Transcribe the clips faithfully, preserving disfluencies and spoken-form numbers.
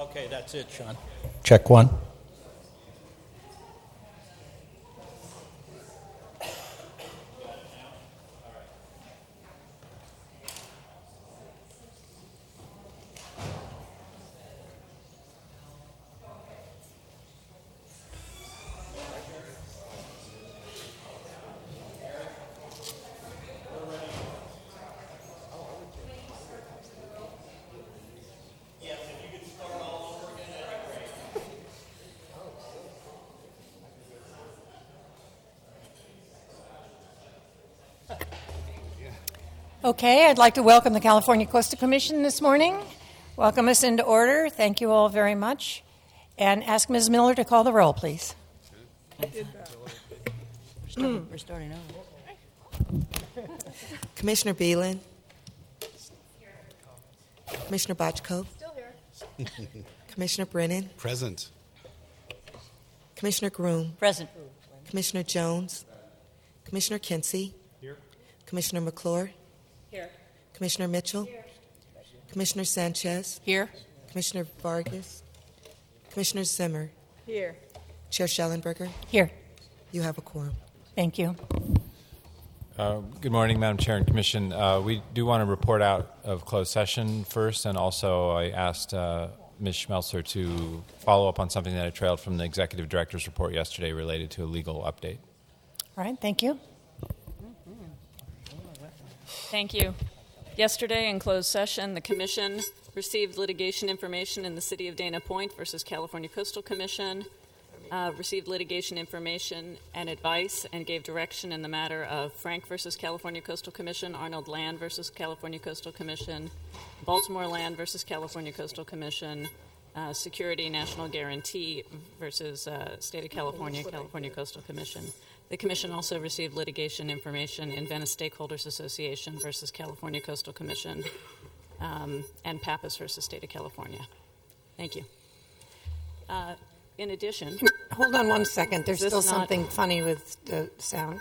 Okay, that's it, Sean. Check one. Okay, I'd like to welcome the California Coastal Commission this morning. Welcome us into order. Thank you all very much. And ask Miz Miller to call the roll, please. We're starting over. Commissioner Beelan. Commissioner Bochco. Still here. Commissioner Brennan. Present. Commissioner Groom. Present. Commissioner Jones. Commissioner Kinsey. Here. Commissioner McClure. Here. Commissioner Mitchell. Here. Commissioner Sanchez. Here. Commissioner Vargas. Commissioner Zimmer. Here. Chair Schellenberger. Here. You have a quorum. Thank you. Uh, good morning, Madam Chair and Commission. Uh, we do want to report out of closed session first, and also I asked uh, Miz Schmelzer to follow up on something that I trailed from the Executive Director's report yesterday related to a legal update. All right, thank you. Thank you. Yesterday, in closed session, the Commission received litigation information in the City of Dana Point versus California Coastal Commission, uh, received litigation information and advice, and gave direction in the matter of Frank versus California Coastal Commission, Arnold Land versus California Coastal Commission, Baltimore Land versus California Coastal Commission, uh, Security National Guarantee versus uh, State of California, California Coastal Commission. The Commission also received litigation information in Venice Stakeholders Association versus California Coastal Commission, um, and Pappas versus State of California. Thank you. Uh, in addition... Hold on one second. There's still not... something funny with the sound.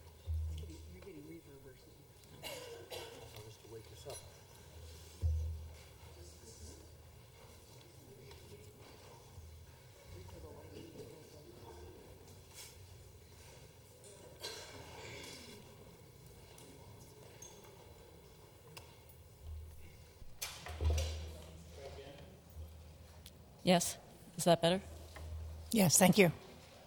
Yes. Is that better? Yes, thank you.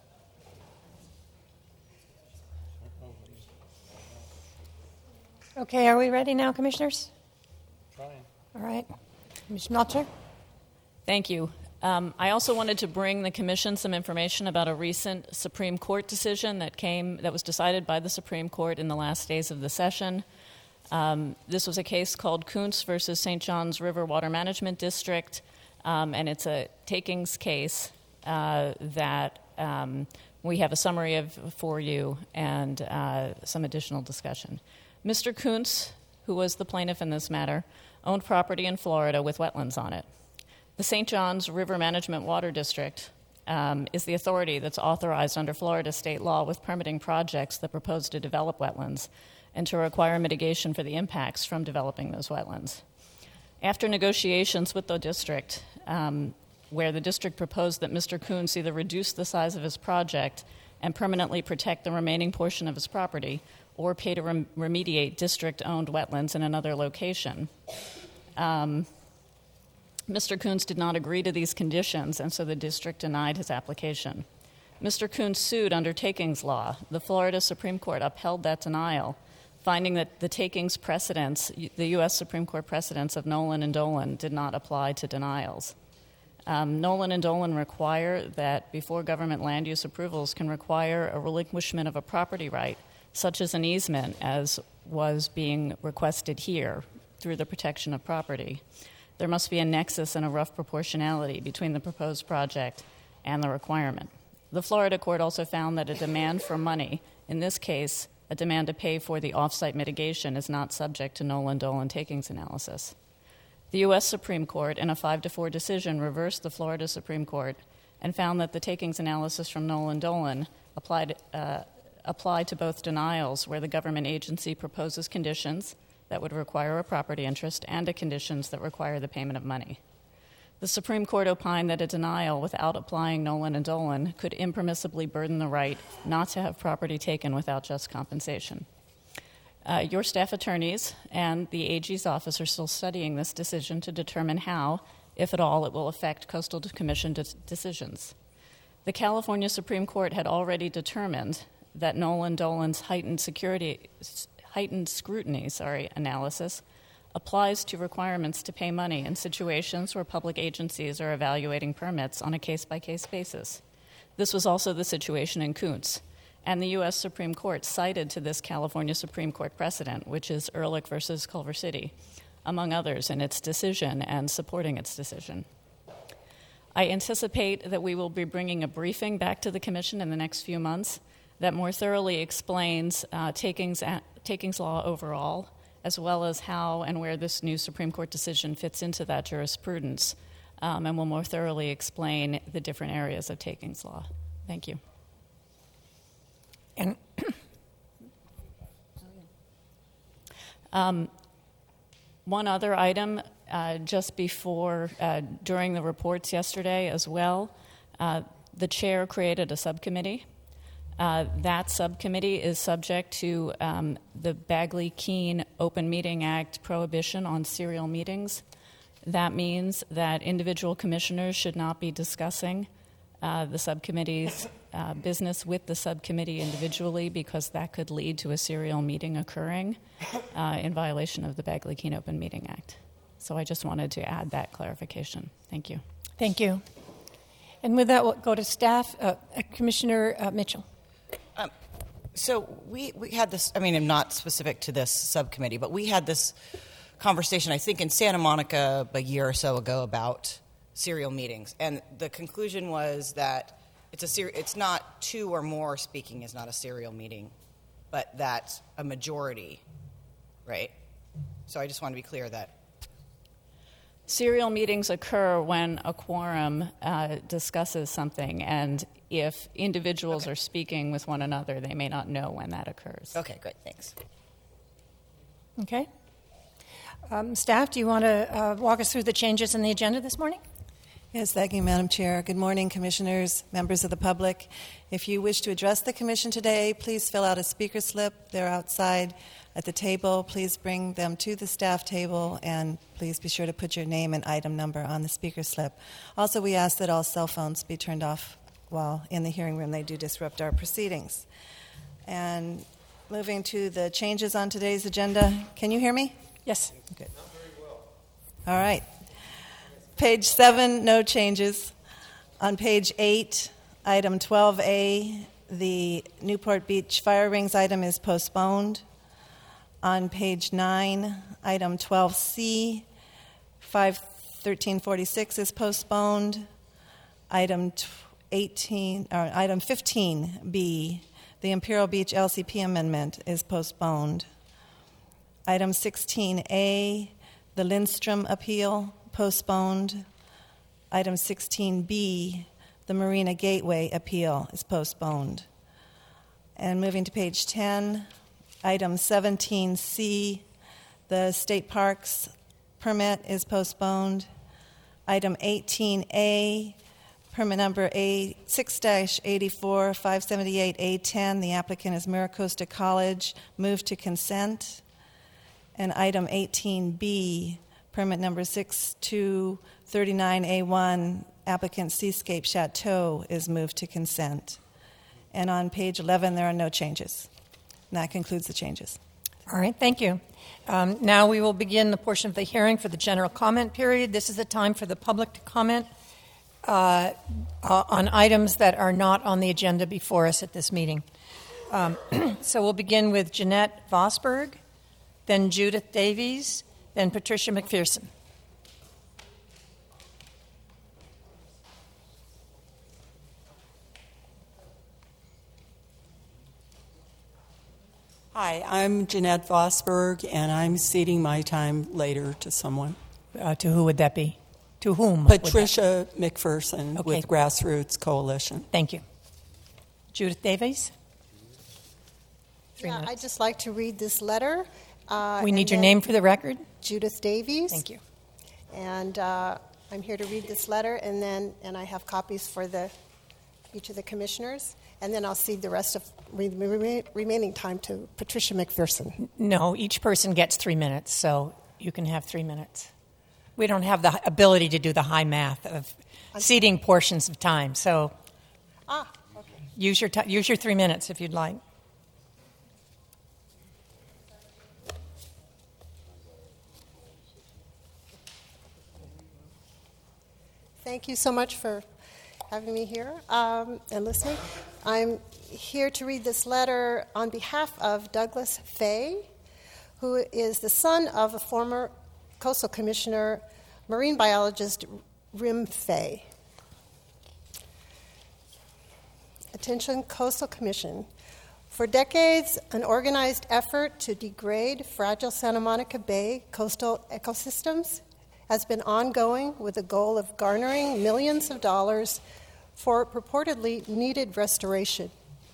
Okay, are we ready now, Commissioners? Trying. All right. Miz Meltzer? Thank you. Um, I also wanted to bring the Commission some information about a recent Supreme Court decision that came that was decided by the Supreme Court in the last days of the session. Um, this was a case called Kuntz versus Saint Johns River Water Management District. Um, and it's a takings case uh, that um, we have a summary of for you and uh, some additional discussion. Mister Kuntz, who was the plaintiff in this matter, owned property in Florida with wetlands on it. The Saint Johns River Management Water District um, is the authority that's authorized under Florida state law with permitting projects that propose to develop wetlands and to require mitigation for the impacts from developing those wetlands. After negotiations with the district, um, where the district proposed that Mister Kuntz either reduce the size of his project and permanently protect the remaining portion of his property or pay to rem- remediate district-owned wetlands in another location, um, Mister Kuntz did not agree to these conditions, and so the district denied his application. Mister Kuntz sued under takings law. The Florida Supreme Court upheld that denial, finding that the takings precedents, the U S Supreme Court precedents of Nolan and Dolan, did not apply to denials. Um, Nolan and Dolan require that before government land use approvals can require a relinquishment of a property right, such as an easement, as was being requested here through the protection of property, there must be a nexus and a rough proportionality between the proposed project and the requirement. The Florida court also found that a demand for money, in this case, a demand to pay for the off-site mitigation, is not subject to Nolan-Dolan takings analysis. The U S Supreme Court, in a five to four decision, reversed the Florida Supreme Court and found that the takings analysis from Nolan-Dolan applied, uh, applied to both denials where the government agency proposes conditions that would require a property interest and to conditions that require the payment of money. The Supreme Court opined that a denial without applying Nolan and Dolan could impermissibly burden the right not to have property taken without just compensation. Uh, your staff attorneys and the A G's office are still studying this decision to determine how, if at all, it will affect Coastal Commission de- decisions. The California Supreme Court had already determined that Nolan Dolan's heightened security, heightened scrutiny, sorry, analysis applies to requirements to pay money in situations where public agencies are evaluating permits on a case-by-case basis. This was also the situation in Kuntz, and the U S Supreme Court cited to this California Supreme Court precedent, which is Ehrlich versus Culver City, among others, in its decision and supporting its decision. I anticipate that we will be bringing a briefing back to the Commission in the next few months that more thoroughly explains uh, takings, takings law overall, as well as how and where this new Supreme Court decision fits into that jurisprudence, um, and will more thoroughly explain the different areas of takings law. Thank you. And um, one other item, uh, just before, uh, during the reports yesterday as well, uh, the chair created a subcommittee. Uh, that subcommittee is subject to um, the Bagley-Keene Open Meeting Act prohibition on serial meetings. That means that individual commissioners should not be discussing uh, the subcommittee's uh, business with the subcommittee individually, because that could lead to a serial meeting occurring uh, in violation of the Bagley-Keene Open Meeting Act. So I just wanted to add that clarification. Thank you. thank you. And with that, we'll go to staff. Uh, Commissioner uh, Mitchell. So we, we had this, I mean, I'm not specific to this subcommittee, but we had this conversation, I think, in Santa Monica a year or so ago about serial meetings. And the conclusion was that it's a ser- it's not two or more speaking is not a serial meeting, but that a majority, right? So I just want to be clear that Serial meetings occur when a quorum uh, discusses something, and if individuals Okay. are speaking with one another, they may not know when that occurs. Okay, great, thanks. Okay. Um, staff, do you want to uh, walk us through the changes in the agenda this morning? Yes, thank you, Madam Chair. Good morning, Commissioners, members of the public. If you wish to address the Commission today, please fill out a speaker slip. They're outside at the table. Please bring them to the staff table, and please be sure to put your name and item number on the speaker slip. Also, we ask that all cell phones be turned off while in the hearing room. They do disrupt our proceedings. And moving to the changes on today's agenda. Can you hear me? Yes. Good. All right. Page seven, no changes. On page eight, item twelve A, the Newport Beach fire rings item is postponed. On page nine, item twelve C, five thirteen forty-six is postponed. Item eighteen, or item fifteen B, the Imperial Beach L C P amendment is postponed. Item sixteen A, the Lindstrom appeal, postponed. Item sixteen B, the Marina Gateway appeal, is postponed. And moving to page ten, item seventeen C, the State Parks permit is postponed. Item eighteen A, permit number A six eighty-four five seventy-eight A ten, the applicant is MiraCosta College, moved to consent. And item eighteen B, permit number six two three nine A one, applicant Seascape Chateau, is moved to consent. And on page eleven, there are no changes. And that concludes the changes. All right, thank you. Um, now we will begin the portion of the hearing for the general comment period. This is the time for the public to comment uh, uh, on items that are not on the agenda before us at this meeting. Um, so we'll begin with Jeanette Vosberg, then Judith Davies, then Patricia McPherson. Hi, I'm Jeanette Vosberg, and I'm ceding my time later to someone. Uh, to who would that be? To whom? would that- Patricia McPherson Okay. with Grassroots Coalition. Thank you. Judith Davies? Three Yeah, minutes. I'd just like to read this letter. Uh, We and need your then name for the record. Judith Davies. Thank you. And uh, I'm here to read this letter, and then and I have copies for the each of the commissioners, and then I'll cede the rest of re- re- remaining time to Patricia McPherson. No, each person gets three minutes, so you can have three minutes. We don't have the ability to do the high math of ceding portions of time, so Ah, okay. use your t- use your three minutes if you'd like. Thank you so much for having me here um, and listening. I'm here to read this letter on behalf of Douglas Fay, who is the son of a former coastal commissioner, marine biologist Rim Fay. Attention, Coastal Commission. For decades, an organized effort to degrade fragile Santa Monica Bay coastal ecosystems has been ongoing with the goal of garnering millions of dollars for purportedly needed restoration.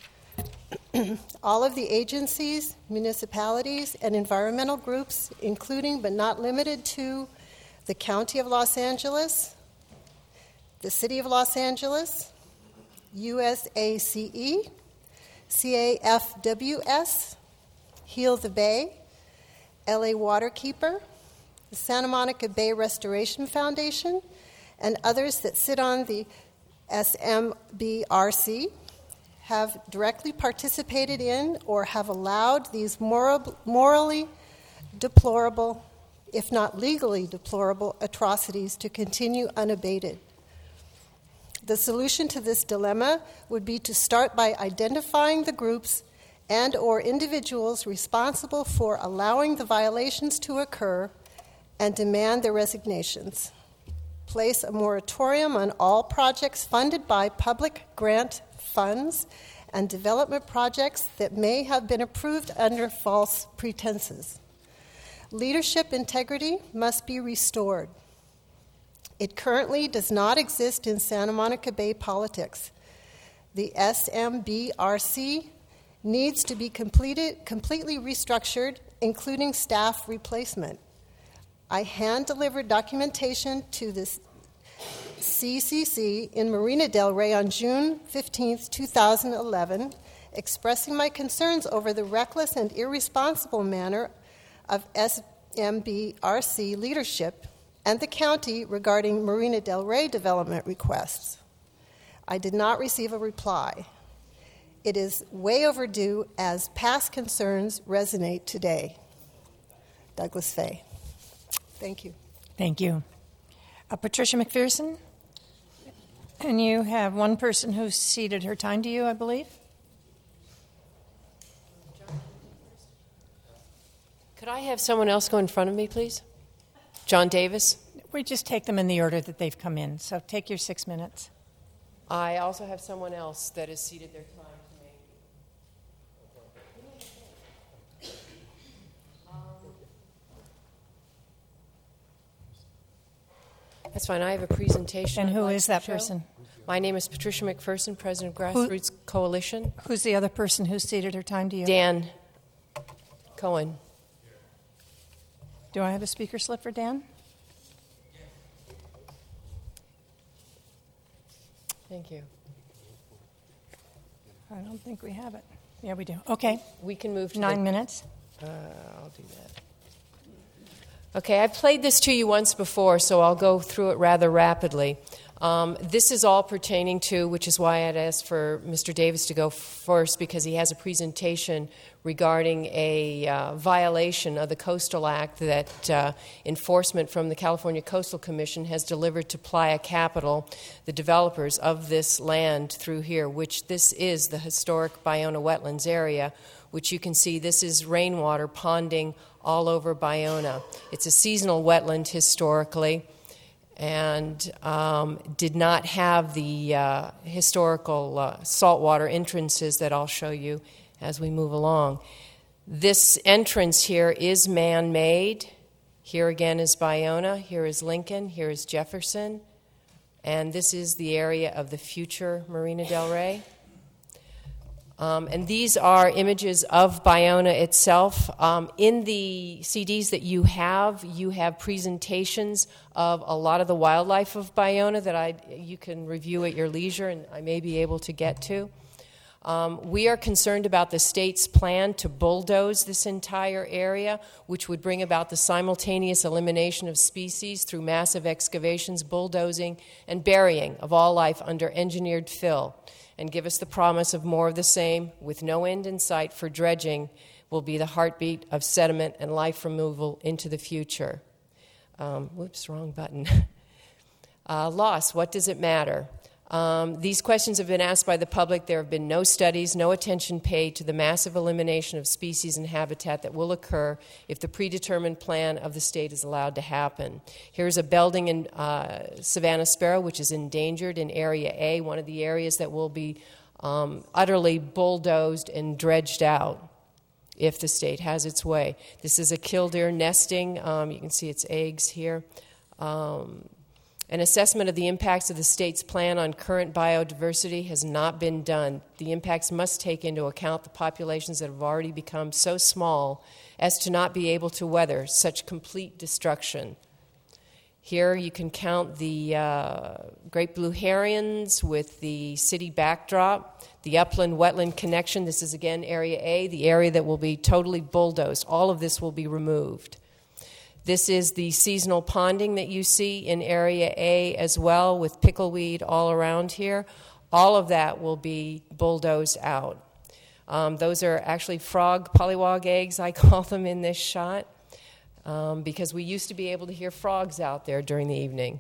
All of the agencies, municipalities, and environmental groups, including but not limited to the County of Los Angeles, the City of Los Angeles, U S A C E, C A F W S, Heal the Bay, L A Waterkeeper, the Santa Monica Bay Restoration Foundation, and others that sit on the S M B R C have directly participated in or have allowed these moral, morally deplorable, if not legally deplorable, atrocities to continue unabated. The solution to this dilemma would be to start by identifying the groups and or individuals responsible for allowing the violations to occur and demand their resignations. Place a moratorium on all projects funded by public grant funds and development projects that may have been approved under false pretenses. Leadership integrity must be restored. It currently does not exist in Santa Monica Bay politics. The S M B R C needs to be completed, completely restructured, including staff replacement. I hand-delivered documentation to the C C C in Marina del Rey on June fifteenth, twenty eleven, expressing my concerns over the reckless and irresponsible manner of S M B R C leadership and the county regarding Marina del Rey development requests. I did not receive a reply. It is way overdue as past concerns resonate today. Douglas Fay. Thank you. Thank you. Uh, Patricia McPherson, and you have one person who's ceded her time to you, I believe. Could I have someone else go in front of me, please? John Davis. We just take them in the order that they've come in, so take your six minutes. I also have someone else that has ceded their time to me. That's fine. I have a presentation. And I'd who like is to that show. person? My name is Patricia McPherson, President of Grassroots who, Coalition. Who's the other person who ceded her time to you? Dan Cohen. Do I have a speaker slip for Dan? Thank you. I don't think we have it. Yeah, we do. Okay. We can move to Nine the, minutes. Uh, I'll do that. Okay, I've played this to you once before, so I'll go through it rather rapidly. Um, this is all pertaining to, which is why I'd asked for Mister Davis to go first, because he has a presentation regarding a uh, violation of the Coastal Act that uh, enforcement from the California Coastal Commission has delivered to Playa Capital, the developers of this land through here, which this is the historic Ballona Wetlands area, which you can see this is rainwater ponding all over Ballona. It's a seasonal wetland historically, and um, did not have the uh, historical uh, saltwater entrances that I'll show you as we move along. This entrance here is man-made. Here again is Ballona, here is Lincoln, here is Jefferson, and this is the area of the future Marina del Rey. Um, and these are images of Baiona itself. Um, in the C Ds that you have, you have presentations of a lot of the wildlife of Baiona that I, you can review at your leisure, and I may be able to get to. Um, we are concerned about the state's plan to bulldoze this entire area, which would bring about the simultaneous elimination of species through massive excavations, bulldozing, and burying of all life under engineered fill, and give us the promise of more of the same with no end in sight, for dredging will be the heartbeat of sediment and life removal into the future. Um, whoops, wrong button. uh, loss, what does it matter? Um, these questions have been asked by the public. There have been no studies, no attention paid to the massive elimination of species and habitat that will occur if the predetermined plan of the state is allowed to happen. Here's a belding in uh, Savannah sparrow, which is endangered in Area A, one of the areas that will be um, utterly bulldozed and dredged out if the state has its way. This is a killdeer nesting. Um, you can see its eggs here. Um, An assessment of the impacts of the state's plan on current biodiversity has not been done. The impacts must take into account the populations that have already become so small as to not be able to weather such complete destruction. Here you can count the uh, great blue herons with the city backdrop, the upland-wetland connection. This is, again, Area A, the area that will be totally bulldozed. All of this will be removed. This is the seasonal ponding that you see in Area A as well, with pickleweed all around here. All of that will be bulldozed out. Um, those are actually frog pollywog eggs, I call them in this shot, um, because we used to be able to hear frogs out there during the evening.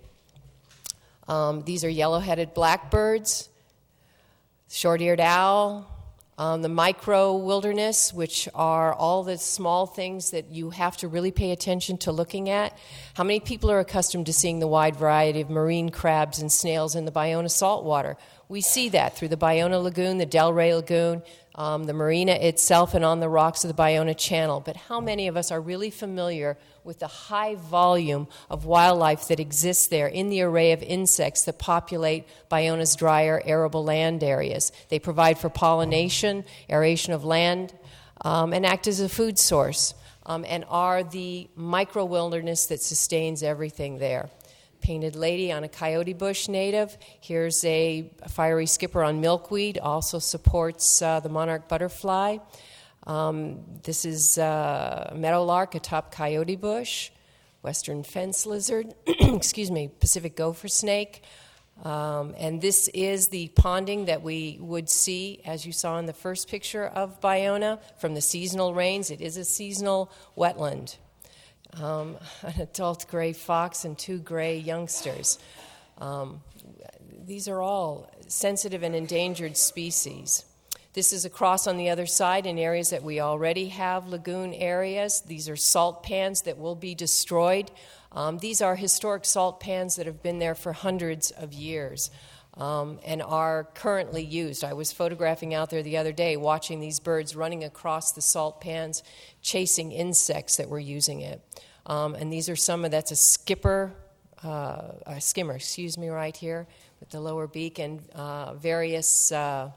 Um, these are yellow-headed blackbirds, short-eared owl, Um, the micro-wilderness, which are all the small things that you have to really pay attention to looking at. How many people are accustomed to seeing the wide variety of marine crabs and snails in the Baiona saltwater? We see that through the Baiona Lagoon, the Delray Lagoon, um, the marina itself, and on the rocks of the Baiona Channel. But how many of us are really familiar with the high volume of wildlife that exists there in the array of insects that populate Baiona's drier, arable land areas? They provide for pollination, aeration of land, um, and act as a food source, um, and are the micro-wilderness that sustains everything there. Painted lady on a coyote bush native. Here's a fiery skipper on milkweed, also supports uh, the monarch butterfly. Um, this is uh, meadowlark atop coyote bush, western fence lizard, excuse me, Pacific gopher snake. Um, and this is the ponding that we would see, as you saw in the first picture of Baiona, from the seasonal rains. It is a seasonal wetland. Um, an adult gray fox and two gray youngsters. Um, these are all sensitive and endangered species. This is across on the other side in areas that we already have lagoon areas. These are salt pans that will be destroyed. Um, these are historic salt pans that have been there for hundreds of years um, and are currently used. I was photographing out there the other day, watching these birds running across the salt pans, chasing insects that were using it. Um, and these are some of, that's a skipper, uh, a skimmer, excuse me, right here with the lower beak, and uh, various uh,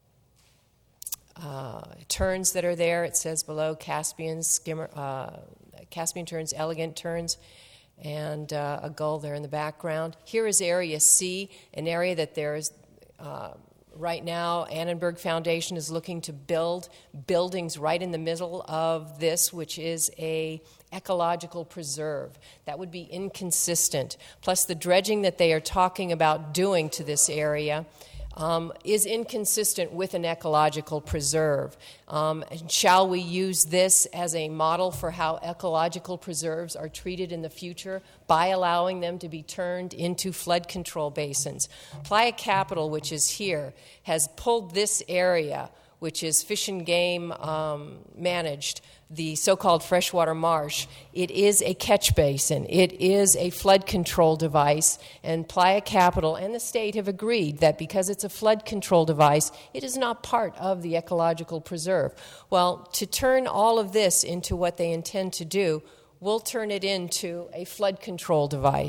uh, terns that are there. It says below Caspian skimmer, uh, Caspian terns, elegant terns, and uh, a gull there in the background. Here is Area C, an area that there is uh, right now. Annenberg Foundation is looking to build buildings right in the middle of this, which is a ecological preserve. That would be inconsistent. Plus, the dredging that they are talking about doing to this area Um, is inconsistent with an ecological preserve. Um, and shall we use this as a model for how ecological preserves are treated in the future by allowing them to be turned into flood control basins? Playa Capital, which is here, has pulled this area, which is Fish and Game um, managed, the so-called freshwater marsh. It is a catch basin. It is a flood control device, and Playa Capital and the state have agreed that because it's a flood control device, it is not part of the ecological preserve. Well, to turn all of this into what they intend to do, we'll turn it into a flood control device,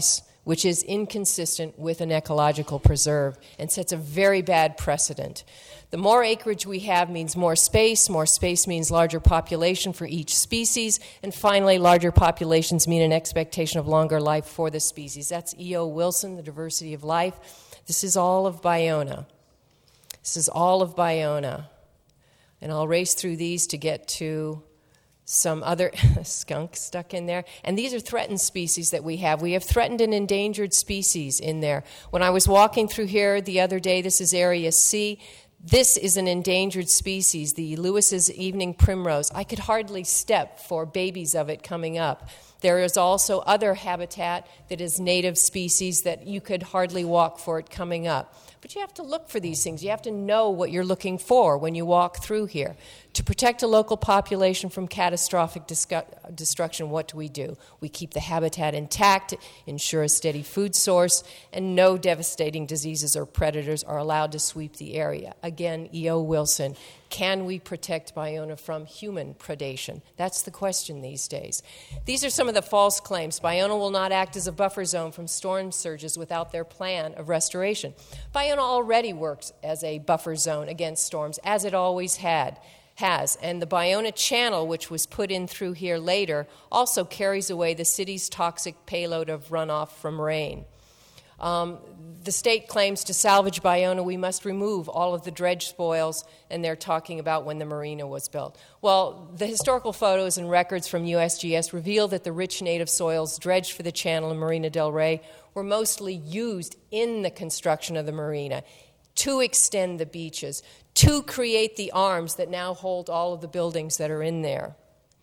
which is inconsistent with an ecological preserve and sets a very bad precedent. The more acreage we have means more space. More space means larger population for each species. And finally, larger populations mean an expectation of longer life for the species. That's E O Wilson, The Diversity of Life. This is all of Ballona. This is all of Ballona. And I'll race through these to get to some other skunk stuck in there. And these are threatened species that we have. We have threatened and endangered species in there. When I was walking through here the other day, this is Area C. This is an endangered species, the Lewis's evening primrose. I could hardly step for babies of it coming up. There is also other habitat that is native species that you could hardly walk for it coming up. But you have to look for these things. You have to know what you're looking for when you walk through here. To protect a local population from catastrophic discu- destruction, what do we do? We keep the habitat intact, ensure a steady food source, and no devastating diseases or predators are allowed to sweep the area. Again, E O Wilson. Can we protect Ballona from human predation? That's the question these days. These are some of the false claims. Ballona will not act as a buffer zone from storm surges without their plan of restoration. Ballona already works as a buffer zone against storms, as it always had. has. And the Ballona Channel, which was put in through here later, also carries away the city's toxic payload of runoff from rain. Um, the state claims to salvage Ballona, we must remove all of the dredge spoils, and they're talking about when the marina was built. Well, the historical photos and records from U S G S reveal that the rich native soils dredged for the channel in Marina del Rey were mostly used in the construction of the marina to extend the beaches, to create the arms that now hold all of the buildings that are in there.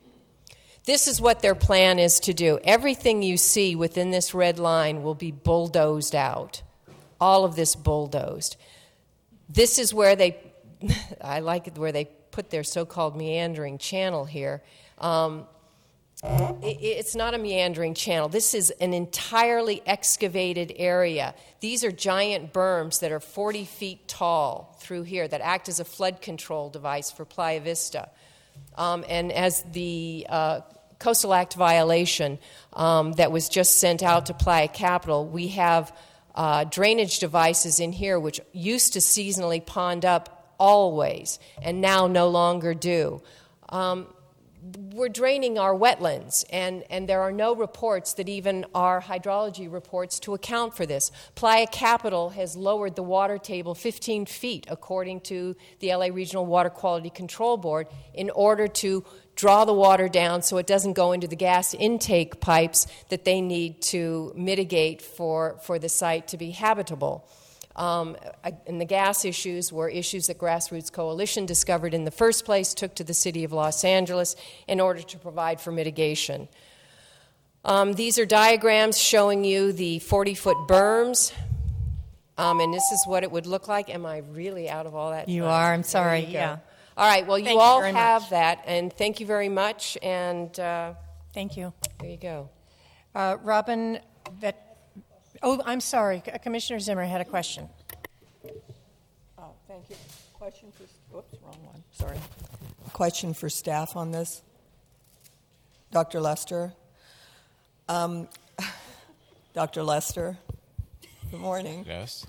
This is what their plan is to do. Everything you see within this red line will be bulldozed out. All of this bulldozed. This is where they, I like it, where they put their so-called meandering channel here. Um, it, it's not a meandering channel. This is an entirely excavated area. These are giant berms that are forty feet tall through here that act as a flood control device for Playa Vista. Um, and as the uh, Coastal Act violation um, that was just sent out to Playa Capital, we have uh, drainage devices in here which used to seasonally pond up always and now no longer do. Um, we're draining our wetlands, and, and there are no reports that even are hydrology reports to account for this. Playa Capital has lowered the water table fifteen feet, according to the L A Regional Water Quality Control Board, in order to draw the water down so it doesn't go into the gas intake pipes that they need to mitigate for, for the site to be habitable. Um, and the gas issues were issues that Grassroots Coalition discovered in the first place, took to the city of Los Angeles in order to provide for mitigation. Um, these are diagrams showing you the forty-foot berms, um, and this is what it would look like. Am I really out of all that? You time? are. I'm sorry. You yeah. All right. Well, you Thank all you have much. that, and thank you very much. And uh, Thank you. there you go. Uh, Robin, that. Oh, I'm sorry. Commissioner Zimmer had a question. Oh, thank you. Question for, oops, wrong one, sorry. Question for staff on this. Doctor Lester. Um, Doctor Lester, good morning. Yes.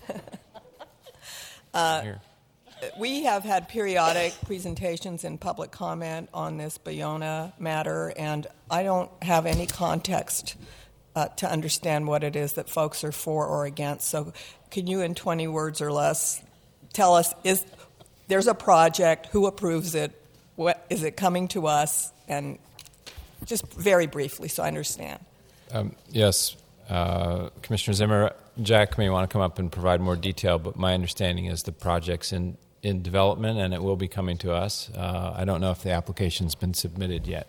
uh, Here. We have had periodic presentations and public comment on this Ballona matter, and I don't have any context Uh, to understand what it is that folks are for or against. So can you, in twenty words or less, tell us, is there's a project, who approves it, what, is it coming to us, and just very briefly so I understand. Um, yes, uh, Commissioner Zimmer, Jack may want to come up and provide more detail, but my understanding is the project's in, in development and it will be coming to us. Uh, I don't know if the application's been submitted yet.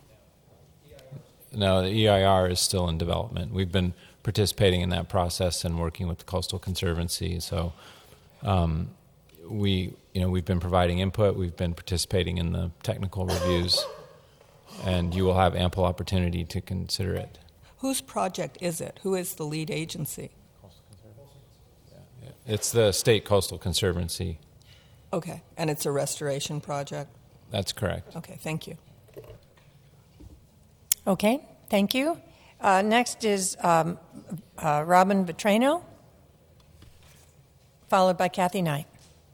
No, the E I R is still in development. We've been participating in that process and working with the Coastal Conservancy. So, um, we, you know, we've been providing input. We've been participating in the technical reviews, and you will have ample opportunity to consider it. Whose project is it? Who is the lead agency? Coastal Conservancy. Yeah. It's the State Coastal Conservancy. Okay, and it's a restoration project? That's correct. Okay, thank you. Okay, thank you. Uh, next is um, uh, Robin Vitrano, followed by Kathy Knight.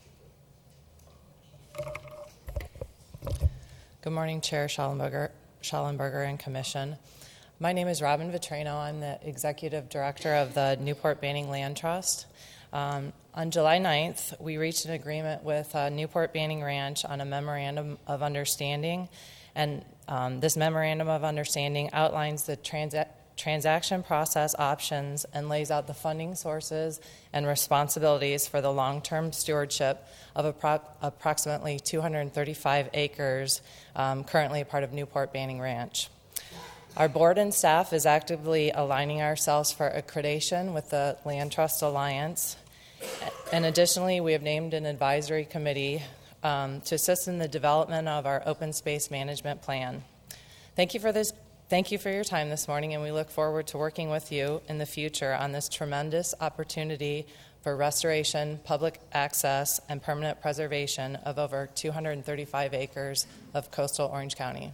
Good morning, Chair Schallenberger, Schallenberger and Commission. My name is Robin Vitrano. I'm the Executive Director of the Newport Banning Land Trust. Um, on July ninth, we reached an agreement with uh, Newport Banning Ranch on a memorandum of understanding, and um, this memorandum of understanding outlines the transa- transaction process options and lays out the funding sources and responsibilities for the long-term stewardship of appro- approximately two hundred thirty-five acres, um, currently a part of Newport Banning Ranch. Our board and staff is actively aligning ourselves for accreditation with the Land Trust Alliance. And additionally, we have named an advisory committee um, to assist in the development of our open space management plan. Thank you for this. Thank you for your time this morning, and we look forward to working with you in the future on this tremendous opportunity for restoration, public access, and permanent preservation of over two hundred thirty-five acres of coastal Orange County.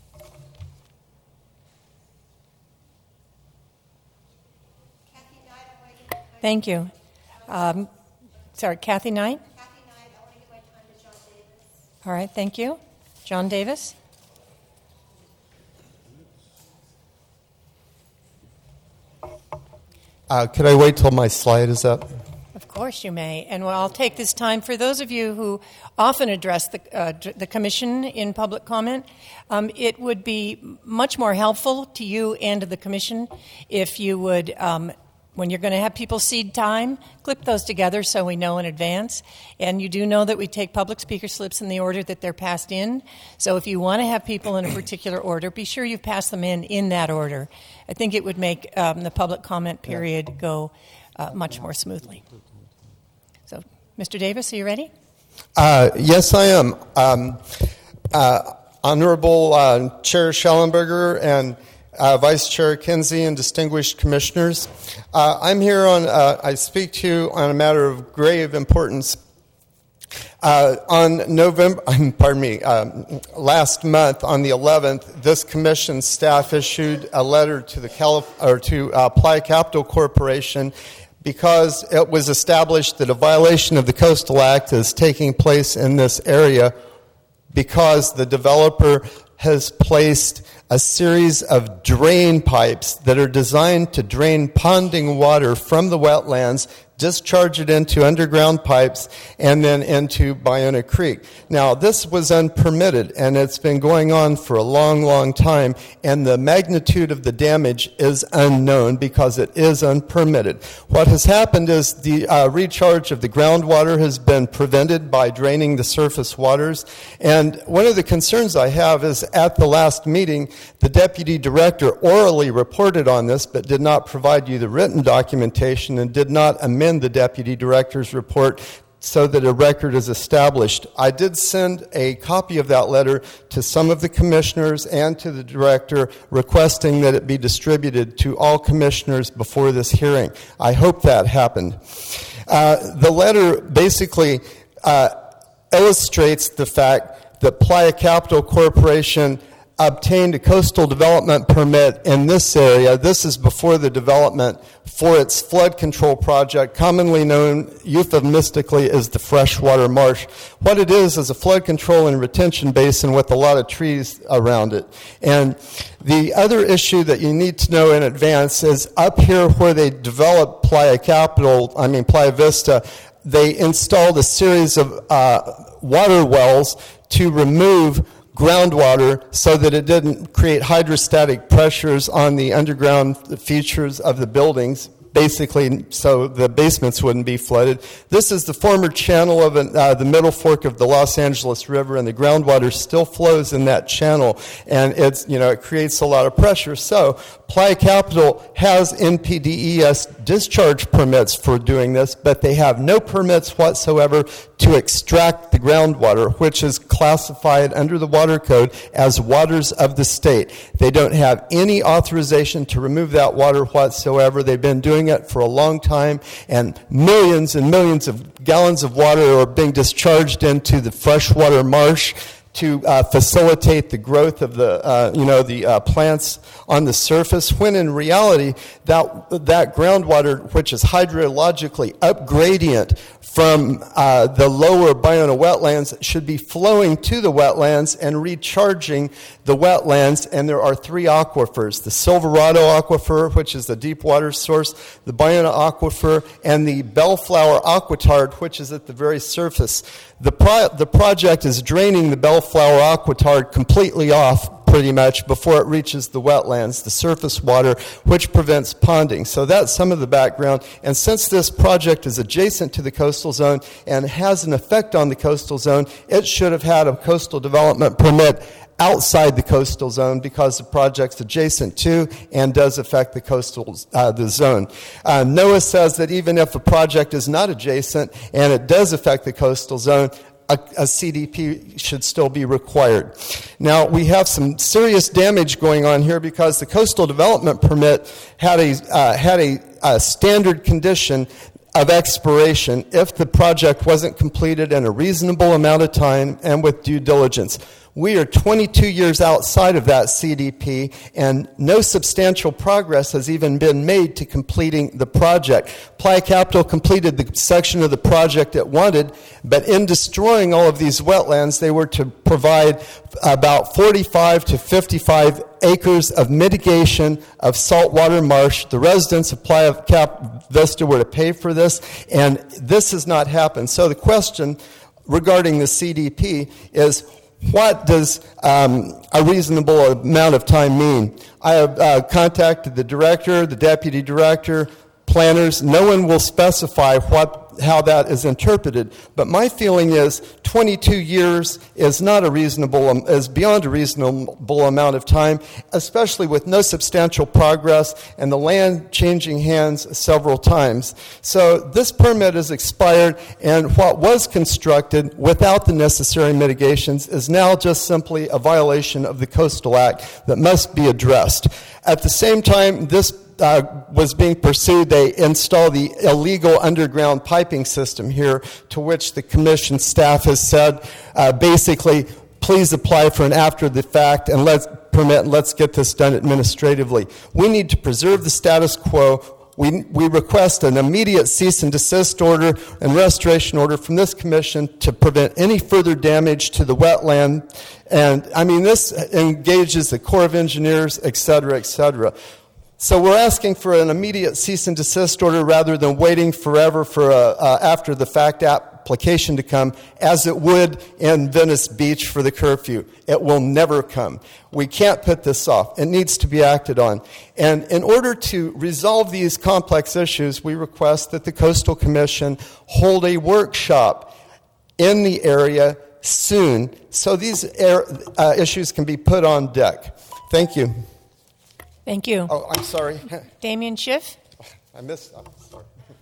Thank you. Um, sorry, Kathy Knight? Kathy Knight, I want to give my time to John Davis. All right, thank you. John Davis? Uh, could I wait till my slide is up? Of course you may. And well, I'll take this time for those of you who often address the, uh, the Commission in public comment. Um, it would be much more helpful to you and to the Commission if you would, um, when you're going to have people cede time, clip those together so we know in advance. And you do know that we take public speaker slips in the order that they're passed in. So if you want to have people in a particular order, be sure you pass them in in that order. I think it would make um, the public comment period go uh, much more smoothly. So, Mister Davis, are you ready? Uh, yes, I am. Um, uh, Honorable uh, Chair Schallenberger and uh, Vice Chair Kinsey and distinguished commissioners, uh, I'm here on, uh, I speak to you on a matter of grave importance. Uh, on November, pardon me, um, last month on the eleventh, this commission staff issued a letter to the Calif- or to uh, Playa Capital Corporation because it was established that a violation of the Coastal Act is taking place in this area because the developer has placed a series of drain pipes that are designed to drain ponding water from the wetlands, discharge it into underground pipes, and then into Ballona Creek. Now, this was unpermitted, and it's been going on for a long, long time, and the magnitude of the damage is unknown because it is unpermitted. What has happened is the uh, recharge of the groundwater has been prevented by draining the surface waters, and one of the concerns I have is at the last meeting, the deputy director orally reported on this, but did not provide you the written documentation and did not amend the deputy director's report so that a record is established. I did send a copy of that letter to some of the commissioners and to the director requesting that it be distributed to all commissioners before this hearing. I hope that happened. Uh, the letter basically uh, illustrates the fact that Playa Capital Corporation obtained a coastal development permit in this area. This is before the development for its flood control project, commonly known euphemistically as the freshwater marsh. What it is is a flood control and retention basin with a lot of trees around it. And the other issue that you need to know in advance is up here where they developed Playa Capital, I mean Playa Vista, they installed a series of uh, water wells to remove groundwater so that it didn't create hydrostatic pressures on the underground features of the buildings, basically so the basements wouldn't be flooded. This is the former channel of an, uh, the middle fork of the Los Angeles River, and the groundwater still flows in that channel, and it's, you know, it creates a lot of pressure. So Playa Capital has N P D E S discharge permits for doing this, but they have no permits whatsoever to extract the groundwater, which is classified under the Water Code as waters of the state. They don't have any authorization to remove that water whatsoever. They've been doing it for a long time, and millions and millions of gallons of water are being discharged into the freshwater marsh to uh, facilitate the growth of the, uh, you know, the uh, plants on the surface, when in reality, that, that groundwater, which is hydrologically upgradient from uh, the lower Ballona wetlands, should be flowing to the wetlands and recharging the wetlands. And there are three aquifers: the Silverado Aquifer, which is the deep water source, the Ballona Aquifer, and the Bellflower Aquitard, which is at the very surface. The, pro- the project is draining the Bellflower Aquitard completely off, pretty much, before it reaches the wetlands, the surface water, which prevents ponding. So that's some of the background. And since this project is adjacent to the coastal zone and has an effect on the coastal zone, it should have had a coastal development permit outside the coastal zone, because the project's adjacent to and does affect the coastal uh, the zone. Uh, NOAA says that even if a project is not adjacent and it does affect the coastal zone, A, a C D P should still be required. Now, we have some serious damage going on here, because the coastal development permit had a uh, had a, a standard condition of expiration if the project wasn't completed in a reasonable amount of time and with due diligence. We are twenty-two years outside of that C D P, and no substantial progress has even been made to completing the project. Playa Capital completed the section of the project it wanted, but in destroying all of these wetlands, they were to provide about forty-five to fifty-five acres of mitigation of saltwater marsh. The residents of Playa Cap Vista were to pay for this, and this has not happened. So the question regarding the C D P is, what does um, a reasonable amount of time mean? I have uh, contacted the director, the deputy director, planners. No one will specify what how that is interpreted. But my feeling is twenty-two years is not a reasonable, is beyond a reasonable amount of time, especially with no substantial progress and the land changing hands several times. So this permit is expired, and what was constructed without the necessary mitigations is now just simply a violation of the Coastal Act that must be addressed. At the same time, this Uh, was being pursued, they installed the illegal underground piping system here, to which the commission staff has said, uh, basically, please apply for an after the fact and let's permit and let's get this done administratively. We need to preserve the status quo. We, we request an immediate cease and desist order and restoration order from this commission to prevent any further damage to the wetland. And I mean, this engages the Corps of Engineers, et cetera, et cetera. So we're asking for an immediate cease and desist order rather than waiting forever for a uh, after the fact application to come, as it would in Venice Beach for the curfew. It will never come. We can't put this off. It needs to be acted on. And in order to resolve these complex issues, we request that the Coastal Commission hold a workshop in the area soon, so these air, uh, issues can be put on deck. Thank you. Thank you. Oh, I'm sorry. Damien Schiff? I missed that. Sorry.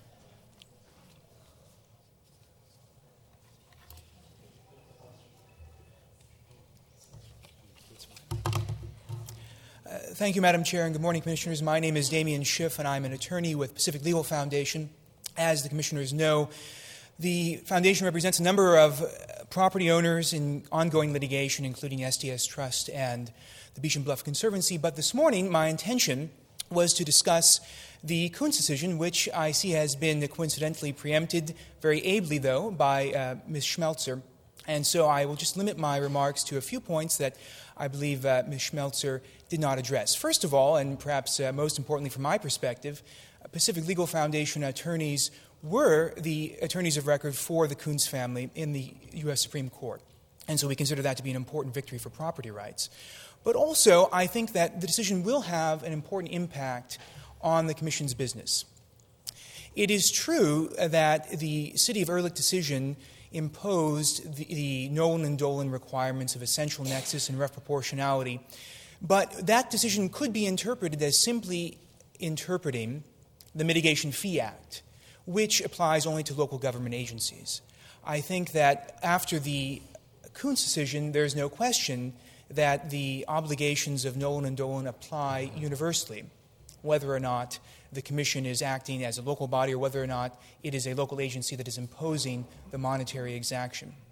Uh, thank you, Madam Chair, and good morning, Commissioners. My name is Damien Schiff, and I'm an attorney with Pacific Legal Foundation. As the Commissioners know, the Foundation represents a number of property owners in ongoing litigation, including S D S Trust and the Beach and Bluff Conservancy. But this morning, my intention was to discuss the Coons decision, which I see has been coincidentally preempted, very ably, though, by uh, Miz Schmelzer. And so I will just limit my remarks to a few points that I believe uh, Miz Schmelzer did not address. First of all, and perhaps uh, most importantly from my perspective, Pacific Legal Foundation attorneys were the attorneys of record for the Coons family in the U S Supreme Court. And so we consider that to be an important victory for property rights. But also, I think that the decision will have an important impact on the Commission's business. It is true that the City of Ehrlich decision imposed the, the Nolan and Dolan requirements of essential nexus and rough proportionality, but that decision could be interpreted as simply interpreting the Mitigation Fee Act, which applies only to local government agencies. I think that after the Coons decision, there's no question that the obligations of Nolan and Dolan apply universally, whether or not the Commission is acting as a local body or whether or not it is a local agency that is imposing the monetary exaction.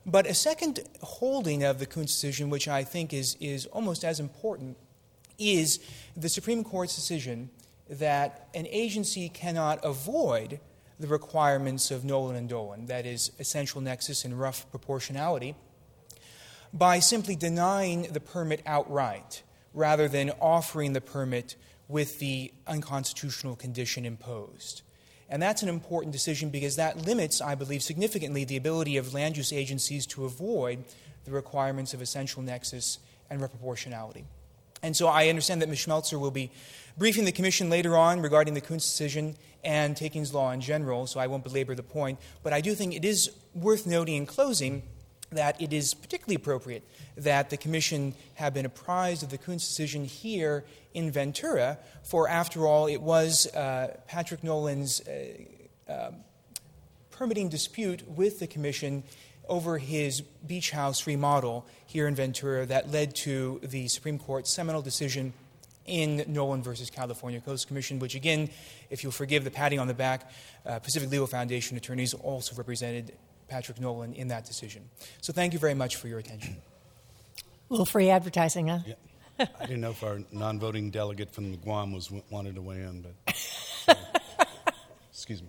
But a second holding of the Kuntz decision, which I think is, is almost as important, is the Supreme Court's decision that an agency cannot avoid the requirements of Nolan and Dolan, that is, essential nexus and rough proportionality, by simply denying the permit outright, rather than offering the permit with the unconstitutional condition imposed. And that's an important decision because that limits, I believe, significantly the ability of land use agencies to avoid the requirements of essential nexus and rough proportionality. And so I understand that Miz Schmelzer will be briefing the Commission later on regarding the Kuntz decision and takings law in general, so I won't belabor the point. But I do think it is worth noting in closing that it is particularly appropriate that the Commission have been apprised of the Kuntz decision here in Ventura, for after all, it was uh, Patrick Nolan's uh, uh, permitting dispute with the Commission over his beach house remodel here in Ventura that led to the Supreme Court's seminal decision in Nolan versus California Coast Commission, which again, if you'll forgive the patting on the back, uh, Pacific Legal Foundation attorneys also represented Patrick Nolan in that decision. So thank you very much for your attention. A little free advertising, huh? Yeah. I didn't know if our non-voting delegate from Guam was wanted to weigh in, but so, excuse me.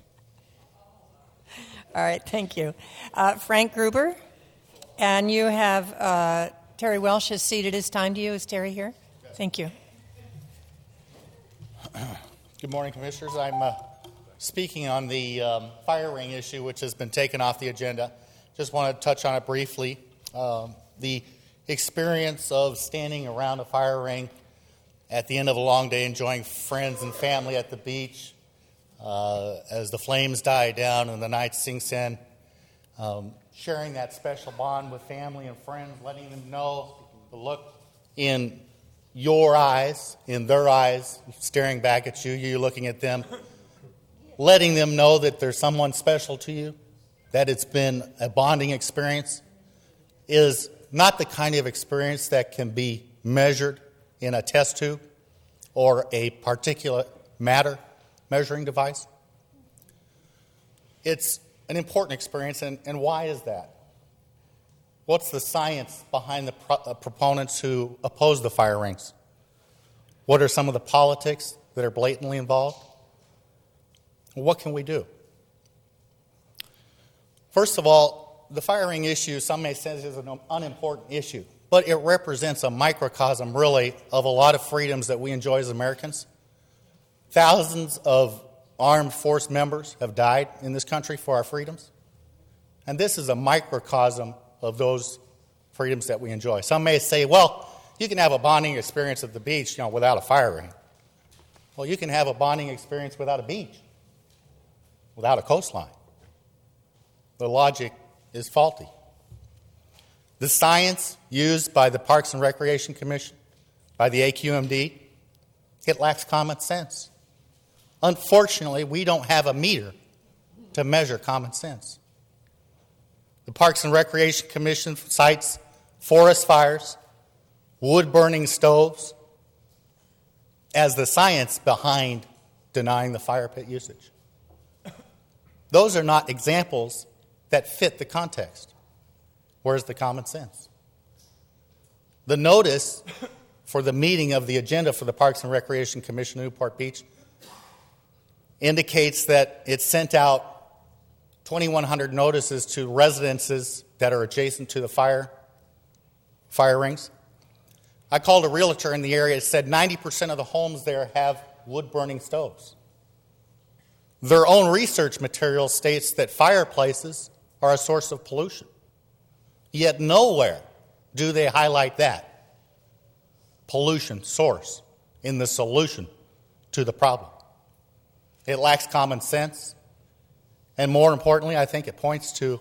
All right, thank you. Uh, Frank Gruber, and you have uh, Terry Welsh has ceded his time to you. Is Terry here? Yes. Thank you. Good morning, Commissioners. I'm uh, speaking on the um, fire ring issue, which has been taken off the agenda. Just want to touch on it briefly. Um, the experience of standing around a fire ring at the end of a long day, enjoying friends and family at the beach, uh, as the flames die down and the night sinks in, um, sharing that special bond with family and friends, letting them know the look in your eyes, in their eyes, staring back at you, you looking at them, letting them know that there's someone special to you, that it's been a bonding experience, is not the kind of experience that can be measured in a test tube or a particulate matter measuring device. It's an important experience, and, and why is that? What's the science behind the pro- uh, proponents who oppose the fire rings? What are some of the politics that are blatantly involved? What can we do? First of all, the fire ring issue, some may say is an unimportant issue, but it represents a microcosm, really, of a lot of freedoms that we enjoy as Americans. Thousands of armed force members have died in this country for our freedoms, and this is a microcosm of those freedoms that we enjoy. Some may say, well, you can have a bonding experience at the beach, you know, without a fire ring. Well, you can have a bonding experience without a beach, without a coastline. The logic is faulty. The science used by the Parks and Recreation Commission, by the A Q M D, it lacks common sense. Unfortunately, we don't have a meter to measure common sense. The Parks and Recreation Commission cites forest fires, wood-burning stoves, as the science behind denying the fire pit usage. Those are not examples that fit the context. Where's the common sense? The notice for the meeting of the agenda for the Parks and Recreation Commission of Newport Beach indicates that it sent out twenty-one hundred notices to residences that are adjacent to the fire, fire rings. I called a realtor in the area that said ninety percent of the homes there have wood-burning stoves. Their own research material states that fireplaces are a source of pollution. Yet nowhere do they highlight that pollution source in the solution to the problem. It lacks common sense. And more importantly, I think it points to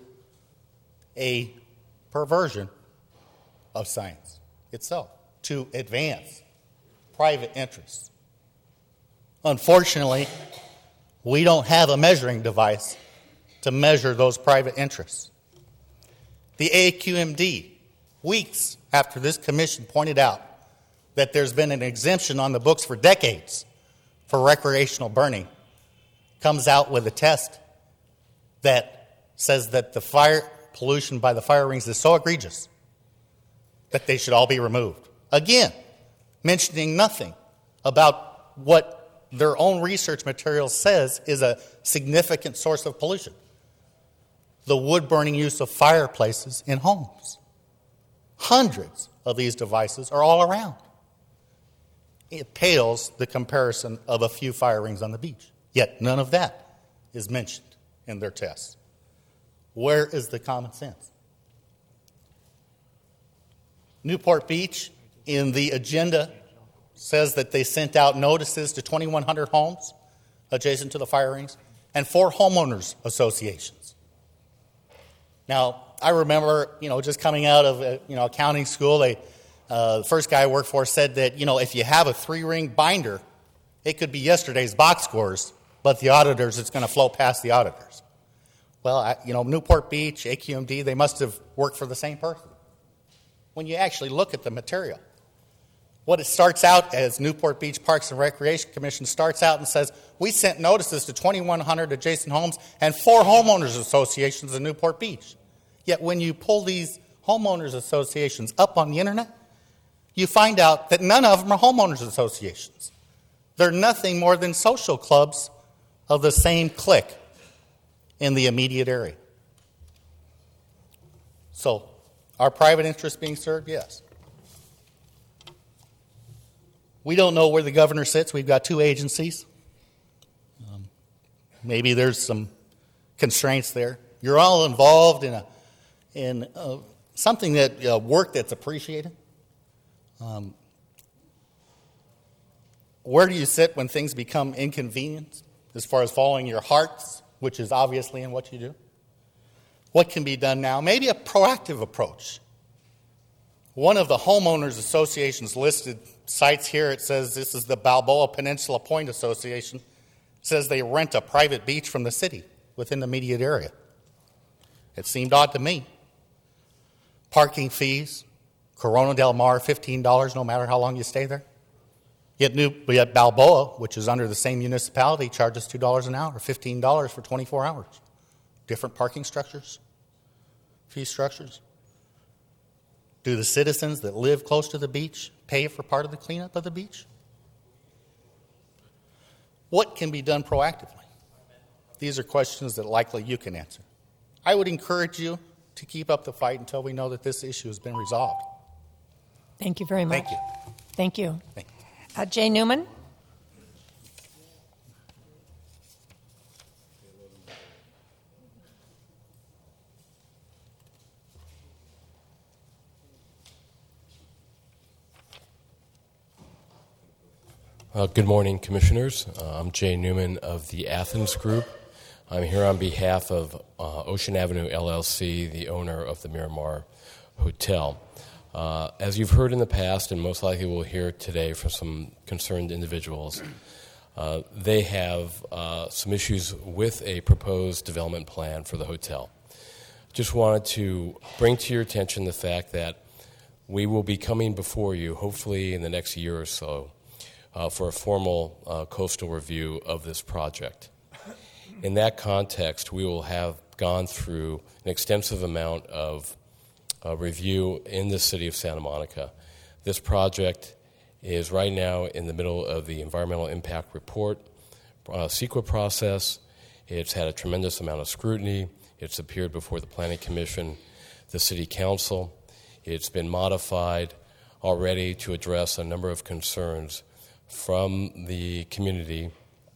a perversion of science itself to advance private interests. Unfortunately, we don't have a measuring device to measure those private interests. The A Q M D, weeks after this commission pointed out that there's been an exemption on the books for decades for recreational burning, comes out with a test that says that the fire pollution by the fire rings is so egregious that they should all be removed. Again, mentioning nothing about what their own research material says is a significant source of pollution: the wood-burning use of fireplaces in homes. Hundreds of these devices are all around. It pales the comparison of a few fire rings on the beach. Yet none of that is mentioned in their tests. Where is the common sense? Newport Beach, in the agenda, says that they sent out notices to twenty-one hundred homes adjacent to the fire rings and four homeowners associations. Now, I remember, you know, just coming out of, uh, you know, accounting school, they, uh, the first guy I worked for said that, you know, if you have a three-ring binder, it could be yesterday's box scores, but the auditors, it's going to flow past the auditors. Well, I, you know, Newport Beach, A Q M D, they must have worked for the same person. When you actually look at the material, what it starts out as, Newport Beach Parks and Recreation Commission starts out and says, we sent notices to twenty-one hundred adjacent homes and four homeowners associations in Newport Beach. Yet when you pull these homeowners associations up on the internet, you find out that none of them are homeowners associations. They're nothing more than social clubs of the same clique in the immediate area. So, are private interests being served? Yes. We don't know where the governor sits. We've got two agencies. Um, maybe there's some constraints there. You're all involved in a in uh, something that uh, work that's appreciated. Um, where do you sit when things become inconvenient as far as following your hearts, which is obviously in what you do? What can be done now? Maybe a proactive approach. One of the homeowners associations listed sites here, it says this is the Balboa Peninsula Point Association. It says they rent a private beach from the city within the immediate area. It seemed odd to me. Parking fees, Corona Del Mar, fifteen dollars no matter how long you stay there. Yet, New, yet Balboa, which is under the same municipality, charges two dollars an hour, fifteen dollars for twenty-four hours. Different parking structures, fee structures. Do the citizens that live close to the beach pay for part of the cleanup of the beach? What can be done proactively? These are questions that likely you can answer. I would encourage you to keep up the fight until we know that this issue has been resolved. Thank you very much. Thank you. Thank you. Thank you. Uh, Jay Newman. Uh, good morning, Commissioners. Uh, I'm Jay Newman of the Athens Group. I'm here on behalf of uh, Ocean Avenue L L C, the owner of the Miramar Hotel. Uh, as you've heard in the past, and most likely will hear today from some concerned individuals, uh, they have uh, some issues with a proposed development plan for the hotel. Just wanted to bring to your attention the fact that we will be coming before you, hopefully in the next year or so, uh, for a formal uh, coastal review of this project. In that context, we will have gone through an extensive amount of uh, review in the city of Santa Monica. This project is right now in the middle of the environmental impact report uh, C E Q A process. It's had a tremendous amount of scrutiny. It's appeared before the Planning Commission, the City Council. It's been modified already to address a number of concerns from the community,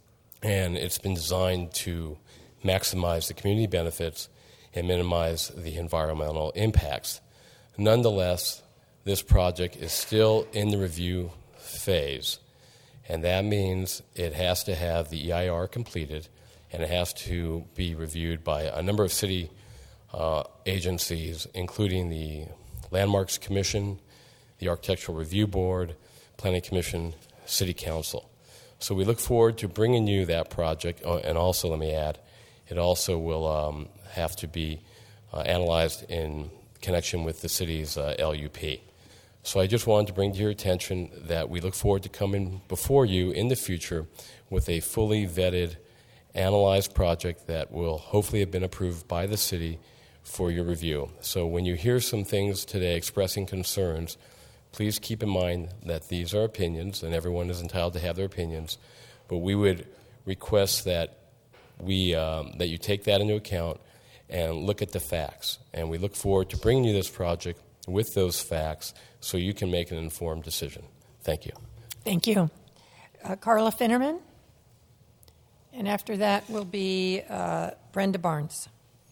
and it's been designed to maximize the community benefits and minimize the environmental impacts. Nonetheless, this project is still in the review phase, and that means it has to have the E I R completed, and it has to be reviewed by a number of city uh, agencies, including the Landmarks Commission, the Architectural Review Board, Planning Commission, City Council. So we look forward to bringing you that project, oh, and also, let me add, it also will um, have to be uh, analyzed in connection with the city's uh, L U P. So I just wanted to bring to your attention that we look forward to coming before you in the future with a fully vetted, analyzed project that will hopefully have been approved by the city for your review. So when you hear some things today expressing concerns, please keep in mind that these are opinions, and everyone is entitled to have their opinions, but we would request that we um, that you take that into account and look at the facts. And we look forward to bringing you this project with those facts so you can make an informed decision. Thank you. Thank you. Uh, Carla Finnerman. And after that will be uh, Brenda Barnes.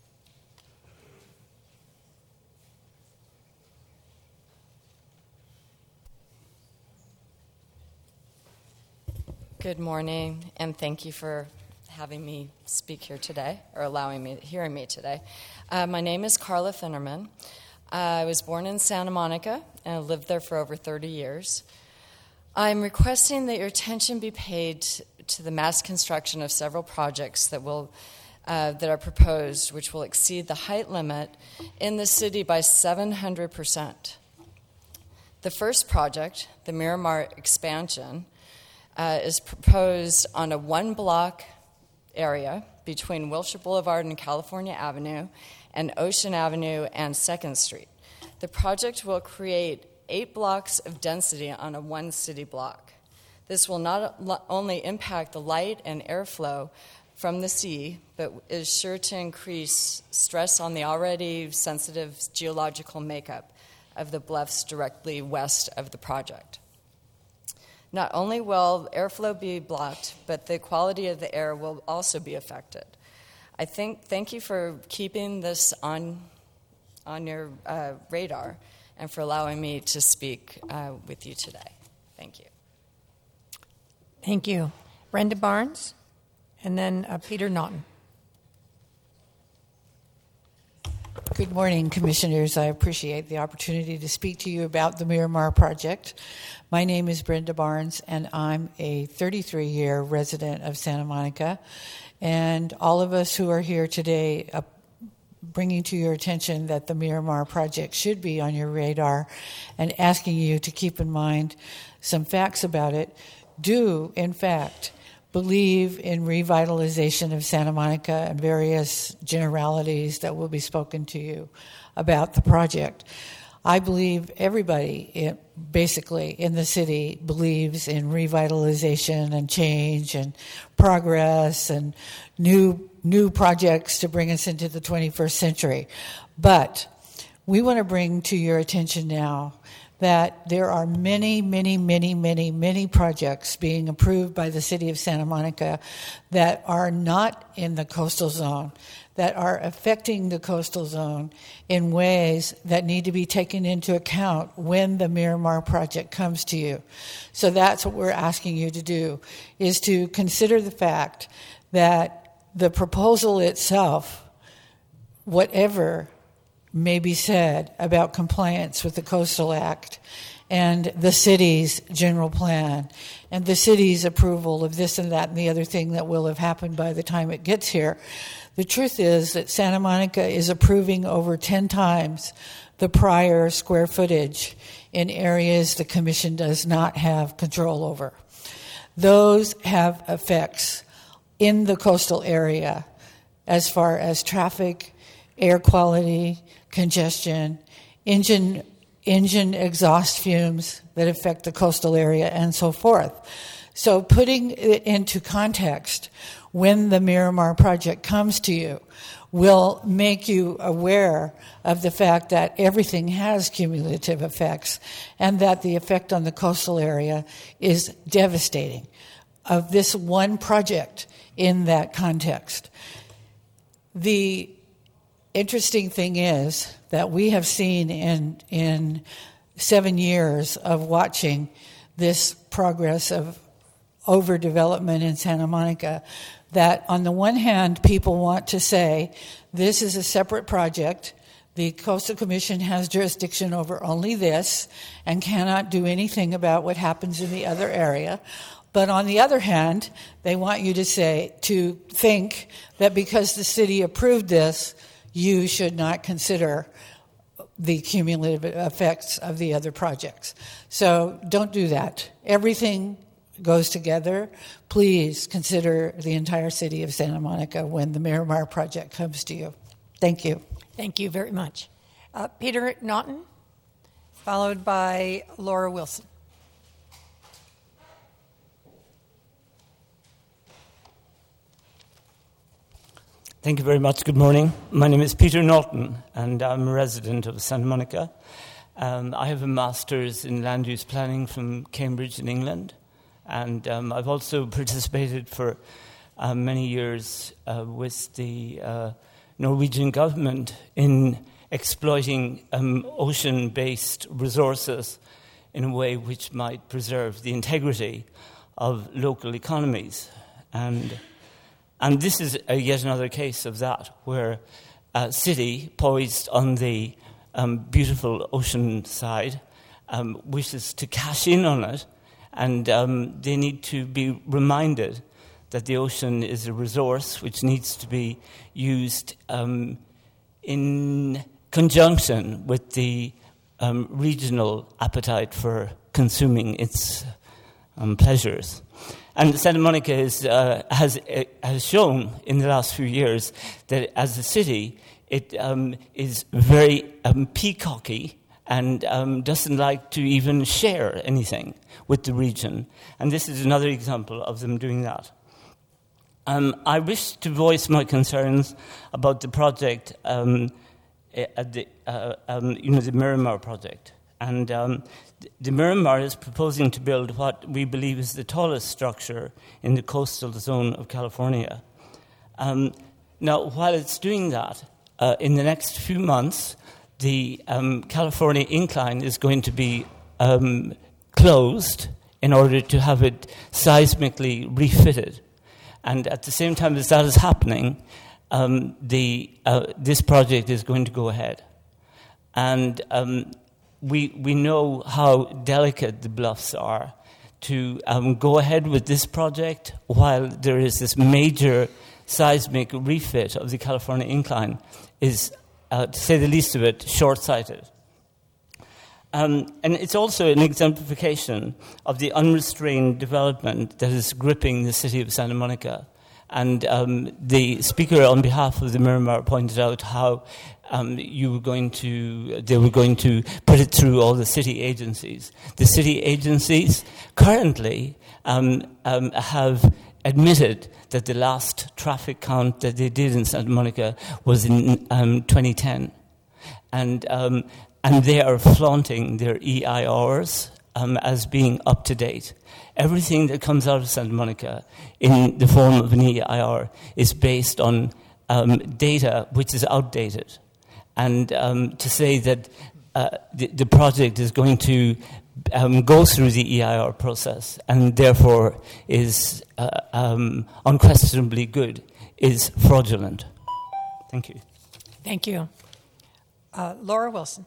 Good morning, and thank you for having me speak here today, or allowing me, hearing me today. Uh, my name is Carla Finnerman. Uh, I was born in Santa Monica, and I lived there for over thirty years. I'm requesting that your attention be paid to the mass construction of several projects that will uh, that are proposed, which will exceed the height limit in the city by seven hundred percent. The first project, the Miramar expansion, uh, is proposed on a one-block area between Wilshire Boulevard and California Avenue and Ocean Avenue and second Street. The project will create eight blocks of density on a one city block. This will not only impact the light and airflow from the sea, but is sure to increase stress on the already sensitive geological makeup of the bluffs directly west of the project. Not only will airflow be blocked, but the quality of the air will also be affected. I think, thank you for keeping this on, on your uh, radar and for allowing me to speak uh, with you today. Thank you. Thank you. Brenda Barnes, and then uh, Peter Naughton. Good morning, Commissioners. I appreciate the opportunity to speak to you about the Miramar project. My name is Brenda Barnes, and I'm a thirty-three-year resident of Santa Monica. And all of us who are here today uh, bringing to your attention that the Miramar project should be on your radar and asking you to keep in mind some facts about it, do, in fact, believe in revitalization of Santa Monica and various generalities that will be spoken to you about the project. I believe everybody, in, basically, in the city believes in revitalization and change and progress and new new projects to bring us into the twenty-first century. But we want to bring to your attention now that there are many, many, many, many, many projects being approved by the city of Santa Monica that are not in the coastal zone, that are affecting the coastal zone in ways that need to be taken into account when the Miramar project comes to you. So that's what we're asking you to do, is to consider the fact that the proposal itself, whatever may be said about compliance with the Coastal Act and the city's general plan and the city's approval of this and that and the other thing that will have happened by the time it gets here. The truth is that Santa Monica is approving over ten times the prior square footage in areas the Commission does not have control over. Those have effects in the coastal area as far as traffic, air quality, congestion, engine engine exhaust fumes that affect the coastal area, and so forth. So putting it into context when the Miramar project comes to you will make you aware of the fact that everything has cumulative effects and that the effect on the coastal area is devastating of this one project in that context. The interesting thing is that we have seen in in seven years of watching this progress of overdevelopment in Santa Monica that on the one hand, people want to say this is a separate project. The Coastal Commission has jurisdiction over only this and cannot do anything about what happens in the other area. But on the other hand, they want you to say, to think that because the city approved this, you should not consider the cumulative effects of the other projects. So don't do that. Everything goes together. Please consider the entire city of Santa Monica when the Miramar project comes to you. Thank you. Thank you very much. Uh, Peter Naughton, followed by Laura Wilson. Thank you very much. Good morning. My name is Peter Naughton, and I'm a resident of Santa Monica. Um, I have a master's in land use planning from Cambridge in England, and um, I've also participated for uh, many years uh, with the uh, Norwegian government in exploiting um, ocean-based resources in a way which might preserve the integrity of local economies. And And this is a, yet another case of that, where a city poised on the um, beautiful ocean side um, wishes to cash in on it, and um, they need to be reminded that the ocean is a resource which needs to be used um, in conjunction with the um, regional appetite for consuming its um, pleasures. And Santa Monica is, uh, has uh, has shown in the last few years that as a city, it um, is very um, peacocky and um, doesn't like to even share anything with the region. And this is another example of them doing that. Um, I wish to voice my concerns about the project, um, at the uh, um, you know the Miramar project, and. Um, The Miramar is proposing to build what we believe is the tallest structure in the coastal zone of California. Um, now, while it's doing that, uh, in the next few months, the um, California incline is going to be um, closed in order to have it seismically refitted. And at the same time as that is happening, um, the uh, this project is going to go ahead. And um, We we know how delicate the bluffs are to um, go ahead with this project while there is this major seismic refit of the California incline is, uh, to say the least of it, short-sighted. Um, and it's also an exemplification of the unrestrained development that is gripping the city of Santa Monica. And um, the speaker on behalf of the Miramar pointed out how um, you were going to, they were going to put it through all the city agencies. The city agencies currently um, um, have admitted that the last traffic count that they did in Santa Monica was in um, twenty ten, and um, and they are flaunting their E I Rs um, as being up to date. Everything that comes out of Santa Monica in the form of an E I R is based on um, data which is outdated. And um, to say that uh, the, the project is going to um, go through the E I R process and therefore is uh, um, unquestionably good is fraudulent. Thank you. Thank you. Uh, Laura Wilson.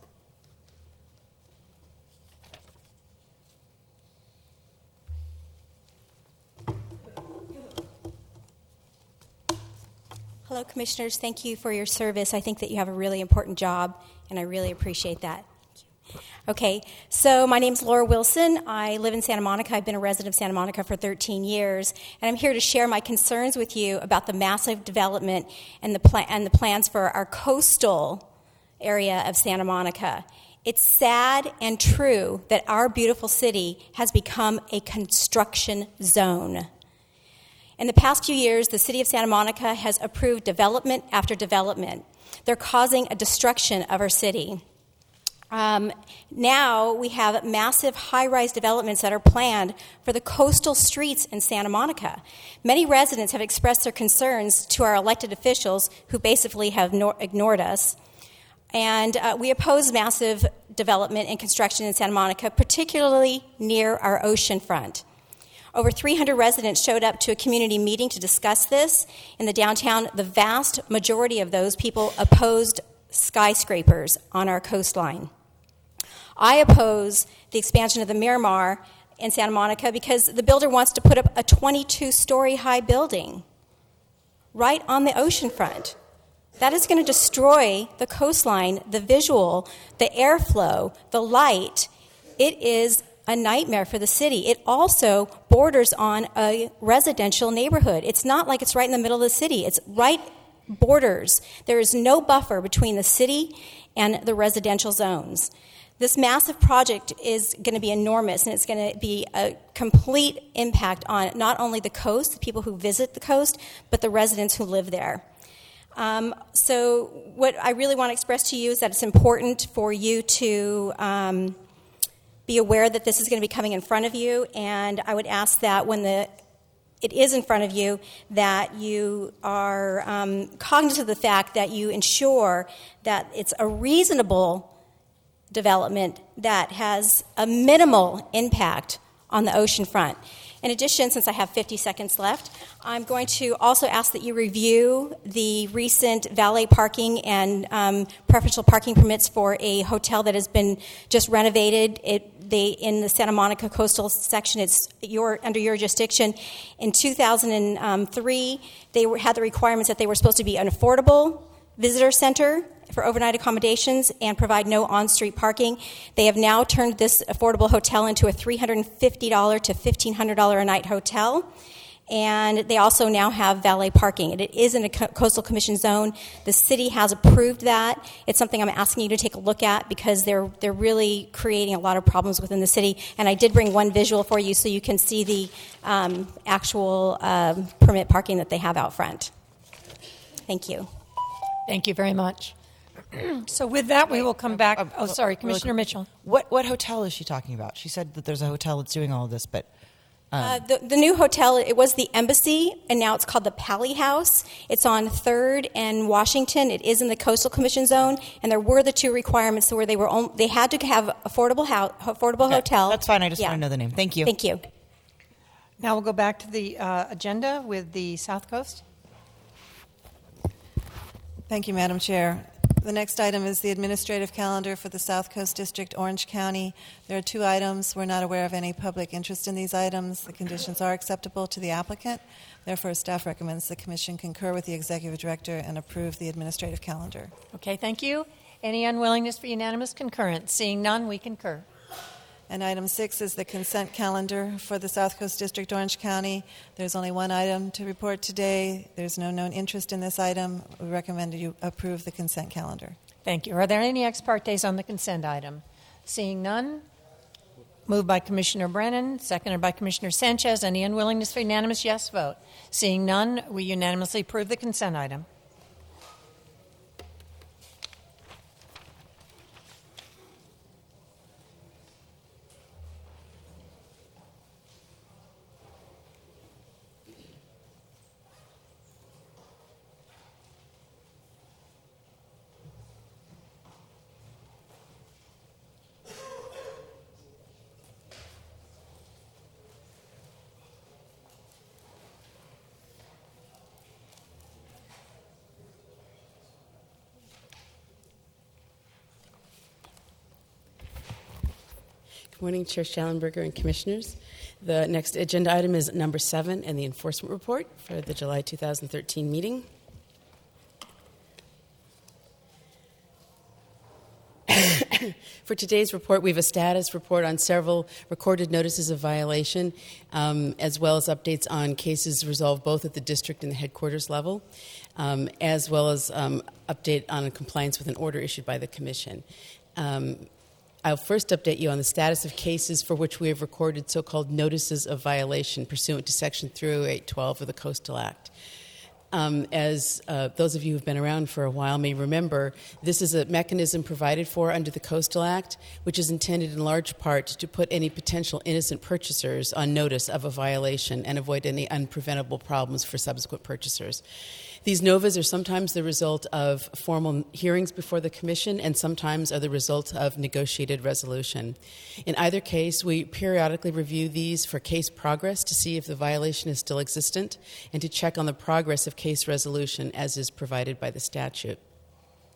Hello, Commissioners. Thank you for your service. I think that you have a really important job, and I really appreciate that. Okay, so my name's Laura Wilson. I live in Santa Monica. I've been a resident of Santa Monica for thirteen years, and I'm here to share my concerns with you about the massive development and the pla- and the plans for our coastal area of Santa Monica. It's sad and true that our beautiful city has become a construction zone. In the past few years, the city of Santa Monica has approved development after development. They're causing a destruction of our city. Um, now we have massive high-rise developments that are planned for the coastal streets in Santa Monica. Many residents have expressed their concerns to our elected officials, who basically have no- ignored us. And uh, we oppose massive development and construction in Santa Monica, particularly near our ocean front. Over three hundred residents showed up to a community meeting to discuss this. In the downtown, the vast majority of those people opposed skyscrapers on our coastline. I oppose the expansion of the Miramar in Santa Monica because the builder wants to put up a twenty-two story high building right on the ocean front. That is going to destroy the coastline, the visual, the airflow, the light. It is a nightmare for the city. It also borders on a residential neighborhood. It's not like it's right in the middle of the city. It's right borders. There is no buffer between the city and the residential zones. This massive project is going to be enormous, and it's going to be a complete impact on not only the coast, the people who visit the coast, but the residents who live there. Um, so what I really want to express to you is that it's important for you to um, be aware that this is going to be coming in front of you, and I would ask that when the it is in front of you, that you are um, cognizant of the fact that you ensure that it's a reasonable development that has a minimal impact on the ocean front. In addition, since I have fifty seconds left, I'm going to also ask that you review the recent valet parking and um, preferential parking permits for a hotel that has been just renovated. It, they in the Santa Monica coastal section, it's your under your jurisdiction. In two thousand three, they were, had the requirements that they were supposed to be an affordable visitor center for overnight accommodations and provide no on-street parking. They have now turned this affordable hotel into a three hundred fifty dollars to fifteen hundred dollars a night hotel. And they also now have valet parking. It is in a coastal commission zone. The city has approved that. It's something I'm asking you to take a look at because they're they're really creating a lot of problems within the city. And I did bring one visual for you so you can see the um, actual um, permit parking that they have out front. Thank you. Thank you very much. So with that, we will come back. Oh, sorry, Commissioner really Mitchell. What what hotel is she talking about? She said that there's a hotel that's doing all of this, but um. uh, the the new hotel, it was the Embassy, and now it's called the Pally House. It's on Third and Washington. It is in the Coastal Commission zone, and there were the two requirements where they were only, they had to have affordable house, affordable Okay, hotel. that's fine. I just Yeah. want to know the name. Thank you. Thank you. Now we'll go back to the uh, agenda with the South Coast. Thank you, Madam Chair. The next item is the administrative calendar for the South Coast District, Orange County. There are two items. We're not aware of any public interest in these items. The conditions are acceptable to the applicant. Therefore, staff recommends the Commission concur with the Executive Director and approve the administrative calendar. Okay, thank you. Any unwillingness for unanimous concurrence? Seeing none, we concur. And item six is the consent calendar for the South Coast District, Orange County. There's only one item to report today. There's no known interest in this item. We recommend you approve the consent calendar. Thank you. Are there any ex partes on the consent item? Seeing none, moved by Commissioner Brennan, seconded by Commissioner Sanchez. Any unwillingness for unanimous yes vote? Seeing none, we unanimously approve the consent item. Good morning, Chair Schallenberger and Commissioners. The next agenda item is number seven and the enforcement report for the July two thousand thirteen meeting. For today's report, we have a status report on several recorded notices of violation, um, as well as updates on cases resolved both at the district and the headquarters level, um, as well as um, update on compliance with an order issued by the Commission. Um, I'll first update you on the status of cases for which we have recorded so-called notices of violation pursuant to Section three oh eight twelve of the Coastal Act. Um, as uh, those of you who have been around for a while may remember, this is a mechanism provided for under the Coastal Act, which is intended in large part to put any potential innocent purchasers on notice of a violation and avoid any unpreventable problems for subsequent purchasers. These novas are sometimes the result of formal hearings before the Commission and sometimes are the result of negotiated resolution. In either case, we periodically review these for case progress to see if the violation is still existent and to check on the progress of case resolution as is provided by the statute.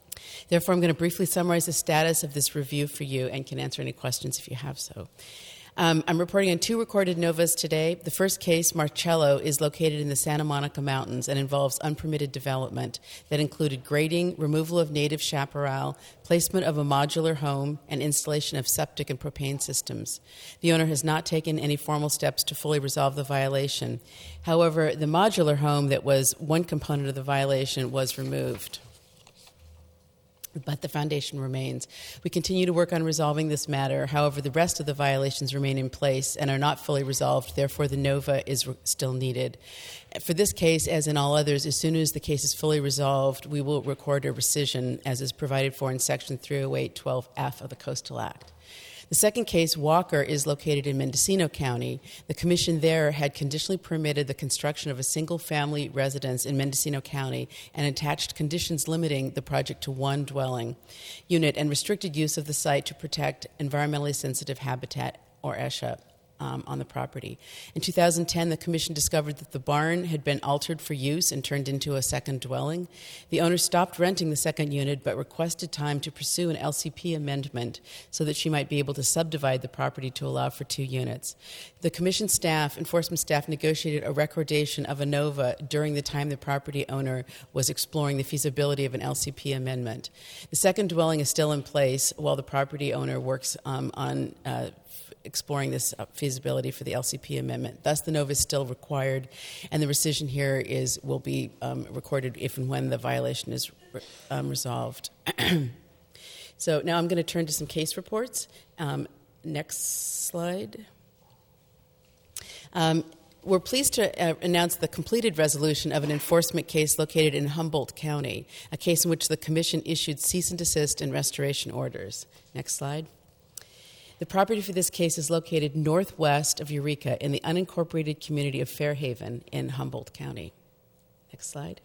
Therefore, I'm going to briefly summarize the status of this review for you and can answer any questions if you have so. Um, I'm reporting on two recorded novas today. The first case, Marcello, is located in the Santa Monica Mountains and involves unpermitted development that included grading, removal of native chaparral, placement of a modular home, and installation of septic and propane systems. The owner has not taken any formal steps to fully resolve the violation. However, the modular home that was one component of the violation was removed, but the foundation remains. We continue to work on resolving this matter. However, the rest of the violations remain in place and are not fully resolved. Therefore, the NOVA is re- still needed. For this case, as in all others, as soon as the case is fully resolved, we will record a rescission as is provided for in Section three oh eight twelve F of the Coastal Act. The second case, Walker, is located in Mendocino County. The commission there had conditionally permitted the construction of a single-family residence in Mendocino County and attached conditions limiting the project to one dwelling unit and restricted use of the site to protect environmentally sensitive habitat, or ESHA, um, on the property. In two thousand ten, the commission discovered that the barn had been altered for use and turned into a second dwelling. The owner stopped renting the second unit but requested time to pursue an L C P amendment so that she might be able to subdivide the property to allow for two units. The commission staff, enforcement staff, negotiated a recordation of a NOVA during the time the property owner was exploring the feasibility of an L C P amendment. The second dwelling is still in place while the property owner works um, on uh, exploring this feasibility for the L C P amendment. Thus, the NOVA is still required, and the rescission here is will be um, recorded if and when the violation is um, resolved. So now I'm going to turn to some case reports. Um, next slide. Um, We're pleased to uh, announce the completed resolution of an enforcement case located in Humboldt County, a case in which the Commission issued cease and desist and restoration orders. Next slide. The property for this case is located northwest of Eureka in the unincorporated community of Fairhaven in Humboldt County. Next slide.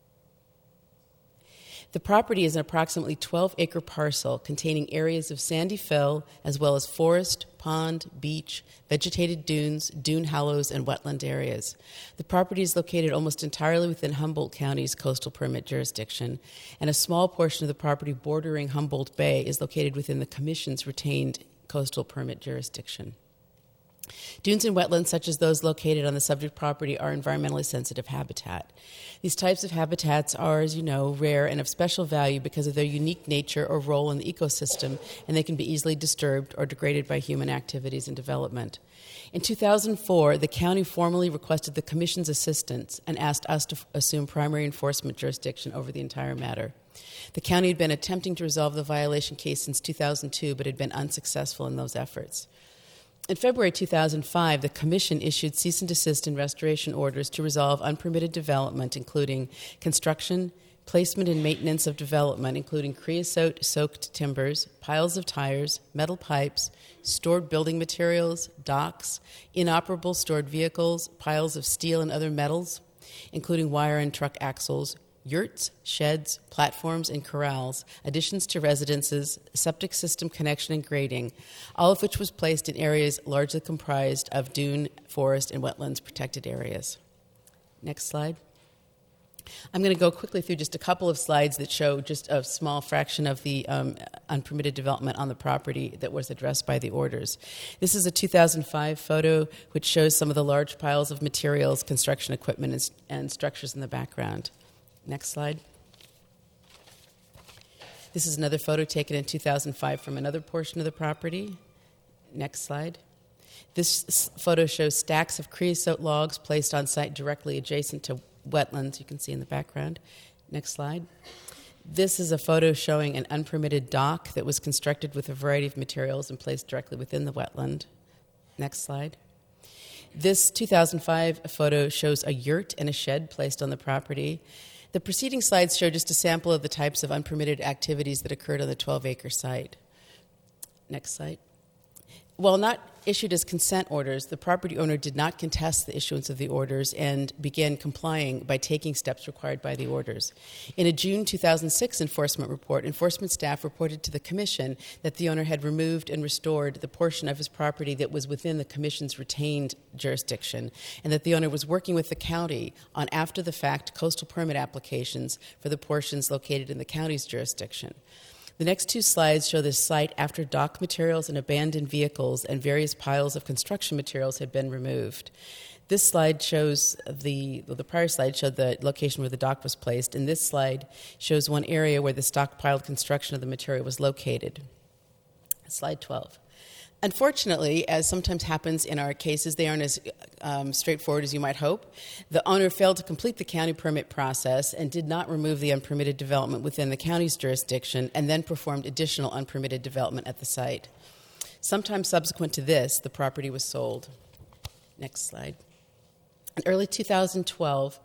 The property is an approximately twelve-acre parcel containing areas of sandy fill as well as forest, pond, beach, vegetated dunes, dune hollows, and wetland areas. The property is located almost entirely within Humboldt County's coastal permit jurisdiction, and a small portion of the property bordering Humboldt Bay is located within the Commission's retained coastal permit jurisdiction. Dunes and wetlands, such as those located on the subject property, are environmentally sensitive habitat. These types of habitats are, as you know, rare and of special value because of their unique nature or role in the ecosystem, and they can be easily disturbed or degraded by human activities and development. In two thousand four, the county formally requested the Commission's assistance and asked us to f- assume primary enforcement jurisdiction over the entire matter. The county had been attempting to resolve the violation case since two thousand two, but had been unsuccessful in those efforts. In February two thousand five, the Commission issued cease and desist and restoration orders to resolve unpermitted development, including construction, placement and maintenance of development, including creosote-soaked timbers, piles of tires, metal pipes, stored building materials, docks, inoperable stored vehicles, piles of steel and other metals, including wire and truck axles, yurts, sheds, platforms, and corrals, additions to residences, septic system connection and grading, all of which was placed in areas largely comprised of dune, forest, and wetlands protected areas. Next slide. I'm going to go quickly through just a couple of slides that show just a small fraction of the um, unpermitted development on the property that was addressed by the orders. This is a two thousand five photo which shows some of the large piles of materials, construction equipment, and, and structures in the background. Next slide. This is another photo taken in two thousand five from another portion of the property. Next slide. This photo shows stacks of creosote logs placed on site directly adjacent to wetlands, you can see in the background. Next slide. This is a photo showing an unpermitted dock that was constructed with a variety of materials and placed directly within the wetland. Next slide. This two thousand five photo shows a yurt and a shed placed on the property. The preceding slides show just a sample of the types of unpermitted activities that occurred on the twelve-acre site. Next slide. While not issued as consent orders, the property owner did not contest the issuance of the orders and began complying by taking steps required by the orders. In a June two thousand six enforcement report, enforcement staff reported to the Commission that the owner had removed and restored the portion of his property that was within the Commission's retained jurisdiction, and that the owner was working with the county on after-the-fact coastal permit applications for the portions located in the county's jurisdiction. The next two slides show the site after dock materials and abandoned vehicles and various piles of construction materials had been removed. This slide shows the, well, the prior slide showed the location where the dock was placed, and this slide shows one area where the stockpiled construction of the material was located. Slide twelve. Unfortunately, as sometimes happens in our cases, they aren't as um, straightforward as you might hope. The owner failed to complete the county permit process and did not remove the unpermitted development within the county's jurisdiction and then performed additional unpermitted development at the site. Sometime subsequent to this, the property was sold. Next slide. In early two thousand twelve,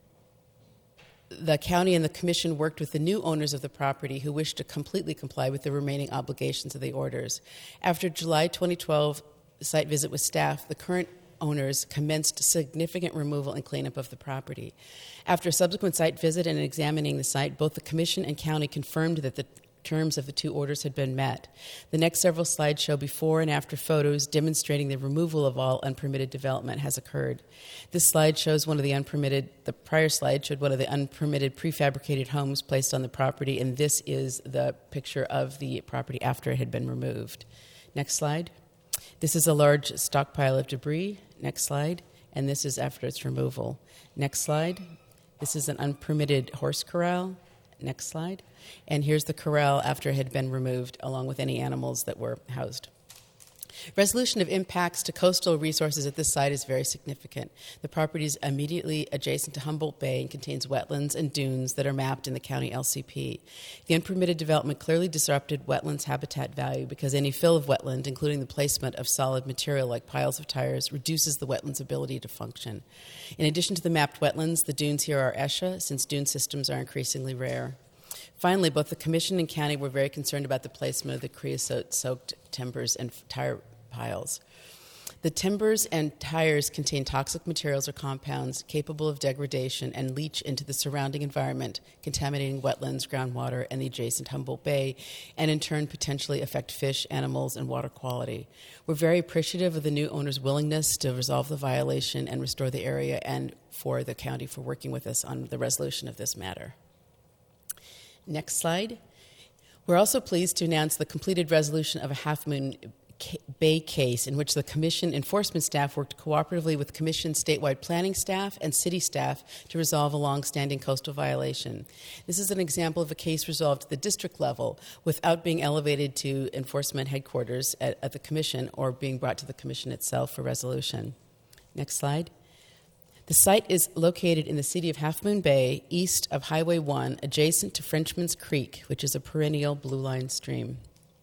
the county and the commission worked with the new owners of the property who wished to completely comply with the remaining obligations of the orders. After July twenty twelve site visit with staff, the current owners commenced significant removal and cleanup of the property. After a subsequent site visit and examining the site, both the commission and county confirmed that the terms of the two orders had been met. The next several slides show before and after photos demonstrating the removal of all unpermitted development has occurred. This slide shows one of the unpermitted, the prior slide showed one of the unpermitted prefabricated homes placed on the property, and this is the picture of the property after it had been removed. Next slide. This is a large stockpile of debris. Next slide. And this is after its removal. Next slide. This is an unpermitted horse corral. Next slide. And here's the corral after it had been removed, along with any animals that were housed. Resolution of impacts to coastal resources at this site is very significant. The property is immediately adjacent to Humboldt Bay and contains wetlands and dunes that are mapped in the county L C P. The unpermitted development clearly disrupted wetlands habitat value because any fill of wetland, including the placement of solid material like piles of tires, reduces the wetland's ability to function. In addition to the mapped wetlands, the dunes here are ESHA, since dune systems are increasingly rare. Finally, both the commission and county were very concerned about the placement of the creosote-soaked timbers and tire piles. The timbers and tires contain toxic materials or compounds capable of degradation and leach into the surrounding environment, contaminating wetlands, groundwater, and the adjacent Humboldt Bay, and in turn potentially affect fish, animals, and water quality. We're very appreciative of the new owner's willingness to resolve the violation and restore the area, and for the county for working with us on the resolution of this matter. Next slide. We're also pleased to announce the completed resolution of a Half Moon Bay case in which the Commission enforcement staff worked cooperatively with Commission statewide planning staff and city staff to resolve a long-standing coastal violation. This is an example of a case resolved at the district level without being elevated to enforcement headquarters at, at the Commission or being brought to the Commission itself for resolution. Next slide. The site is located in the city of Half Moon Bay, east of Highway one, adjacent to Frenchman's Creek, which is a perennial blue line stream.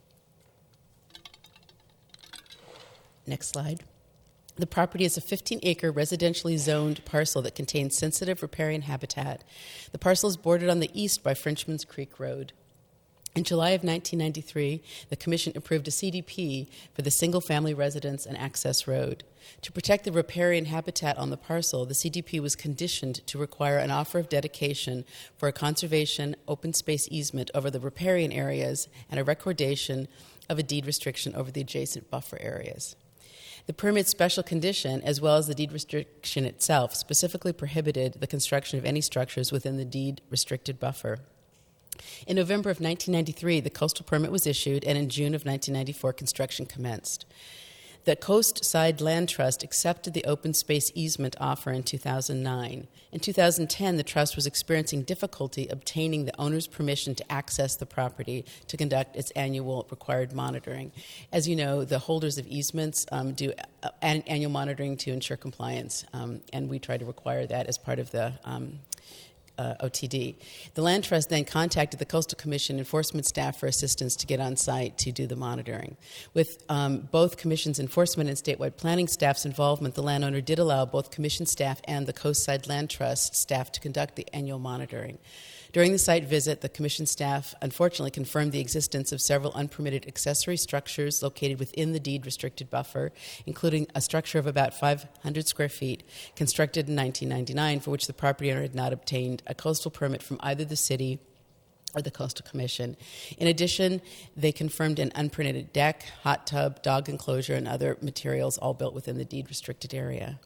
Next slide. The property is a fifteen-acre residentially zoned parcel that contains sensitive riparian habitat. The parcel is bordered on the east by Frenchman's Creek Road. In July of nineteen ninety-three, the Commission approved a C D P for the single-family residence and access road. To protect the riparian habitat on the parcel, the C D P was conditioned to require an offer of dedication for a conservation open space easement over the riparian areas and a recordation of a deed restriction over the adjacent buffer areas. The permit's special condition, as well as the deed restriction itself, specifically prohibited the construction of any structures within the deed restricted buffer. In November of nineteen ninety-three, the coastal permit was issued, and in June of nineteen ninety-four, construction commenced. The Coast Side Land Trust accepted the open space easement offer in two thousand nine. In two thousand ten, the trust was experiencing difficulty obtaining the owner's permission to access the property to conduct its annual required monitoring. As you know, the holders of easements um, do an annual monitoring to ensure compliance, um, and we try to require that as part of the um, Uh, O T D. The Land Trust then contacted the Coastal Commission enforcement staff for assistance to get on site to do the monitoring. With um, both Commission's enforcement and statewide planning staff's involvement, the landowner did allow both Commission staff and the Coastside Land Trust staff to conduct the annual monitoring. During the site visit, the Commission staff unfortunately confirmed the existence of several unpermitted accessory structures located within the deed-restricted buffer, including a structure of about five hundred square feet constructed in nineteen ninety-nine, for which the property owner had not obtained a coastal permit from either the city or the Coastal Commission. In addition, they confirmed an unpermitted deck, hot tub, dog enclosure, and other materials all built within the deed-restricted area.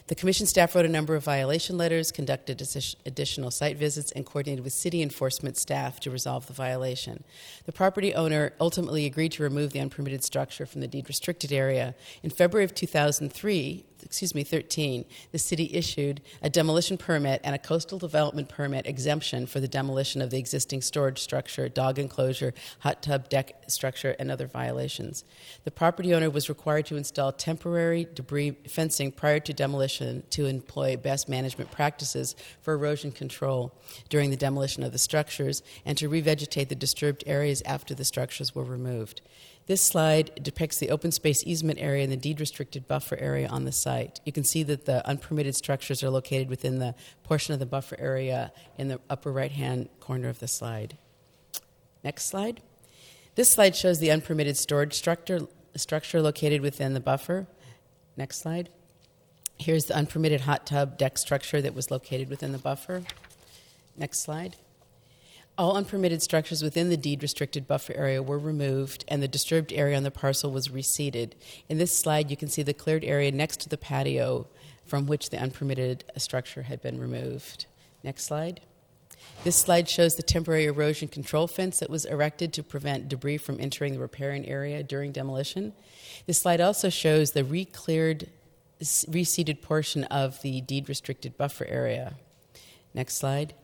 The Commission staff wrote a number of violation letters, conducted additional site visits, and coordinated with city enforcement staff to resolve the violation. The property owner ultimately agreed to remove the unpermitted structure from the deed-restricted area. In February of two thousand three, excuse me, thirteen, the city issued a demolition permit and a coastal development permit exemption for the demolition of the existing storage structure, dog enclosure, hot tub deck structure, and other violations. The property owner was required to install temporary debris fencing prior to demolition to employ best management practices for erosion control during the demolition of the structures and to revegetate the disturbed areas after the structures were removed. This slide depicts the open space easement area and the deed-restricted buffer area on the site. You can see that the unpermitted structures are located within the portion of the buffer area in the upper right-hand corner of the slide. Next slide. This slide shows the unpermitted storage structure, structure located within the buffer. Next slide. Here's the unpermitted hot tub deck structure that was located within the buffer. Next slide. All unpermitted structures within the deed-restricted buffer area were removed, and the disturbed area on the parcel was reseeded. In this slide, you can see the cleared area next to the patio from which the unpermitted structure had been removed. Next slide. This slide shows the temporary erosion control fence that was erected to prevent debris from entering the riparian area during demolition. This slide also shows the re-cleared reseeded portion of the deed-restricted buffer area. Next slide.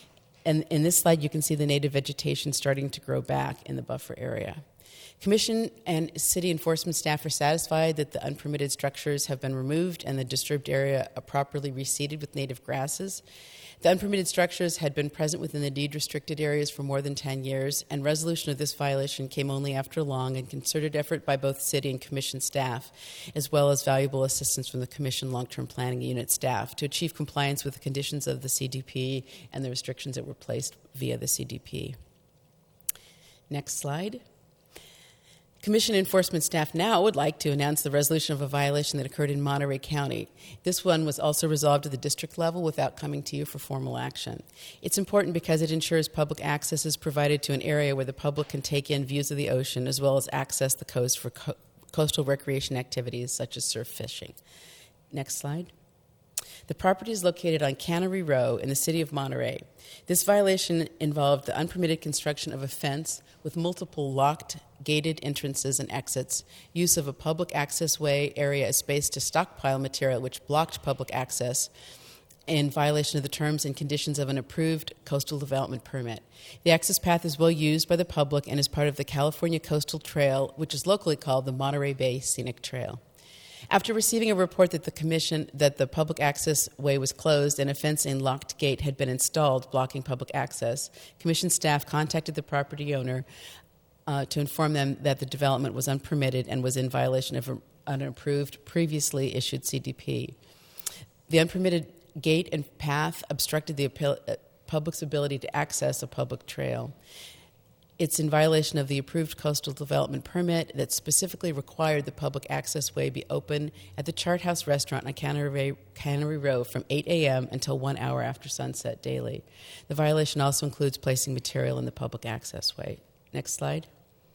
And in this slide, you can see the native vegetation starting to grow back in the buffer area. Commission and city enforcement staff are satisfied that the unpermitted structures have been removed and the disturbed area properly reseeded with native grasses. The unpermitted structures had been present within the deed-restricted areas for more than ten years, and resolution of this violation came only after long and concerted effort by both city and commission staff, as well as valuable assistance from the commission long-term planning unit staff to achieve compliance with the conditions of the C D P and the restrictions that were placed via the C D P. Next slide. Commission enforcement staff now would like to announce the resolution of a violation that occurred in Monterey County. This one was also resolved at the district level without coming to you for formal action. It's important because it ensures public access is provided to an area where the public can take in views of the ocean as well as access the coast for co- coastal recreation activities such as surf fishing. Next slide. The property is located on Cannery Row in the city of Monterey. This violation involved the unpermitted construction of a fence with multiple locked, gated entrances and exits, use of a public access way area as space to stockpile material which blocked public access, in violation of the terms and conditions of an approved coastal development permit. The access path is well used by the public and is part of the California Coastal Trail, which is locally called the Monterey Bay Scenic Trail. After receiving a report that the commission that the public access way was closed and a fence and locked gate had been installed blocking public access, commission staff contacted the property owner uh, to inform them that the development was unpermitted and was in violation of a, an approved previously issued C D P. The unpermitted gate and path obstructed the appeal, uh, public's ability to access a public trail. It's in violation of the approved coastal development permit that specifically required the public access way be open at the Chart House restaurant on Cannery, Cannery Row from eight a.m. until one hour after sunset daily. The violation also includes placing material in the public access way. Next slide.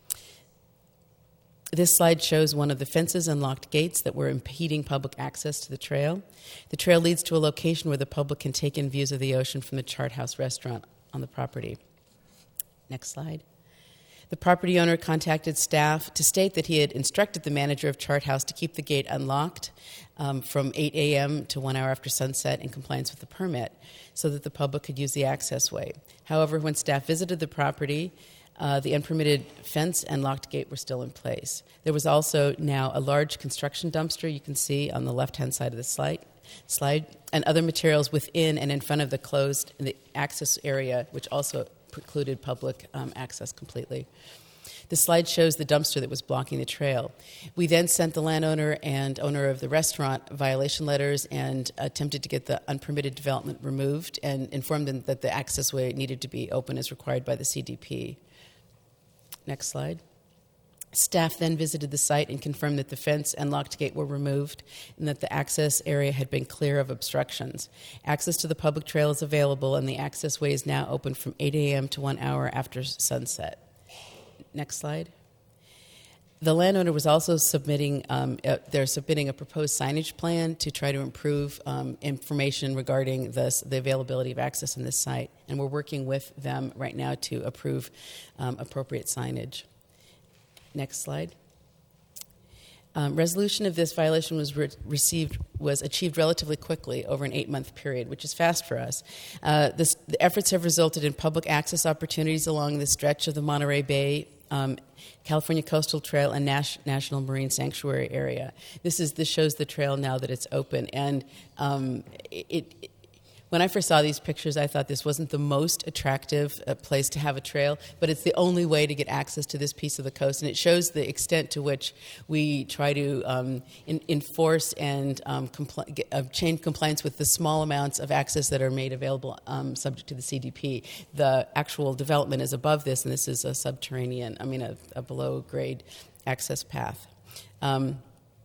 This slide shows one of the fences and locked gates that were impeding public access to the trail. The trail leads to a location where the public can take in views of the ocean from the Chart House restaurant on the property. Next slide. The property owner contacted staff to state that he had instructed the manager of Chart House to keep the gate unlocked um, from eight a.m. to one hour after sunset in compliance with the permit so that the public could use the access way. However, when staff visited the property, uh, the unpermitted fence and locked gate were still in place. There was also now a large construction dumpster you can see on the left-hand side of the slide, slide and other materials within and in front of the closed the access area, which also precluded public um, access completely. The slide shows the dumpster that was blocking the trail. We then sent the landowner and owner of the restaurant violation letters and attempted to get the unpermitted development removed and informed them that the access way needed to be open as required by the C D P. Next slide. Staff then visited the site and confirmed that the fence and locked gate were removed and that the access area had been clear of obstructions. Access to the public trail is available, and the access way is now open from eight a.m. to one hour after sunset. Next slide. The landowner was also submitting, um, uh, they're submitting a proposed signage plan to try to improve um, information regarding this, the availability of access in this site. And we're working with them right now to approve um, appropriate signage. Next slide. Um, resolution of this violation was re- received was achieved relatively quickly over an eight-month period, which is fast for us. Uh, this, the efforts have resulted in public access opportunities along the stretch of the Monterey Bay, um, California Coastal Trail, and Nash, National Marine Sanctuary area. This is this shows the trail now that it's open, and um, it, it when I first saw these pictures, I thought this wasn't the most attractive uh, place to have a trail, but it's the only way to get access to this piece of the coast, and it shows the extent to which we try to um, in, enforce and um, compl- get, uh, change compliance with the small amounts of access that are made available um, subject to the C D P. The actual development is above this, and this is a subterranean, I mean, a, a below-grade access path. Um,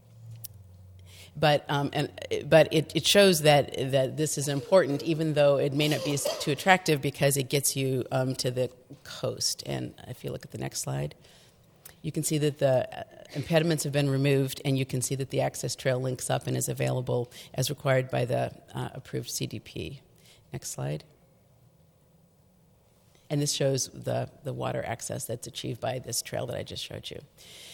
But um, and but it, it shows that that this is important, even though it may not be too attractive, because it gets you um, to the coast. And if you look at the next slide, you can see that the impediments have been removed, and you can see that the access trail links up and is available as required by the uh, approved C D P. Next slide. And this shows the the water access that's achieved by this trail that I just showed you.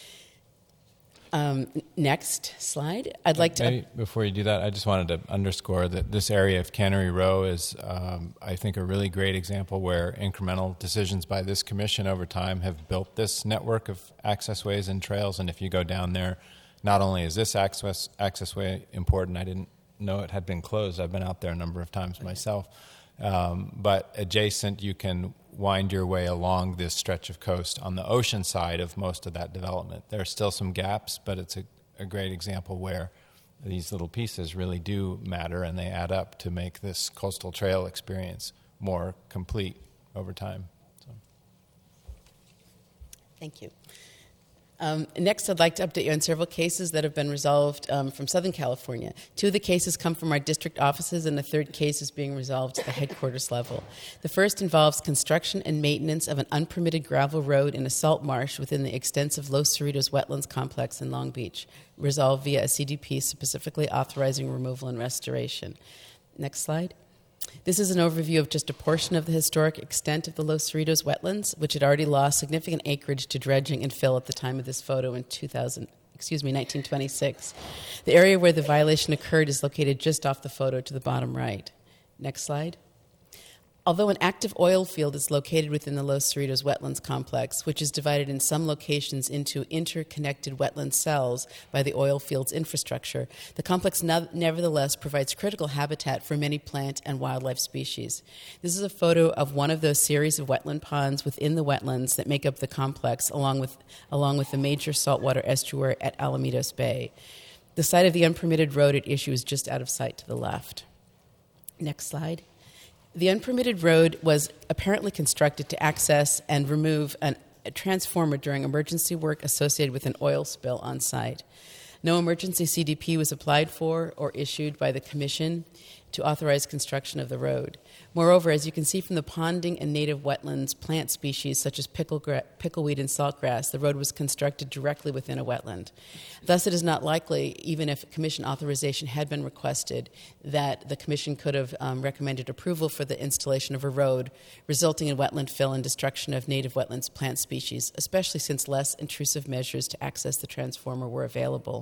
Um, next slide. I'd like to... Maybe before you do that, I just wanted to underscore that this area of Cannery Row is, um, I think, a really great example where incremental decisions by this commission over time have built this network of access ways and trails. And if you go down there, not only is this access, access way important, I didn't know it had been closed. I've been out there a number of times myself. Um, but adjacent, you can wind your way along this stretch of coast on the ocean side of most of that development. There are still some gaps, but it's a, a great example where these little pieces really do matter, and they add up to make this coastal trail experience more complete over time. So. Thank you. Um, next, I'd like to update you on several cases that have been resolved um, from Southern California. Two of the cases come from our district offices, and the third case is being resolved at the headquarters level. The first involves construction and maintenance of an unpermitted gravel road in a salt marsh within the extensive Los Cerritos Wetlands Complex in Long Beach, resolved via a C D P specifically authorizing removal and restoration. Next slide. This is an overview of just a portion of the historic extent of the Los Cerritos wetlands, which had already lost significant acreage to dredging and fill at the time of this photo in two thousand, excuse me, nineteen twenty-six. The area where the violation occurred is located just off the photo to the bottom right. Next slide. Although an active oil field is located within the Los Cerritos Wetlands Complex, which is divided in some locations into interconnected wetland cells by the oil field's infrastructure, the complex no- nevertheless provides critical habitat for many plant and wildlife species. This is a photo of one of those series of wetland ponds within the wetlands that make up the complex, along with, along with the major saltwater estuary at Alamitos Bay. The site of the unpermitted road at issue is just out of sight to the left. Next slide. The unpermitted road was apparently constructed to access and remove an, a transformer during emergency work associated with an oil spill on site. No emergency C D P was applied for or issued by the Commission to authorize construction of the road. Moreover, as you can see from the ponding and native wetlands plant species such as pickle gra- pickleweed and saltgrass, the road was constructed directly within a wetland. Thus, it is not likely, even if Commission authorization had been requested, that the Commission could have um, recommended approval for the installation of a road, resulting in wetland fill and destruction of native wetlands plant species, especially since less intrusive measures to access the transformer were available.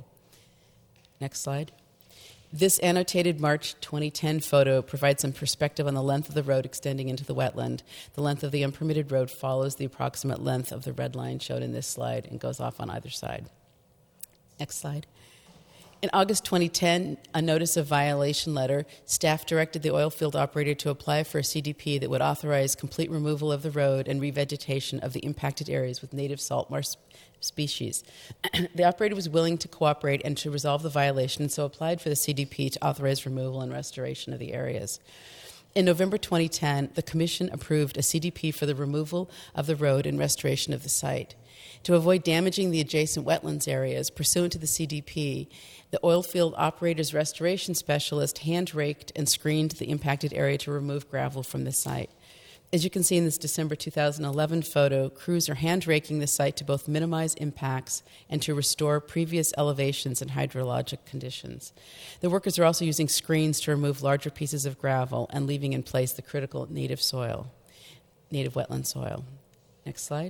Next slide. This annotated March twenty ten photo provides some perspective on the length of the road extending into the wetland. The length of the unpermitted road follows the approximate length of the red line shown in this slide and goes off on either side. Next slide. In August twenty ten, a notice of violation letter, staff directed the oil field operator to apply for a C D P that would authorize complete removal of the road and revegetation of the impacted areas with native salt marsh species. The operator was willing to cooperate and to resolve the violation, and so applied for the C D P to authorize removal and restoration of the areas. In November twenty ten, the Commission approved a C D P for the removal of the road and restoration of the site. To avoid damaging the adjacent wetlands areas, pursuant to the C D P, the oil field operator's restoration specialist hand-raked and screened the impacted area to remove gravel from the site. As you can see in this December two thousand eleven photo, crews are hand-raking the site to both minimize impacts and to restore previous elevations and hydrologic conditions. The workers are also using screens to remove larger pieces of gravel and leaving in place the critical native soil, native wetland soil. Next slide.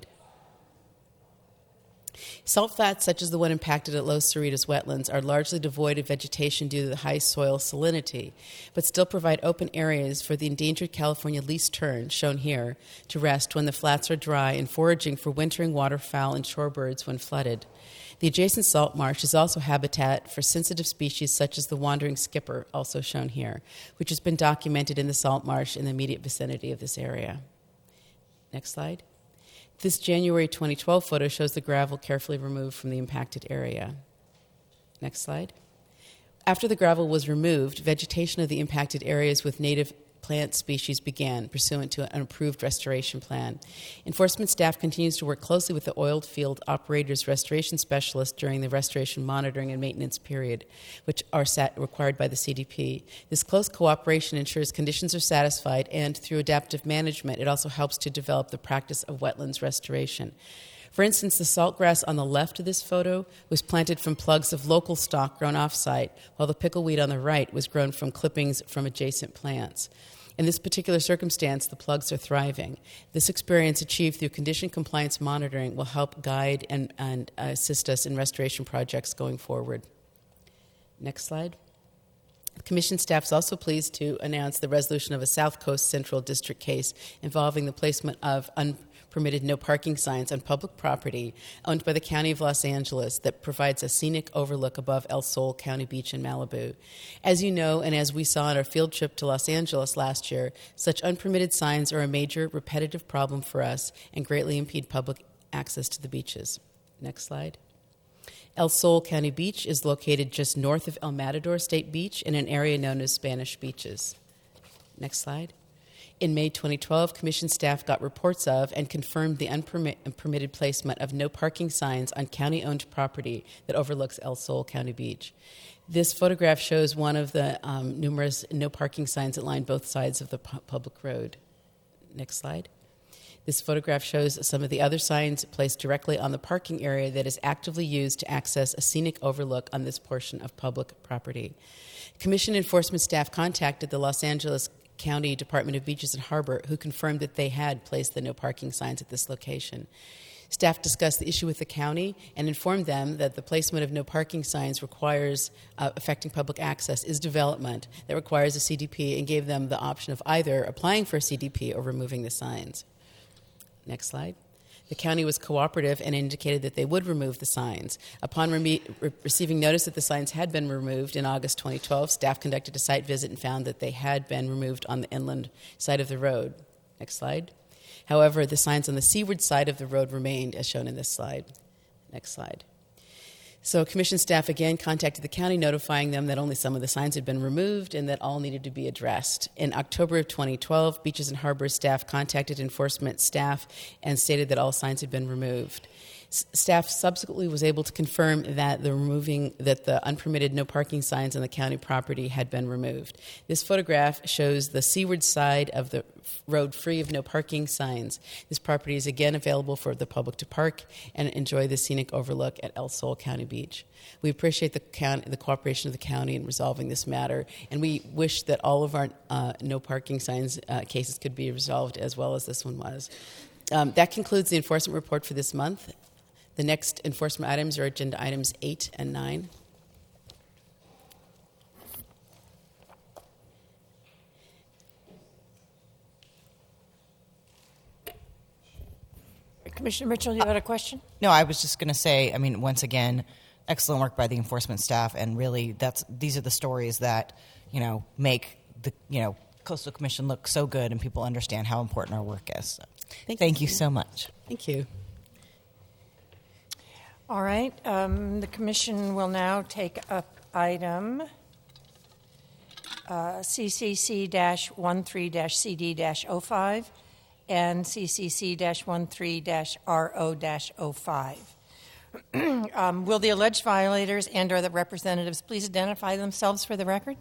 Salt flats, such as the one impacted at Los Cerritos wetlands, are largely devoid of vegetation due to the high soil salinity, but still provide open areas for the endangered California least tern, shown here, to rest when the flats are dry and foraging for wintering waterfowl and shorebirds when flooded. The adjacent salt marsh is also habitat for sensitive species such as the wandering skipper, also shown here, which has been documented in the salt marsh in the immediate vicinity of this area. Next slide. This January twenty twelve photo shows the gravel carefully removed from the impacted area. Next slide. After the gravel was removed, vegetation of the impacted areas with native plant species began, pursuant to an approved restoration plan. Enforcement staff continues to work closely with the oil field operators restoration specialists during the restoration monitoring and maintenance period, which are sat- required by the C D P. This close cooperation ensures conditions are satisfied, and through adaptive management, it also helps to develop the practice of wetlands restoration. For instance, the saltgrass on the left of this photo was planted from plugs of local stock grown off-site, while the pickleweed on the right was grown from clippings from adjacent plants. In this particular circumstance, the plugs are thriving. This experience achieved through condition compliance monitoring will help guide and, and assist us in restoration projects going forward. Next slide. The Commission staff is also pleased to announce the resolution of a South Coast Central District case involving the placement of unpermitted no parking signs on public property owned by the County of Los Angeles that provides a scenic overlook above El Sol County Beach in Malibu. As you know, and as we saw on our field trip to Los Angeles last year, such unpermitted signs are a major repetitive problem for us and greatly impede public access to the beaches. Next slide. El Sol County Beach is located just north of El Matador State Beach in an area known as Spanish Beaches. Next slide. In May twenty twelve, Commission staff got reports of and confirmed the unpermitted placement of no parking signs on county-owned property that overlooks El Sol County Beach. This photograph shows one of the um, numerous no parking signs that line both sides of the pu- public road. Next slide. This photograph shows some of the other signs placed directly on the parking area that is actively used to access a scenic overlook on this portion of public property. Commission enforcement staff contacted the Los Angeles County Department of Beaches and Harbor, who confirmed that they had placed the no parking signs at this location. Staff discussed the issue with the county and informed them that the placement of no parking signs requires uh, affecting public access is development that requires a C D P, and gave them the option of either applying for a C D P or removing the signs. Next slide. The county was cooperative and indicated that they would remove the signs. Upon re- re- receiving notice that the signs had been removed in August twenty twelve, staff conducted a site visit and found that they had been removed on the inland side of the road. Next slide. However, the signs on the seaward side of the road remained, as shown in this slide. Next slide. So Commission staff again contacted the county, notifying them that only some of the signs had been removed and that all needed to be addressed. In October of twenty twelve, Beaches and Harbor staff contacted enforcement staff and stated that all signs had been removed. S- staff subsequently was able to confirm that the removing that the unpermitted no parking signs on the county property had been removed. This photograph shows the seaward side of the road free of no parking signs. This property is again available for the public to park and enjoy the scenic overlook at El Sol County Beach. We appreciate the, county, the cooperation of the county in resolving this matter, and we wish that all of our uh, no parking signs uh, cases could be resolved as well as this one was. Um, that concludes the enforcement report for this month. The next enforcement items are agenda items eight and nine. Commissioner Mitchell, you had a question? No, I was just going to say, I mean, once again, excellent work by the enforcement staff, and really, that's these are the stories that, you know, make the, you know, Coastal Commission look so good, and people understand how important our work is. So, thank, thank you. you so much. Thank you. All right. Um, the Commission will now take up item uh, C C C thirteen C D oh five and C C C thirteen R O oh five. um, will the alleged violators and or the representatives please identify themselves for the record?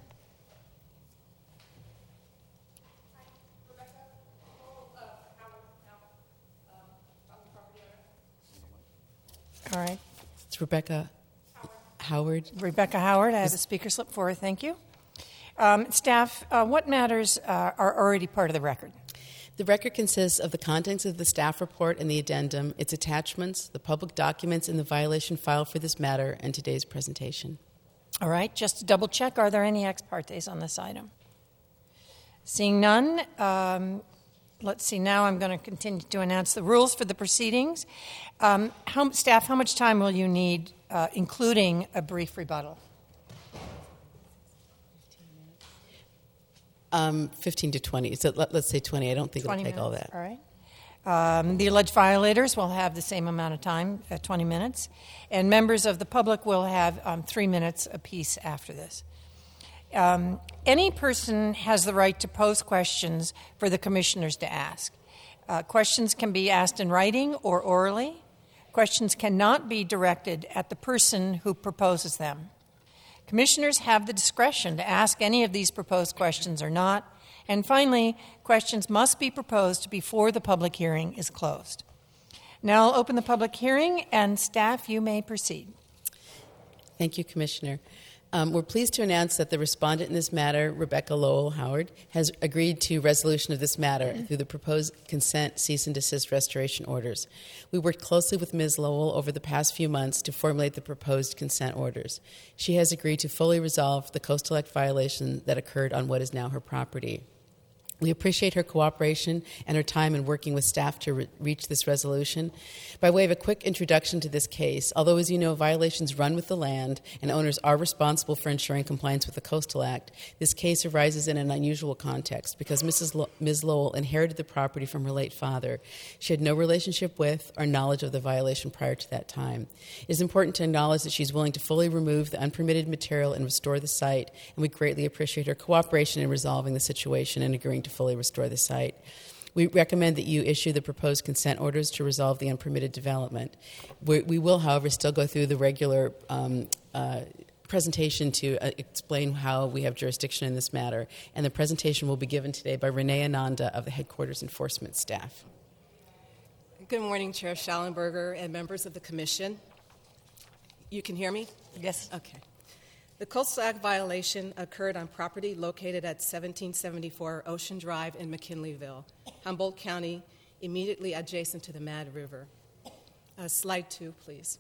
It's Rebecca Howard. Rebecca Howard, I have a speaker slip for her. Thank you. Um, staff, uh, what matters uh, are already part of the record? The record consists of the contents of the staff report and the addendum, its attachments, the public documents in the violation file for this matter, and today's presentation. All right, just to double check, are there any ex partes on this item? Seeing none, um, let's see, now I'm going to continue to announce the rules for the proceedings. Um, how, staff, how much time will you need, uh, including a brief rebuttal? Um, fifteen to twenty. So let, let's say twenty. I don't think it'll take minutes, all that. All right. Um, the alleged violators will have the same amount of time, uh, twenty minutes, and members of the public will have um, three minutes apiece after this. Um, any person has the right to pose questions for the commissioners to ask. Uh, questions can be asked in writing or orally. Questions cannot be directed at the person who proposes them. Commissioners have the discretion to ask any of these proposed questions or not. And finally, questions must be proposed before the public hearing is closed. Now I'll open the public hearing, and staff, you may proceed. Thank you, Commissioner. Um, we're pleased to announce that the respondent in this matter, Rebecca Lowell Howard, has agreed to resolution of this matter through the proposed consent cease and desist restoration orders. We worked closely with Miz Lowell over the past few months to formulate the proposed consent orders. She has agreed to fully resolve the Coastal Act violation that occurred on what is now her property. We appreciate her cooperation and her time in working with staff to re- reach this resolution. By way of a quick introduction to this case, although, as you know, violations run with the land and owners are responsible for ensuring compliance with the Coastal Act, this case arises in an unusual context because Missus Lo- Miz Lowell inherited the property from her late father. She had no relationship with or knowledge of the violation prior to that time. It is important to acknowledge that she's willing to fully remove the unpermitted material and restore the site, and we greatly appreciate her cooperation in resolving the situation and agreeing to fully restore the site. We recommend that you issue the proposed consent orders to resolve the unpermitted development. We, we will, however, still go through the regular um, uh, presentation to uh, explain how we have jurisdiction in this matter, and the presentation will be given today by Renee Ananda of the Headquarters Enforcement Staff. Good morning, Chair Schallenberger and members of the Commission. You can hear me? Yes. Okay. The Coastal Act violation occurred on property located at seventeen seventy-four Ocean Drive in McKinleyville, Humboldt County, immediately adjacent to the Mad River. Uh, slide two, please.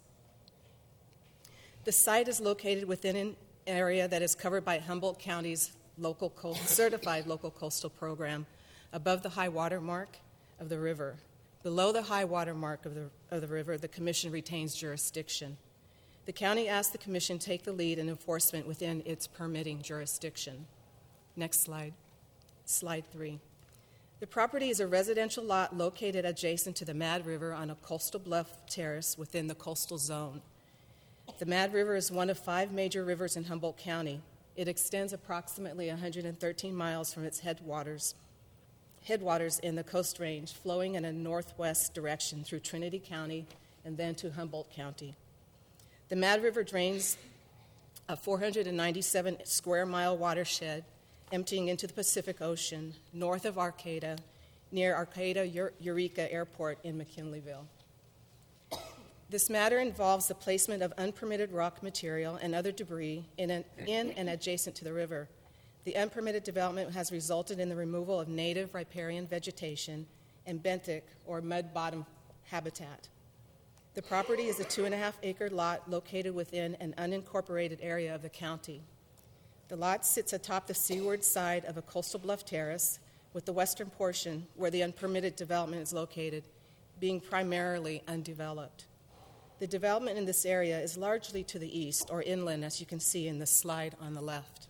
The site is located within an area that is covered by Humboldt County's local co- certified local coastal program above the high water mark of the river. Below the high water mark of the, of the river, the Commission retains jurisdiction. The county asked the Commission take the lead in enforcement within its permitting jurisdiction. Next slide. Slide three. The property is a residential lot located adjacent to the Mad River on a coastal bluff terrace within the coastal zone. The Mad River is one of five major rivers in Humboldt County. It extends approximately one hundred thirteen miles from its headwaters, headwaters in the Coast Range, flowing in a northwest direction through Trinity County and then to Humboldt County. The Mad River drains a four hundred ninety-seven square mile watershed emptying into the Pacific Ocean north of Arcata, near Arcata Eureka Airport in McKinleyville. This matter involves the placement of unpermitted rock material and other debris in, an, in and adjacent to the river. The unpermitted development has resulted in the removal of native riparian vegetation and benthic, or mud bottom habitat. The property is a two and a half acre lot located within an unincorporated area of the county. The lot sits atop the seaward side of a coastal bluff terrace, with the western portion, where the unpermitted development is located, being primarily undeveloped. The development in this area is largely to the east, or inland, as you can see in the slide on the left.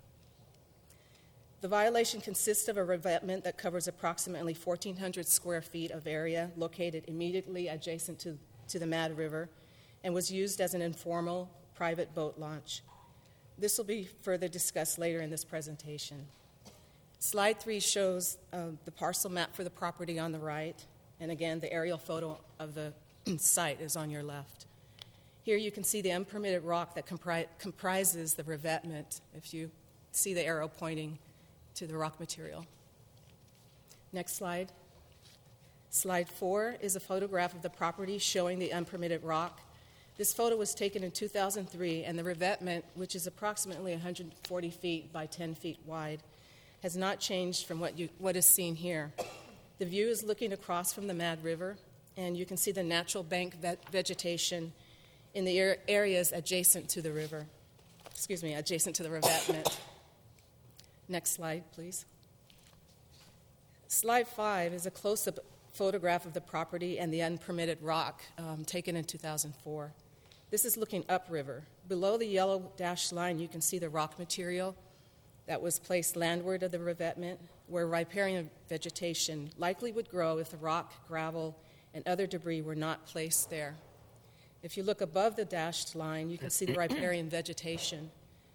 The violation consists of a revetment that covers approximately fourteen hundred square feet of area located immediately adjacent to to the Mad River and was used as an informal private boat launch. This will be further discussed later in this presentation. Slide three shows uh, the parcel map for the property on the right, and again, the aerial photo of the site is on your left. Here you can see the unpermitted rock that compri- comprises the revetment, if you see the arrow pointing to the rock material. Next slide. Slide four is a photograph of the property showing the unpermitted rock. This photo was taken in two thousand three, and the revetment, which is approximately one hundred forty feet by ten feet wide, has not changed from what, you, what is seen here. The view is looking across from the Mad River, and you can see the natural bank ve- vegetation in the er- areas adjacent to the river. Excuse me, adjacent to the revetment. Next slide, please. Slide five is a close-up photograph of the property and the unpermitted rock um, taken in two thousand four. This is looking upriver. Below the yellow dashed line, you can see the rock material that was placed landward of the revetment, where riparian vegetation likely would grow if the rock, gravel, and other debris were not placed there. If you look above the dashed line, you can see the riparian vegetation.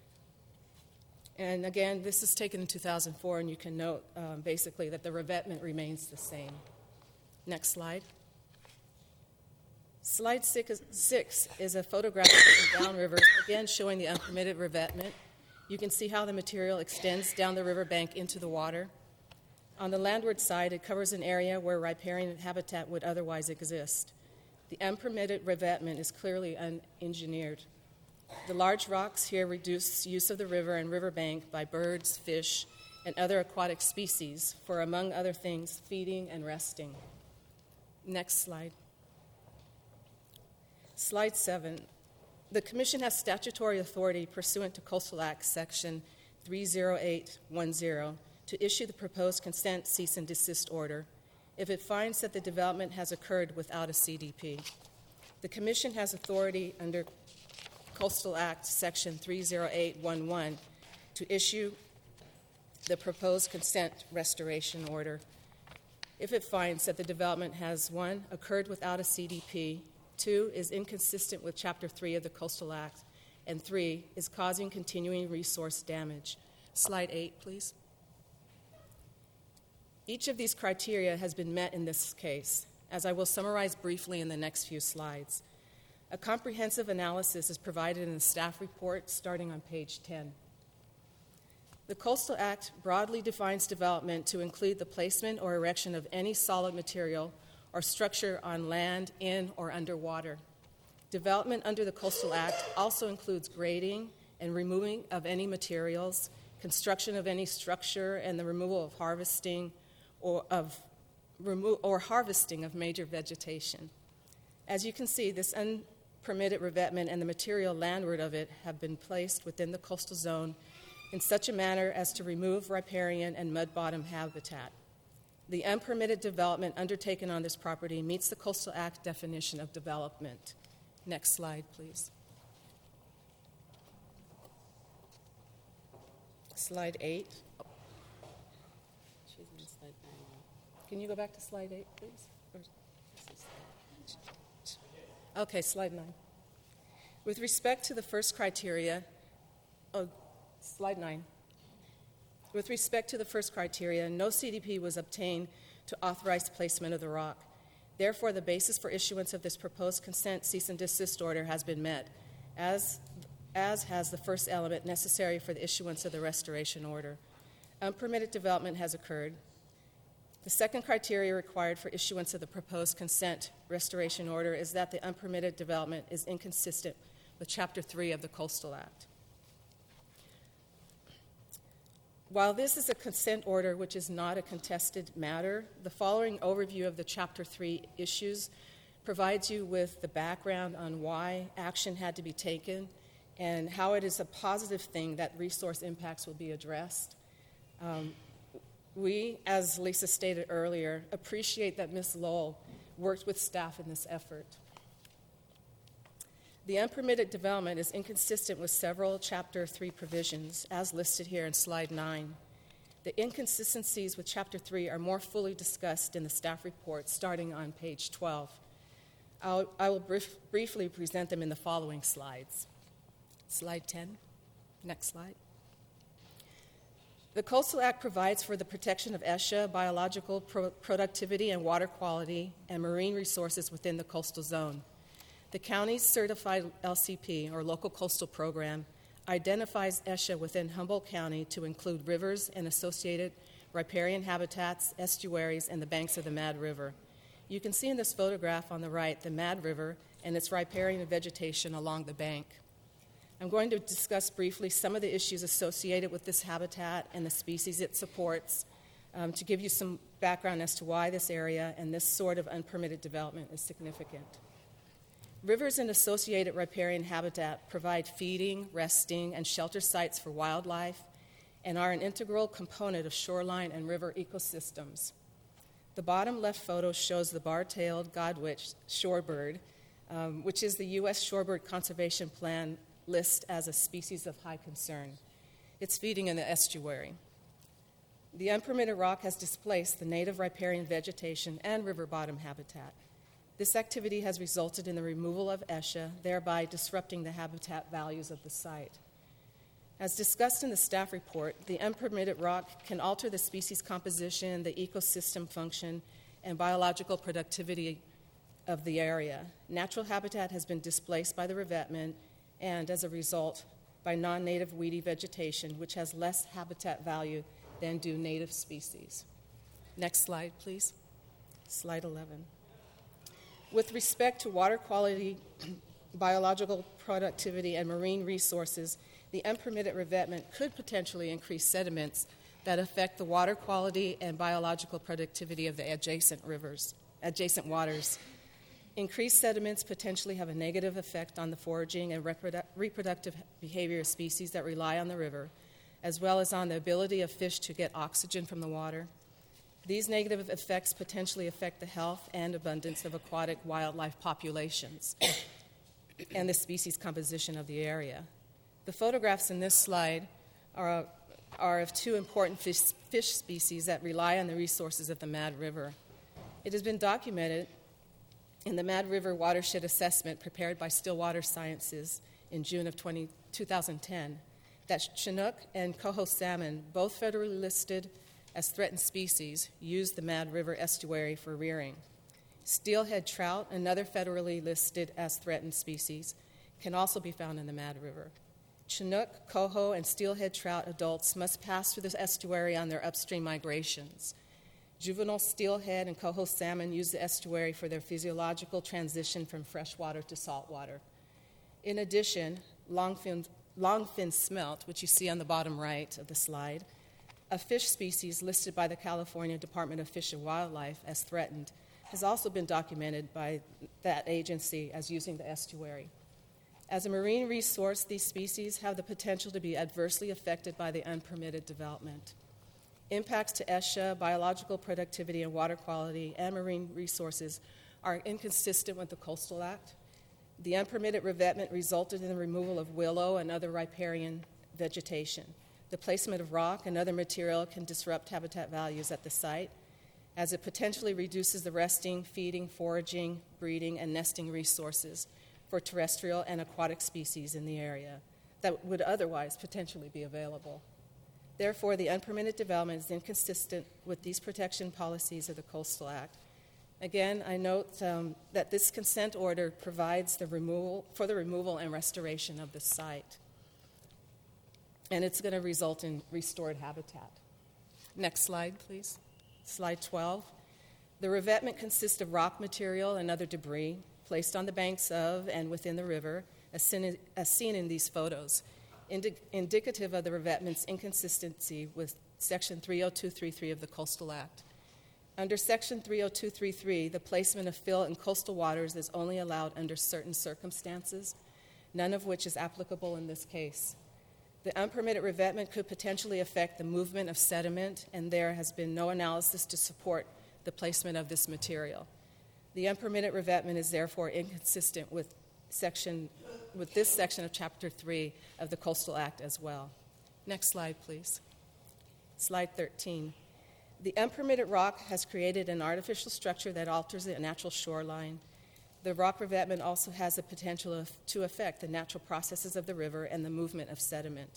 And again, this is taken in two thousand four, and you can note um, basically that the revetment remains the same. Next slide. Slide six is, six is a photograph of downriver, again showing the unpermitted revetment. You can see how the material extends down the riverbank into the water. On the landward side, it covers an area where riparian habitat would otherwise exist. The unpermitted revetment is clearly unengineered. The large rocks here reduce use of the river and riverbank by birds, fish, and other aquatic species for, among other things, feeding and resting. Next slide. Slide seven. The Commission has statutory authority pursuant to Coastal Act Section three oh eight one oh to issue the proposed consent cease and desist order if it finds that the development has occurred without a C D P. The Commission has authority under Coastal Act Section three oh eight one one to issue the proposed consent restoration order if it finds that the development has, one, occurred without a C D P, two, is inconsistent with Chapter three of the Coastal Act, and three, is causing continuing resource damage. Slide eight, please. Each of these criteria has been met in this case, as I will summarize briefly in the next few slides. A comprehensive analysis is provided in the staff report starting on page ten. The Coastal Act broadly defines development to include the placement or erection of any solid material or structure on land, in, or underwater. Development under the Coastal Act also includes grading and removing of any materials, construction of any structure, and the removal of harvesting or of remo- or harvesting of major vegetation. As you can see, this unpermitted revetment and the material landward of it have been placed within the coastal zone in such a manner as to remove riparian and mud-bottom habitat. The unpermitted development undertaken on this property meets the Coastal Act definition of development. Next slide, please. Slide eight. Oh. Excuse me, slide nine. Can you go back to slide eight, please? Or, okay, slide nine. With respect to the first criteria, oh, slide nine. With respect to the first criteria, no C D P was obtained to authorize placement of the rock. Therefore, the basis for issuance of this proposed consent cease and desist order has been met, as, as has the first element necessary for the issuance of the restoration order. Unpermitted development has occurred. The second criteria required for issuance of the proposed consent restoration order is that the unpermitted development is inconsistent with Chapter three of the Coastal Act. While this is a consent order which is not a contested matter, the following overview of the Chapter three issues provides you with the background on why action had to be taken and how it is a positive thing that resource impacts will be addressed. Um, we, as Lisa stated earlier, appreciate that Miz Lowell worked with staff in this effort. The unpermitted development is inconsistent with several Chapter three provisions, as listed here in slide nine. The inconsistencies with Chapter three are more fully discussed in the staff report starting on page twelve. I'll, I will brief, briefly present them in the following slides. Slide ten. Next slide. The Coastal Act provides for the protection of ESHA, biological pro- productivity and water quality, and marine resources within the coastal zone. The county's certified L C P, or Local Coastal Program, identifies ESHA within Humboldt County to include rivers and associated riparian habitats, estuaries, and the banks of the Mad River. You can see in this photograph on the right the Mad River and its riparian vegetation along the bank. I'm going to discuss briefly some of the issues associated with this habitat and the species it supports um, to give you some background as to why this area and this sort of unpermitted development is significant. Rivers and associated riparian habitat provide feeding, resting, and shelter sites for wildlife and are an integral component of shoreline and river ecosystems. The bottom left photo shows the bar-tailed godwit shorebird, um, which is the U S Shorebird Conservation Plan list as a species of high concern. It's feeding in the estuary. The unpermitted rock has displaced the native riparian vegetation and river bottom habitat. This activity has resulted in the removal of ESHA, thereby disrupting the habitat values of the site. As discussed in the staff report, the unpermitted rock can alter the species composition, the ecosystem function, and biological productivity of the area. Natural habitat has been displaced by the revetment and, as a result, by non-native weedy vegetation, which has less habitat value than do native species. Next slide, please. Slide eleven. With respect to water quality, biological productivity, and marine resources, the unpermitted revetment could potentially increase sediments that affect the water quality and biological productivity of the adjacent rivers, adjacent waters. Increased sediments potentially have a negative effect on the foraging and reprodu- reproductive behavior of species that rely on the river, as well as on the ability of fish to get oxygen from the water. These negative effects potentially affect the health and abundance of aquatic wildlife populations and the species composition of the area. The photographs in this slide are, are of two important fish, fish species that rely on the resources of the Mad River. It has been documented in the Mad River Watershed Assessment prepared by Stillwater Sciences in June of twenty, twenty ten that Chinook and coho salmon, both federally listed as threatened species, use the Mad River estuary for rearing. Steelhead trout, another federally listed as threatened species, can also be found in the Mad River. Chinook, coho, and steelhead trout adults must pass through this estuary on their upstream migrations. Juvenile steelhead and coho salmon use the estuary for their physiological transition from freshwater to saltwater. In addition, longfin, longfin smelt, which you see on the bottom right of the slide, a fish species listed by the California Department of Fish and Wildlife as threatened, has also been documented by that agency as using the estuary. As a marine resource, these species have the potential to be adversely affected by the unpermitted development. Impacts to ESHA, biological productivity and water quality, and marine resources are inconsistent with the Coastal Act. The unpermitted revetment resulted in the removal of willow and other riparian vegetation. The placement of rock and other material can disrupt habitat values at the site, as it potentially reduces the resting, feeding, foraging, breeding, and nesting resources for terrestrial and aquatic species in the area that would otherwise potentially be available. Therefore, the unpermitted development is inconsistent with these protection policies of the Coastal Act. Again, I note um, that this consent order provides the removal for the removal and restoration of the site, and it's going to result in restored habitat. Next slide, please. Slide twelve. The revetment consists of rock material and other debris placed on the banks of and within the river, as seen, as seen in these photos, indi- indicative of the revetment's inconsistency with Section three oh two thirty-three of the Coastal Act. Under Section three oh two thirty-three, the placement of fill in coastal waters is only allowed under certain circumstances, none of which is applicable in this case. The unpermitted revetment could potentially affect the movement of sediment, and there has been no analysis to support the placement of this material. The unpermitted revetment is therefore inconsistent with section, with this section of Chapter three of the Coastal Act as well. Next slide, please. Slide thirteen. The unpermitted rock has created an artificial structure that alters the natural shoreline. The rock revetment also has the potential of, to affect the natural processes of the river and the movement of sediment.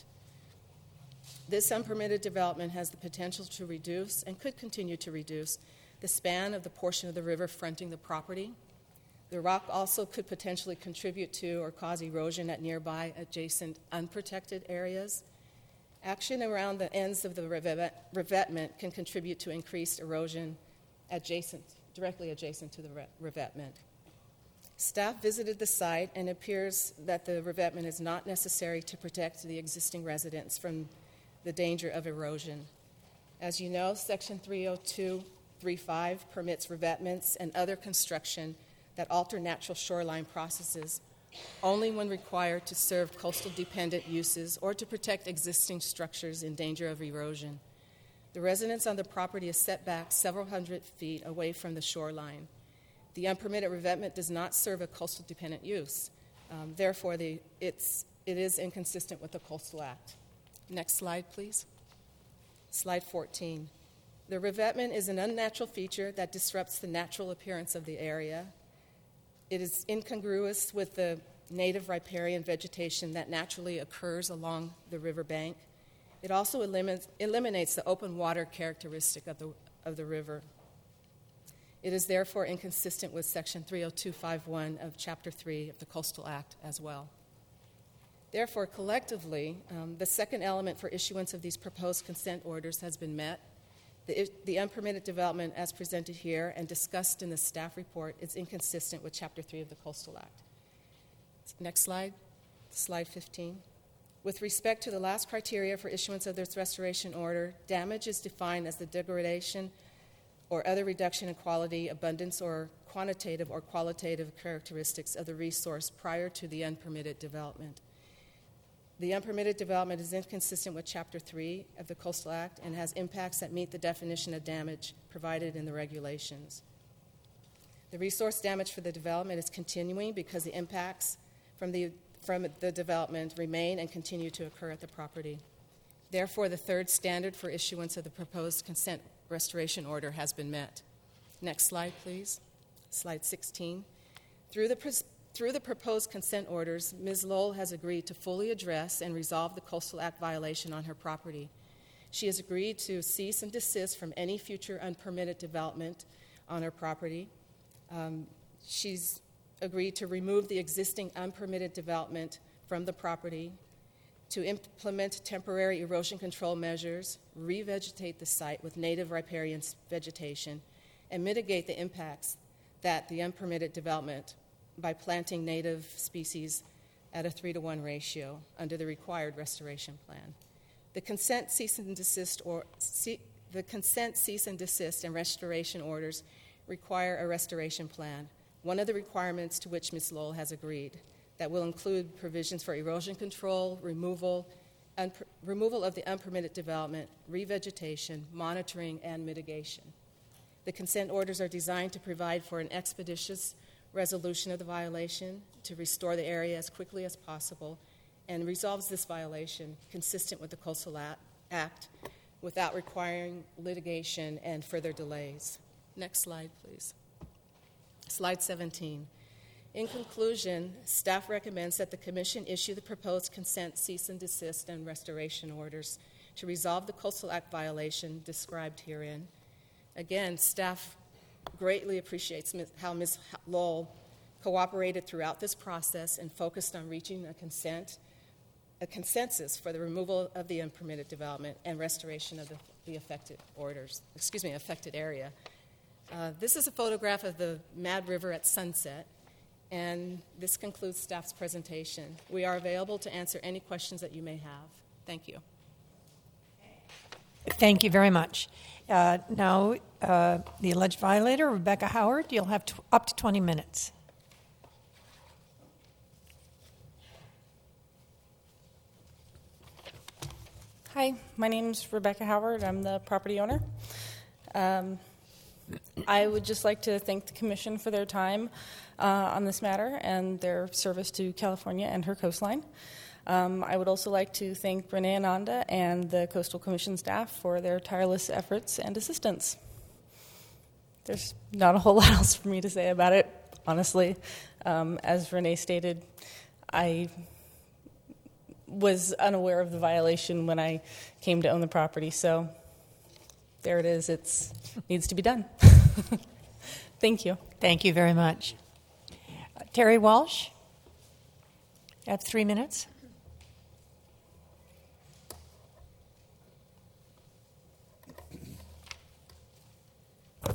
This unpermitted development has the potential to reduce, and could continue to reduce, the span of the portion of the river fronting the property. The rock also could potentially contribute to or cause erosion at nearby adjacent unprotected areas. Action around the ends of the revetment can contribute to increased erosion adjacent, directly adjacent to the revetment. Staff visited the site and it appears that the revetment is not necessary to protect the existing residents from the danger of erosion. As you know, Section three oh two point three five permits revetments and other construction that alter natural shoreline processes only when required to serve coastal-dependent uses or to protect existing structures in danger of erosion. The residence on the property is set back several hundred feet away from the shoreline. The unpermitted revetment does not serve a coastal-dependent use. Um, therefore, the, it's, it is inconsistent with the Coastal Act. Next slide, please. Slide fourteen. The revetment is an unnatural feature that disrupts the natural appearance of the area. It is incongruous with the native riparian vegetation that naturally occurs along the riverbank. It also eliminates, eliminates the open water characteristic of the, of the river. It is therefore inconsistent with Section three oh two point five one of Chapter three of the Coastal Act as well. Therefore, collectively, um, the second element for issuance of these proposed consent orders has been met. The, the unpermitted development as presented here and discussed in the staff report is inconsistent with Chapter three of the Coastal Act. Next slide, slide fifteen. With respect to the last criteria for issuance of this restoration order, damage is defined as the degradation or other reduction in quality, abundance, or quantitative or qualitative characteristics of the resource prior to the unpermitted development. The unpermitted development is inconsistent with Chapter three of the Coastal Act and has impacts that meet the definition of damage provided in the regulations. The resource damage for the development is continuing because the impacts from the, from the development remain and continue to occur at the property. Therefore, the third standard for issuance of the proposed consent restoration order has been met. Next slide, please. Slide sixteen. Through the pres- Through the proposed consent orders, Miz Lowell has agreed to fully address and resolve the Coastal Act violation on her property. She has agreed to cease and desist from any future unpermitted development on her property. Um, she's agreed to remove the existing unpermitted development from the property, to implement temporary erosion control measures, revegetate the site with native riparian vegetation, and mitigate the impacts that the unpermitted development by planting native species at a three to one ratio under the required restoration plan. The consent cease and desist or ce- the consent cease and desist and restoration orders require a restoration plan, one of the requirements to which Miz Lowell has agreed, that will include provisions for erosion control, removal, unper- removal of the unpermitted development, revegetation, monitoring, and mitigation. The consent orders are designed to provide for an expeditious resolution of the violation, to restore the area as quickly as possible, and resolves this violation consistent with the Coastal Act without requiring litigation and further delays. Next slide, please. Slide seventeen. In conclusion, staff recommends that the Commission issue the proposed consent cease and desist and restoration orders to resolve the Coastal Act violation described herein. Again, staff greatly appreciates how Miz Lowell cooperated throughout this process and focused on reaching a consent, a consensus for the removal of the unpermitted development and restoration of the, the affected orders, excuse me, affected area. Uh, this is a photograph of the Mad River at sunset, and this concludes staff's presentation. We are available to answer any questions that you may have. Thank you. Thank you very much. Uh, now, uh, the alleged violator, Rebecca Howard, you'll have t- up to twenty minutes. Hi, my name's Rebecca Howard. I'm the property owner. Um, I would just like to thank the Commission for their time uh, on this matter and their service to California and her coastline. Um, I would also like to thank Renee Ananda and the Coastal Commission staff for their tireless efforts and assistance. There's not a whole lot else for me to say about it, honestly. Um, as Renee stated, I was unaware of the violation when I came to own the property, so there it is. It needs to be done. Thank you. Thank you very much. Uh, Terry Walsh, you have three minutes.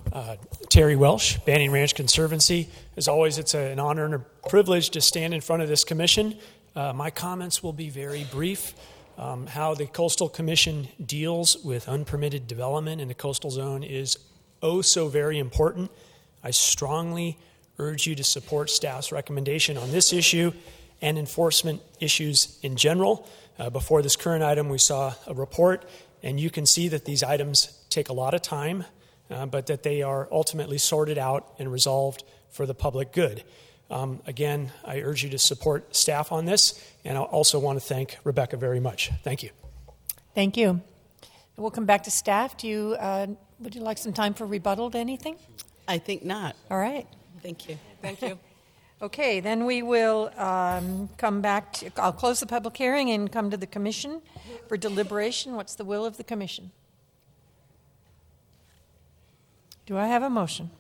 Uh, Terry Welsh, Banning Ranch Conservancy. As always, it's a, an honor and a privilege to stand in front of this commission. Uh, my comments will be very brief. Um, how the Coastal Commission deals with unpermitted development in the coastal zone is oh so very important. I strongly urge you to support staff's recommendation on this issue and enforcement issues in general. Uh, before this current item, we saw a report, and you can see that these items take a lot of time, uh, but that they are ultimately sorted out and resolved for the public good. Um, again, I urge you to support staff on this, and I also want to thank Rebecca very much. Thank you. Thank you. We'll come back to staff. Do you, uh, would you like some time for rebuttal to anything? I think not. All right. Thank you. Thank you. Okay, then we will um, come back to, I'll close the public hearing and come to the commission for deliberation. What's the will of the commission? Do I have a motion?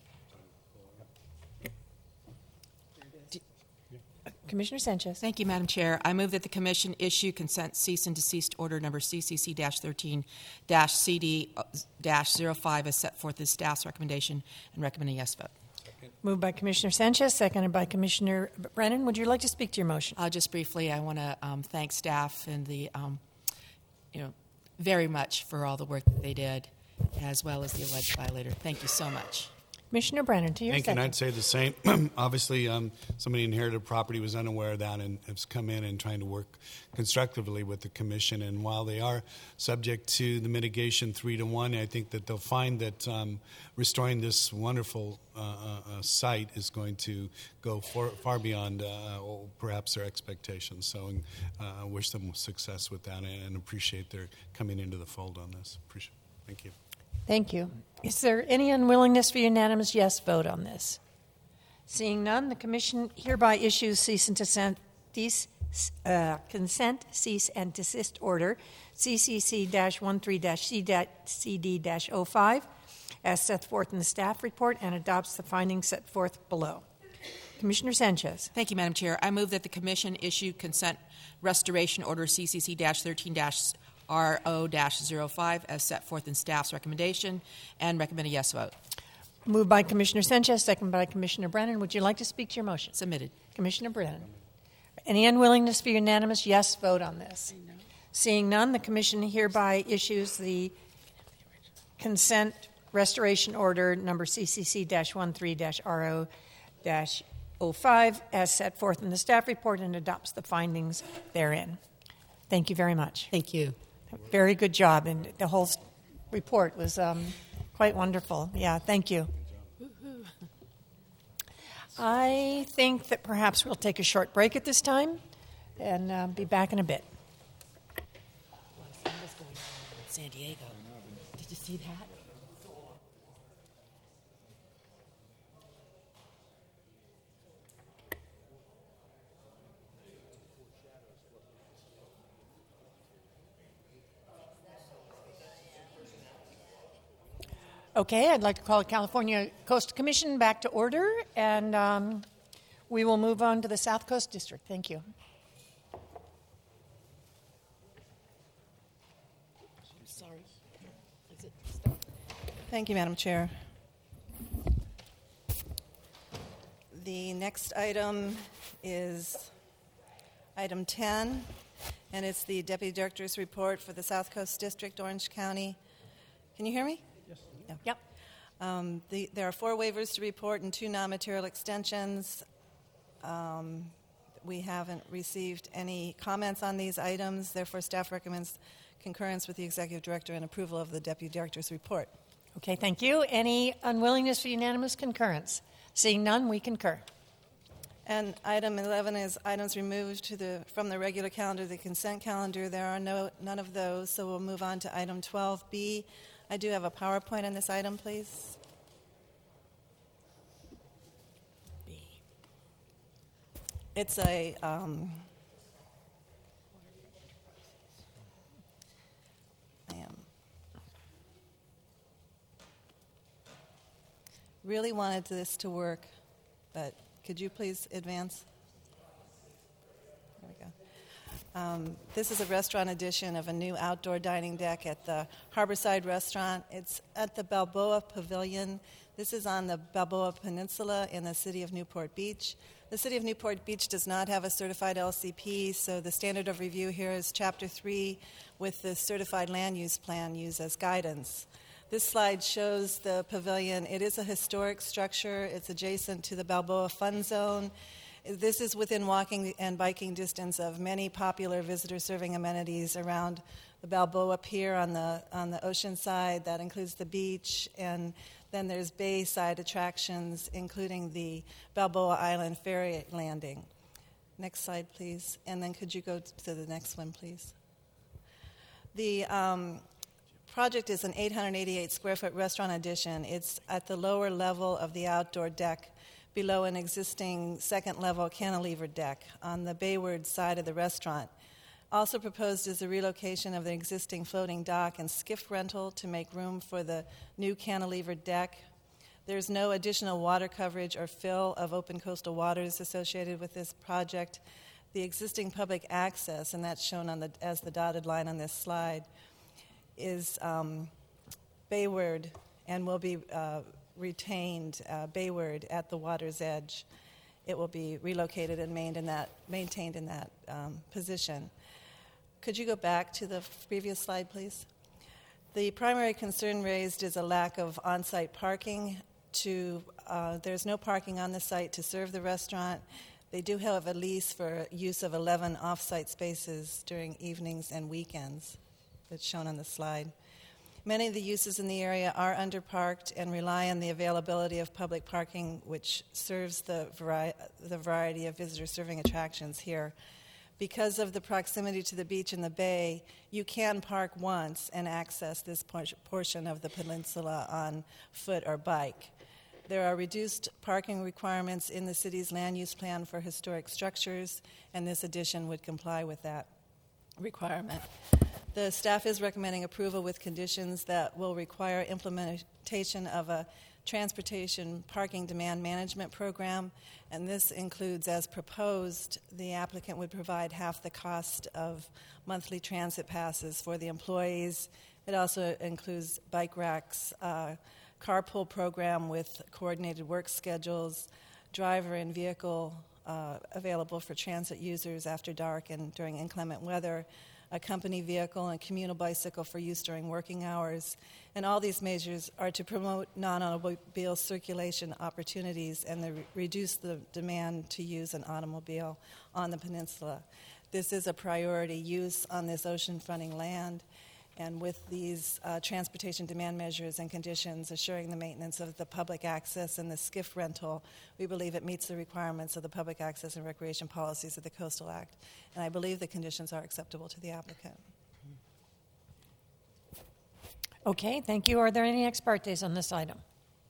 Commissioner Sanchez. Thank you, Madam Chair. I move that the Commission issue consent cease and desist order number C C C thirteen C D zero five as set forth as staff's recommendation and recommend a yes vote. Moved by Commissioner Sanchez, seconded by Commissioner Brennan. Would you like to speak to your motion? Uh, just briefly, I want to um, thank staff and the, um, you know, very much for all the work that they did, as well as the alleged violator. Thank you so much. Commissioner Brennan, to your Thank you, second. and I'd say the same. Obviously, um, somebody inherited property, was unaware of that, and has come in and trying to work constructively with the commission. And while they are subject to the mitigation three to one, I think that they'll find that um, restoring this wonderful uh, uh, site is going to go for, far beyond uh, perhaps their expectations. So uh, I wish them success with that, and, and appreciate their coming into the fold on this. Appreciate it. Thank you. Thank you. Is there any unwillingness for unanimous yes vote on this? Seeing none, the Commission hereby issues cease and desist, cease, uh, consent, cease and desist order C C C thirteen C D oh five as set forth in the staff report and adopts the findings set forth below. Commissioner Sanchez. Thank you, Madam Chair. I move that the Commission issue consent restoration order C C C thirteen R O zero five as set forth in staff's recommendation and recommend a yes vote. Moved by Commissioner Sanchez, second by Commissioner Brennan. Would you like to speak to your motion? Submitted. Commissioner Brennan. Any unwillingness for unanimous yes vote on this? Seeing none, the Commission hereby issues the consent restoration order number C C C thirteen R O zero five as set forth in the staff report and adopts the findings therein. Thank you very much. Thank you. Very good job, and the whole report was um, quite wonderful. Yeah, thank you. I think that perhaps we'll take a short break at this time and uh, be back in a bit. San Diego. Did you see that? Okay, I'd like to call the California Coastal Commission back to order, and um, we will move on to the South Coast District. Thank you. I'm sorry. Is it Thank you, Madam Chair. The next item is item ten, and it's the Deputy Director's report for the South Coast District, Orange County. Can you hear me? Yeah. Yep. Um, the, there are four waivers to report and two non-material extensions. Um, we haven't received any comments on these items. Therefore, staff recommends concurrence with the Executive Director and approval of the Deputy Director's report. Okay, thank you. Any unwillingness for unanimous concurrence? Seeing none, we concur. And item eleven is items removed to the, from the regular calendar, the consent calendar. There are no none of those, so we'll move on to item twelve B. I do have a PowerPoint on this item, please. It's a um, I am really wanted this to work, but could you please advance? There we go. Um, this is a restaurant edition of a new outdoor dining deck at the Harborside Restaurant. It's at the Balboa Pavilion. This is on the Balboa Peninsula in the city of Newport Beach. The city of Newport Beach does not have a certified L C P, so the standard of review here is Chapter three with the certified land use plan used as guidance. This slide shows the pavilion. It is a historic structure. It's adjacent to the Balboa Fun Zone. This is within walking and biking distance of many popular visitor-serving amenities around the Balboa Pier on the on the ocean side. That includes the beach, and then there's bayside attractions, including the Balboa Island ferry landing. Next slide, please. And then could you go to the next one, please? The um, project is an eight hundred eighty-eight square foot restaurant addition. It's at the lower level of the outdoor deck, below an existing second-level cantilever deck on the bayward side of the restaurant. Also proposed is the relocation of the existing floating dock and skiff rental to make room for the new cantilever deck. There's no additional water coverage or fill of open coastal waters associated with this project. The existing public access, and that's shown on the, as the dotted line on this slide, is um, bayward and will be uh, retained uh, bayward at the water's edge. It will be relocated and maintained in that, maintained in that um, position. Could you go back to the previous slide, please? The primary concern raised is a lack of on-site parking. To uh, there's no parking on the site to serve the restaurant. They do have a lease for use of eleven off-site spaces during evenings and weekends. That's shown on the slide. Many of the uses in the area are underparked and rely on the availability of public parking, which serves the, vari- the variety of visitor-serving attractions here. Because of the proximity to the beach and the bay, you can park once and access this por- portion of the peninsula on foot or bike. There are reduced parking requirements in the city's land use plan for historic structures, and this addition would comply with that requirement. The staff is recommending approval with conditions that will require implementation of a transportation parking demand management program, and this includes, as proposed, the applicant would provide half the cost of monthly transit passes for the employees. It also includes bike racks, uh, carpool program with coordinated work schedules, driver and vehicle uh, available for transit users after dark and during inclement weather, a company vehicle and communal bicycle for use during working hours. And all these measures are to promote non-automobile circulation opportunities and the re- reduce the demand to use an automobile on the peninsula. This is a priority use on this ocean-fronting land, and with these uh, transportation demand measures and conditions assuring the maintenance of the public access and the skiff rental, we believe it meets the requirements of the public access and recreation policies of the Coastal Act. And I believe the conditions are acceptable to the applicant. Okay, thank you. Are there any ex partes on this item?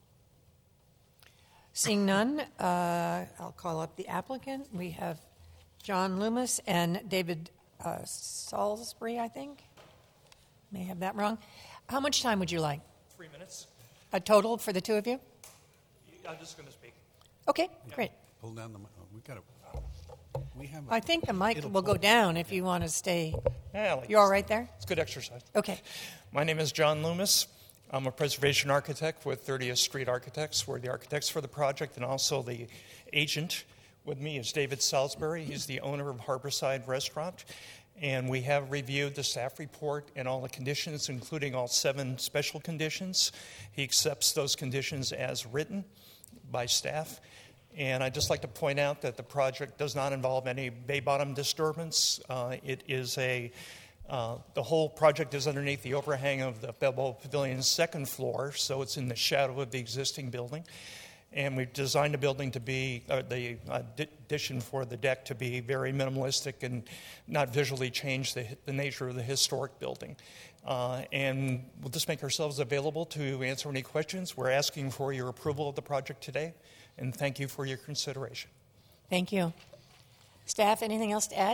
Seeing none, uh, I'll call up the applicant. We have John Loomis and David uh, Salisbury, I think. May have that wrong. How much time would you like? Three minutes. A total for the two of you? I'm just going to speak. Okay, great. Pull down the mic. Oh, we got to. We have. I think the mic will go down if you want to stay. Yeah, like you all right there? It's good exercise. Okay. My name is John Loomis. I'm a preservation architect with thirtieth Street Architects. We're the architects for the project and also the agent. With me is David Salisbury. He's the owner of Harborside Restaurant. And we have reviewed the staff report and all the conditions, including all seven special conditions. He accepts those conditions as written by staff. And I'd just like to point out that the project does not involve any bay bottom disturbance. Uh, it is a, uh, the whole project is underneath the overhang of the Balboa Pavilion's second floor, so it's in the shadow of the existing building. And we've designed the building to be, uh, the addition for the deck to be very minimalistic and not visually change the, the nature of the historic building. Uh, and we'll just make ourselves available to answer any questions. We're asking for your approval of the project today, and thank you for your consideration. Thank you. Staff, anything else to add?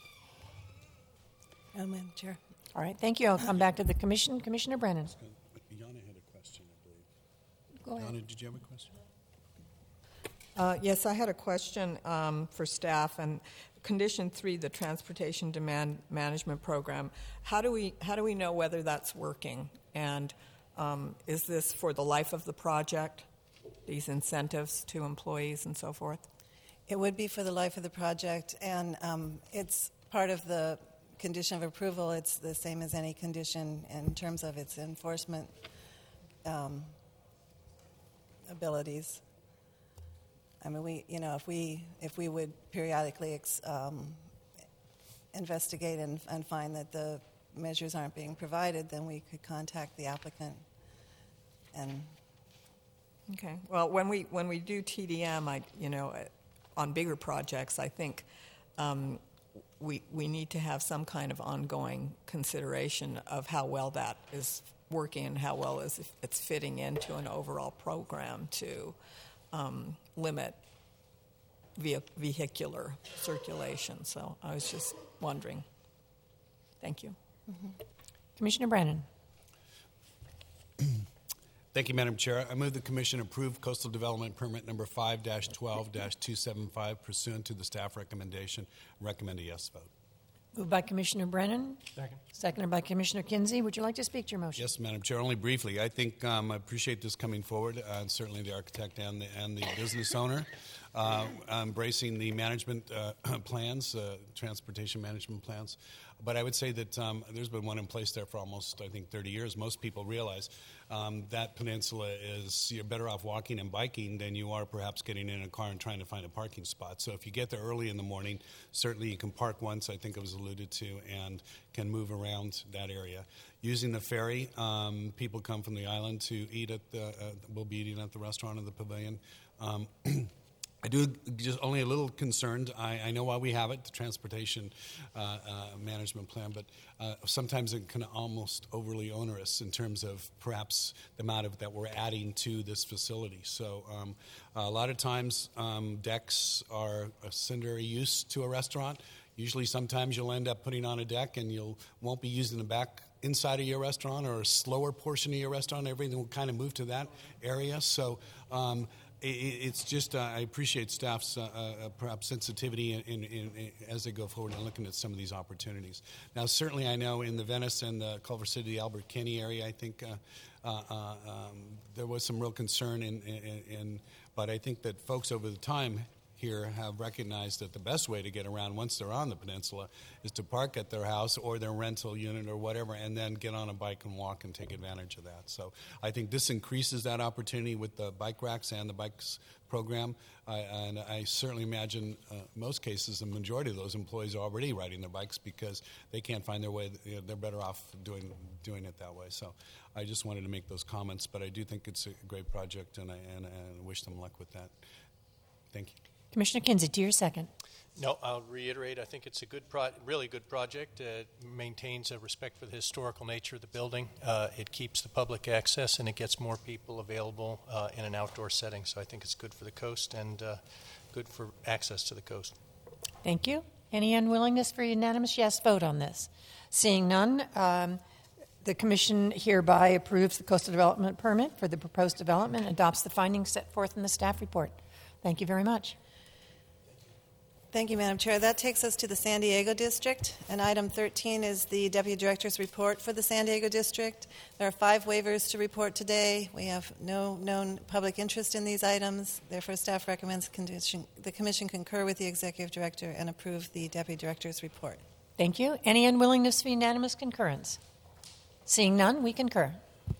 No, Madam Chair. All right, thank you. I'll come back to the commission. Commissioner Brennan. Yana had a question, I believe. Go ahead. Yana, did you have a question? Uh, yes, I had a question um, for staff. And condition three, the transportation demand management program. How do we how do we know whether that's working? And um, is this for the life of the project? These incentives to employees and so forth. It would be for the life of the project, and um, it's part of the condition of approval. It's the same as any condition in terms of its enforcement um, abilities. I mean, we, you know, if we if we would periodically ex, um, investigate and, and find that the measures aren't being provided, then we could contact the applicant. And okay. Well, when we when we do T D M, I you know, on bigger projects, I think um, we we need to have some kind of ongoing consideration of how well that is working and how well is it's fitting into an overall program to um, limit ve- vehicular circulation. So I was just wondering. Thank you. Mm-hmm. Commissioner Brennan. Thank you, Madam Chair. I move the Commission approve Coastal Development Permit number five dash twelve dash two seven five pursuant to the staff recommendation. Recommend a yes vote. Moved by Commissioner Brennan. Second. Seconded by Commissioner Kinsey. Would you like to speak to your motion? Yes, Madam Chair. Only briefly. I think um, I appreciate this coming forward, uh, and certainly the architect and the, and the business owner uh, embracing the management uh, plans, uh, transportation management plans. But I would say that um, there's been one in place there for almost, I think, thirty years. Most people realize um, that peninsula is, you're better off walking and biking than you are perhaps getting in a car and trying to find a parking spot. So if you get there early in the morning, certainly you can park once, I think it was alluded to, and can move around that area. Using the ferry, um, people come from the island to eat at the, uh, we'll be eating at the restaurant or the pavilion. Um, I do just only a little concerned. I, I know why we have it, the transportation uh, uh, management plan, but uh, sometimes it can almost overly onerous in terms of perhaps the amount of that we're adding to this facility. So um, a lot of times um, decks are a secondary use to a restaurant. Usually sometimes you'll end up putting on a deck and you won't be using the back inside of your restaurant or a slower portion of your restaurant. Everything will kind of move to that area. So um, it's just, uh, I appreciate staff's uh, uh, perhaps sensitivity in, in, in, as they go forward and looking at some of these opportunities. Now, certainly I know in the Venice and the Culver City, Albert Kinney area, I think uh, uh, uh, um, there was some real concern, in, in, in, but I think that folks over the time here have recognized that the best way to get around once they're on the peninsula is to park at their house or their rental unit or whatever and then get on a bike and walk and take advantage of that. So I think this increases that opportunity with the bike racks and the bikes program. I, and I certainly imagine uh, most cases the majority of those employees are already riding their bikes because they can't find their way. You know, they're better off doing doing it that way. So I just wanted to make those comments, but I do think it's a great project and I, and, and wish them luck with that. Thank you. Commissioner Kinsey, to your second. No, I'll reiterate. I think it's a good, pro- really good project. It maintains a respect for the historical nature of the building. Uh, it keeps the public access, and it gets more people available uh, in an outdoor setting. So I think it's good for the coast and uh, good for access to the coast. Thank you. Any unwillingness for a unanimous yes vote on this? Seeing none, um, the Commission hereby approves the coastal development permit for the proposed development and adopts the findings set forth in the staff report. Thank you very much. Thank you, Madam Chair. That takes us to the San Diego District, and item thirteen is the Deputy Director's report for the San Diego District. There are five waivers to report today. We have no known public interest in these items. Therefore, staff recommends condition, the Commission concur with the Executive Director and approve the Deputy Director's report. Thank you. Any unwillingness for unanimous concurrence? Seeing none, we concur.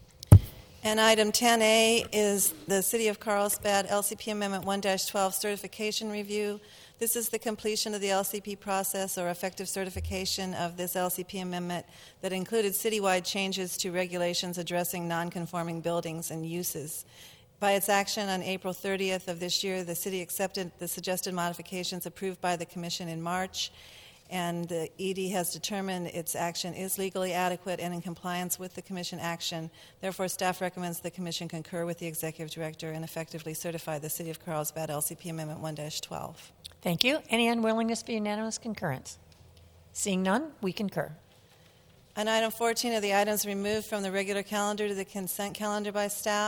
And item ten A is the City of Carlsbad L C P Amendment one dash twelve certification review. This is the completion of the L C P process or effective certification of this L C P amendment that included citywide changes to regulations addressing nonconforming buildings and uses. By its action on April thirtieth of this year, the City accepted the suggested modifications approved by the Commission in March, and the E D has determined its action is legally adequate and in compliance with the Commission action. Therefore, staff recommends the Commission concur with the Executive Director and effectively certify the City of Carlsbad L C P Amendment one dash twelve. Thank you. Any unwillingness for unanimous concurrence? Seeing none, we concur. On item fourteen of the items removed from the regular calendar to the consent calendar by staff,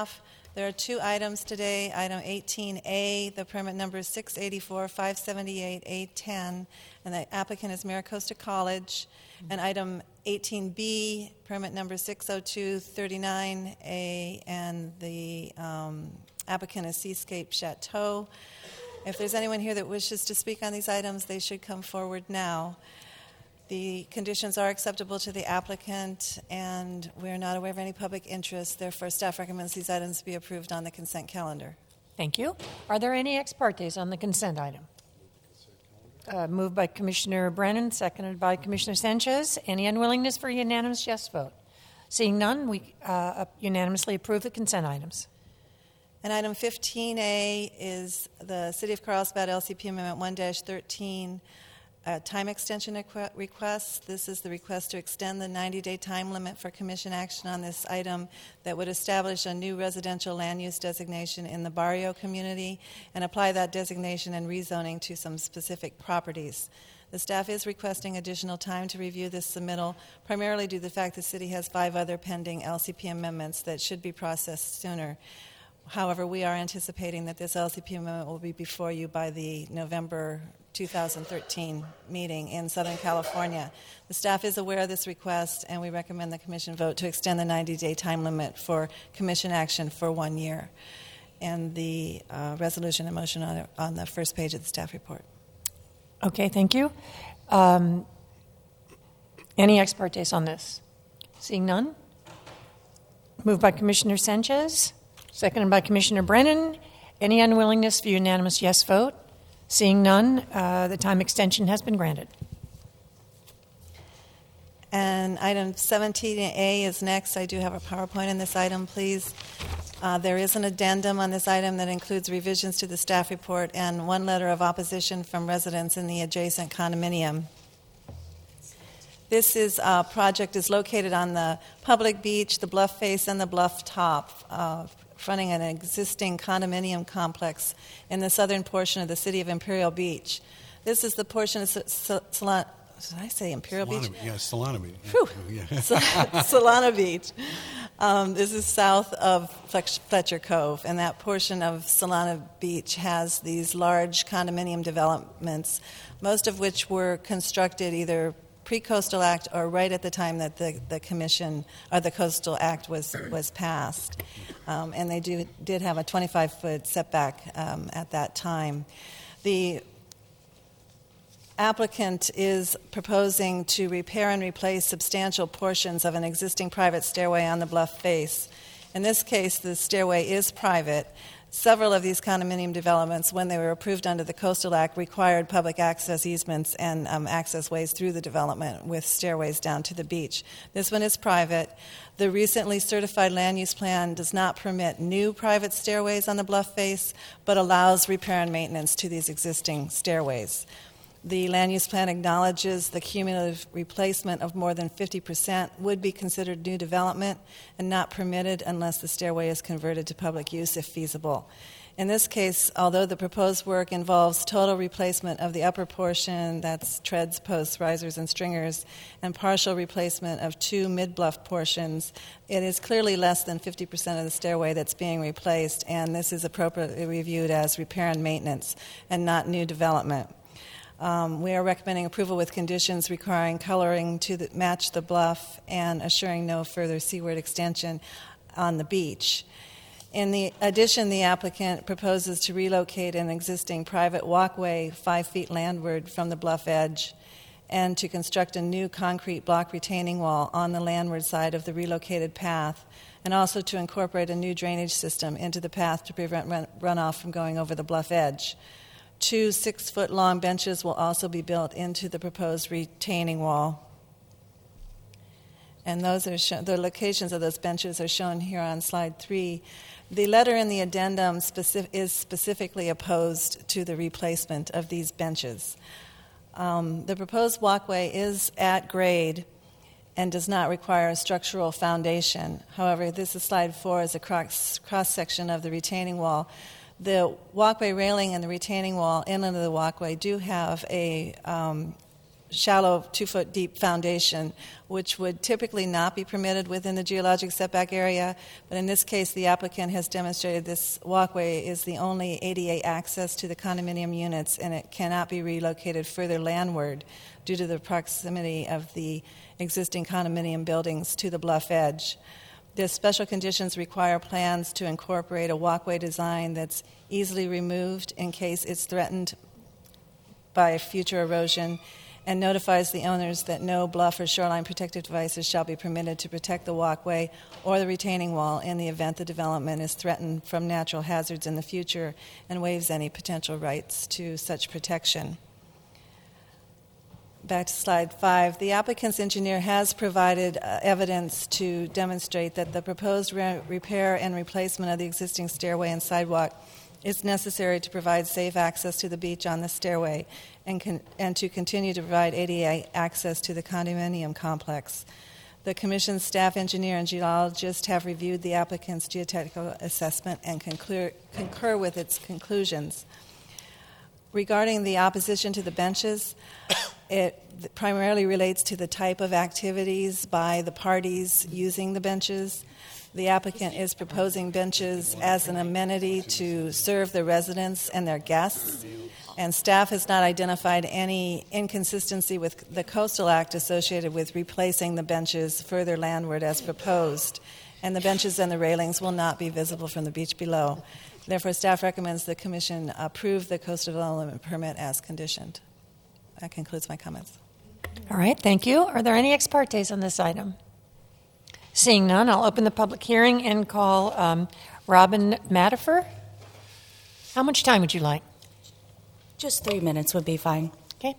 There are two items today. Item eighteen A, the permit number is six eighty-four five seventy-eight A ten, and the applicant is Maricosta College. And item eighteen B, permit number six oh two thirty-nine A, and the um, applicant is Seascape Chateau. If there's anyone here that wishes to speak on these items, they should come forward now. The conditions are acceptable to the applicant, and we are not aware of any public interest. Therefore, staff recommends these items be approved on the consent calendar. Thank you. Are there any ex partes on the consent item? Uh, moved by Commissioner Brennan, seconded by Commissioner Sanchez. Any unwillingness for a unanimous yes vote? Seeing none, we uh, unanimously approve the consent items. And item fifteen A is the City of Carlsbad L C P Amendment one dash thirteen. A time extension request. This is the request to extend the ninety-day time limit for commission action on this item that would establish a new residential land use designation in the Barrio community and apply that designation and rezoning to some specific properties. The staff is requesting additional time to review this submittal, primarily due to the fact the city has five other pending L C P amendments that should be processed sooner. However, we are anticipating that this L C P amendment will be before you by the November two thousand thirteen meeting in Southern California. The staff is aware of this request, and we recommend the Commission vote to extend the ninety-day time limit for Commission action for one year. And the uh, resolution and motion on, on the first page of the staff report. Okay, thank you. Um, any ex partes on this? Seeing none. Moved by Commissioner Sanchez, seconded by Commissioner Brennan. Any unwillingness for unanimous yes vote? Seeing none, uh, the time extension has been granted. And item seventeen A is next. I do have a PowerPoint in this item, please. Uh, there is an addendum on this item that includes revisions to the staff report and one letter of opposition from residents in the adjacent condominium. This is uh, project is located on the public beach, the bluff face, and the bluff top, uh, fronting an existing condominium complex in the southern portion of the city of Imperial Beach. This is the portion of Solana. Did I say Imperial Solana, Beach? Yeah, Solana Beach. Whew. Yeah. Solana Beach. Um, this is south of Fletcher Cove, and that portion of Solana Beach has these large condominium developments, most of which were constructed either pre-Coastal Act or right at the time that the, the Commission or the Coastal Act was was passed, um, and they do did have a twenty-five foot setback um, at that time. The applicant is proposing to repair and replace substantial portions of an existing private stairway on the bluff face. In this case, the stairway is private. Several of these condominium developments, when they were approved under the Coastal Act, required public access easements and um, access ways through the development with stairways down to the beach. This one is private. The recently certified land use plan does not permit new private stairways on the bluff face, but allows repair and maintenance to these existing stairways. The land use plan acknowledges the cumulative replacement of more than fifty percent would be considered new development and not permitted unless the stairway is converted to public use if feasible. In this case, although the proposed work involves total replacement of the upper portion, that's treads, posts, risers, and stringers, and partial replacement of two mid-bluff portions, it is clearly less than fifty percent of the stairway that's being replaced, and this is appropriately reviewed as repair and maintenance and not new development. Um, we are recommending approval with conditions requiring coloring to the, match the bluff and assuring no further seaward extension on the beach. In the addition, the applicant proposes to relocate an existing private walkway five feet landward from the bluff edge and to construct a new concrete block retaining wall on the landward side of the relocated path, and also to incorporate a new drainage system into the path to prevent run- runoff from going over the bluff edge. Two six-foot-long benches will also be built into the proposed retaining wall. And those are shown, the locations of those benches are shown here on slide three. The letter in the addendum specific, is specifically opposed to the replacement of these benches. Um, the proposed walkway is at grade and does not require a structural foundation. However, this is slide four is a cross, cross-section of the retaining wall. The walkway railing and the retaining wall inland of the walkway do have a um, shallow two-foot deep foundation, which would typically not be permitted within the geologic setback area. But in this case, the applicant has demonstrated this walkway is the only A D A access to the condominium units, and it cannot be relocated further landward due to the proximity of the existing condominium buildings to the bluff edge. The special conditions require plans to incorporate a walkway design that's easily removed in case it's threatened by future erosion, and notifies the owners that no bluff or shoreline protective devices shall be permitted to protect the walkway or the retaining wall in the event the development is threatened from natural hazards in the future, and waives any potential rights to such protection. Back to slide five. The applicant's engineer has provided uh, evidence to demonstrate that the proposed re- repair and replacement of the existing stairway and sidewalk is necessary to provide safe access to the beach on the stairway and, con- and to continue to provide A D A access to the condominium complex. The Commission's staff engineer and geologist have reviewed the applicant's geotechnical assessment and concur, concur with its conclusions. Regarding the opposition to the benches, it primarily relates to the type of activities by the parties using the benches. The applicant is proposing benches as an amenity to serve the residents and their guests, and staff has not identified any inconsistency with the Coastal Act associated with replacing the benches further landward as proposed, and the benches and the railings will not be visible from the beach below. Therefore, staff recommends the Commission approve the coastal development permit as conditioned. That concludes my comments. All right, thank you. Are there any ex partes on this item? Seeing none, I'll open the public hearing and call um, Robin Madifer. How much time would you like? Just three minutes would be fine. Okay.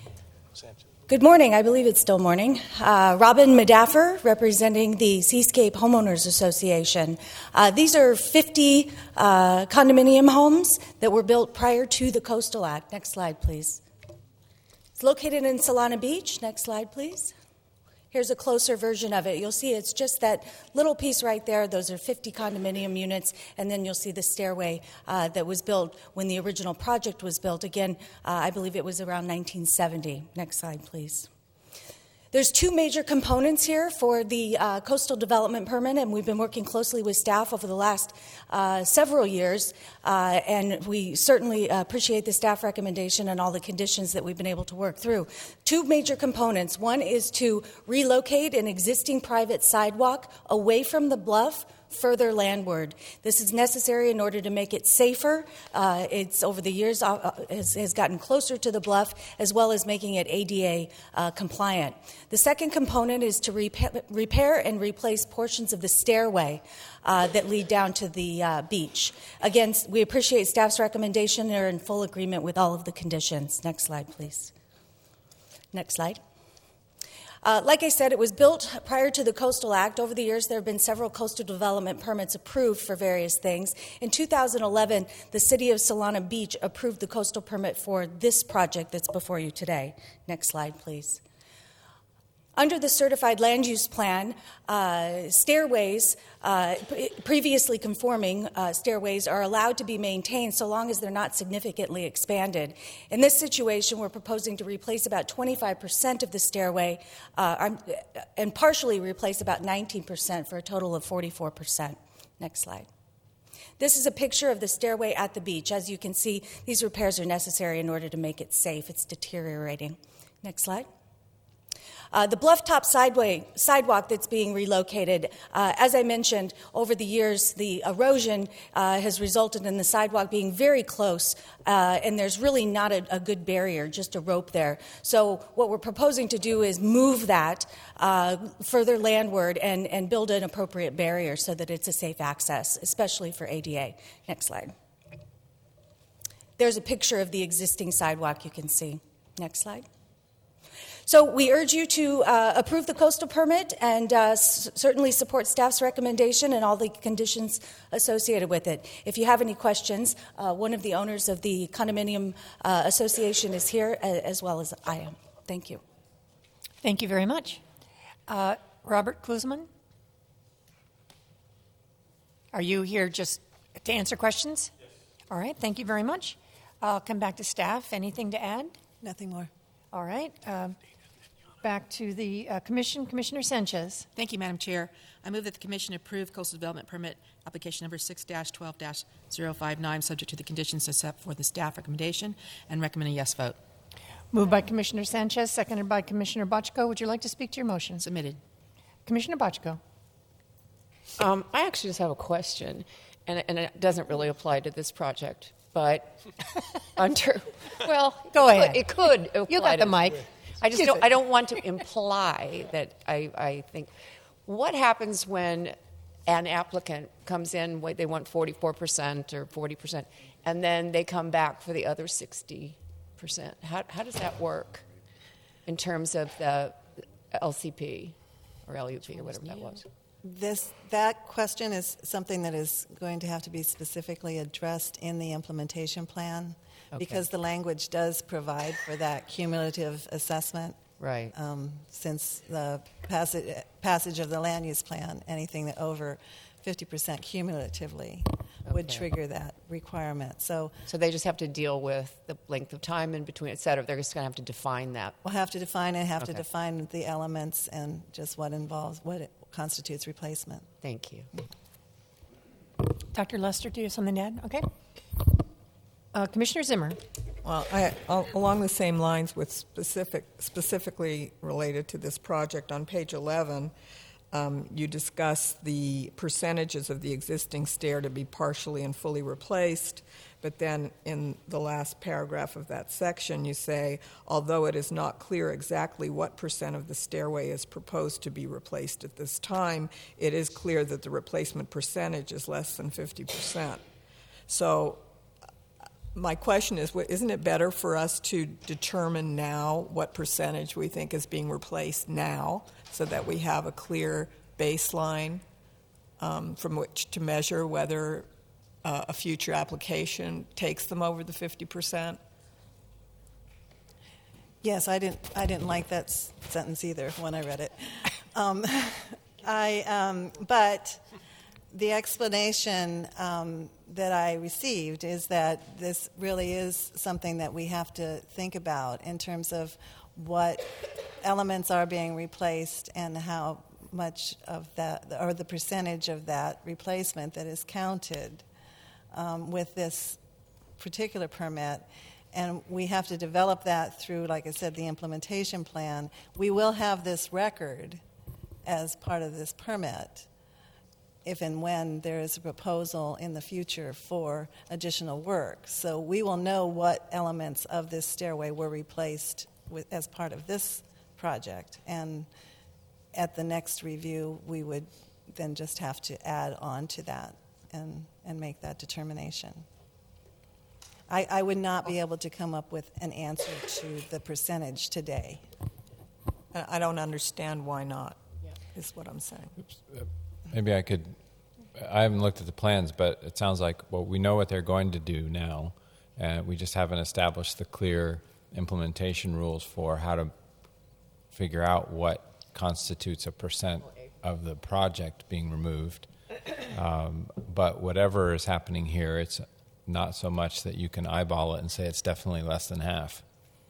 Good morning. I believe it's still morning. Uh, Robin Madaffer, representing the Seascape Homeowners Association. Uh, these are fifty uh, condominium homes that were built prior to the Coastal Act. Next slide, please. It's located in Solana Beach. Next slide, please. Here's a closer version of it. You'll see it's just that little piece right there. Those are fifty condominium units, and then you'll see the stairway uh, that was built when the original project was built. Again, uh, I believe it was around nineteen seventy. Next slide, please. There's two major components here for the uh, coastal development permit, and we've been working closely with staff over the last uh, several years, uh, and we certainly appreciate the staff recommendation and all the conditions that we've been able to work through. Two major components. One is to relocate an existing private sidewalk away from the bluff further landward. This is necessary in order to make it safer. Uh, it's over the years uh, has, has gotten closer to the bluff, as well as making it A D A uh, compliant. The second component is to repa- repair and replace portions of the stairway uh, that lead down to the uh, beach. Again, we appreciate staff's recommendation and are in full agreement with all of the conditions. Next slide, please. Next slide. Uh, like I said, it was built prior to the Coastal Act. Over the years, there have been several coastal development permits approved for various things. In two thousand eleven, the City of Solana Beach approved the coastal permit for this project that's before you today. Next slide, please. Under the Certified Land Use Plan, uh, stairways, uh, pre- previously conforming uh, stairways, are allowed to be maintained so long as they're not significantly expanded. In this situation, we're proposing to replace about twenty-five percent of the stairway uh, and partially replace about nineteen percent for a total of forty-four percent. Next slide. This is a picture of the stairway at the beach. As you can see, these repairs are necessary in order to make it safe. It's deteriorating. Next slide. Uh, the bluff-top sideway, sidewalk that's being relocated, uh, as I mentioned, over the years, the erosion uh, has resulted in the sidewalk being very close, uh, and there's really not a, a good barrier, just a rope there. So what we're proposing to do is move that uh, further landward and, and build an appropriate barrier so that it's a safe access, especially for A D A. Next slide. There's a picture of the existing sidewalk you can see. Next slide. So we urge you to uh, approve the coastal permit and uh, s- certainly support staff's recommendation and all the conditions associated with it. If you have any questions, uh, one of the owners of the condominium uh, association is here, a- as well as I am. Thank you. Thank you very much. Uh, Robert Klusman? Are you here just to answer questions? Yes. All right, thank you very much. I'll come back to staff. Anything to add? Nothing more. All right. Um, back to the uh, Commission. Commissioner Sanchez. Thank you, Madam Chair. I move that the Commission approve Coastal Development Permit Application Number six dash twelve dash zero five nine, subject to the conditions as set forth in the staff recommendation, and recommend a yes vote. Moved by Commissioner Sanchez, seconded by Commissioner Bochco. Would you like to speak to your motion? Submitted. Commissioner Bochco. Um, I actually just have a question, and, and it doesn't really apply to this project, but under, well, Go it ahead. Could, it could apply You got to- the mic. I just Use don't, it. I don't want to imply that I, I think, what happens when an applicant comes in, wait, they want forty-four percent or forty percent, and then they come back for the other sixty percent? How, how does that work in terms of the L C P or L U P or whatever that was? This that question is something that is going to have to be specifically addressed in the implementation plan, Okay. because the language does provide for that cumulative assessment. Right. Um, since the passage passage of the land use plan, anything that over fifty percent cumulatively would Okay. trigger that requirement. So So they just have to deal with the length of time in between, et cetera. They're just going to have to define that. we'll have to define it, have to Okay. define the elements and just what involves what it constitutes replacement. Thank you. Doctor Lester, do you have something to add? Okay. Uh, Commissioner Zimmer. Well, I, al- along the same lines with specific, specifically related to this project, on page eleven, um, you discuss the percentages of the existing stair to be partially and fully replaced, but then in the last paragraph of that section, you say, although it is not clear exactly what percent of the stairway is proposed to be replaced at this time, it is clear that the replacement percentage is less than fifty percent. So my question is, isn't it better for us to determine now what percentage we think is being replaced now so that we have a clear baseline um, from which to measure whether uh, a future application takes them over the fifty percent? Yes, I didn't. I didn't like that s- sentence either when I read it. Um, I, um, but the explanation um, that I received is that this really is something that we have to think about in terms of what elements are being replaced and how much of that, or the percentage of that replacement that is counted um, with this particular permit. And we have to develop that through, like I said, the implementation plan. We will have this record as part of this permit if and when there is a proposal in the future for additional work. So we will know what elements of this stairway were replaced with, as part of this project. And at the next review, we would then just have to add on to that and, and make that determination. I, I would not be able to come up with an answer to the percentage today. I don't understand why not, is what I'm saying. Maybe I could, I haven't looked at the plans, but it sounds like, well, we know what they're going to do now, and we just haven't established the clear implementation rules for how to figure out what constitutes a percent of the project being removed. Um, but whatever is happening here, it's not so much that you can eyeball it and say it's definitely less than half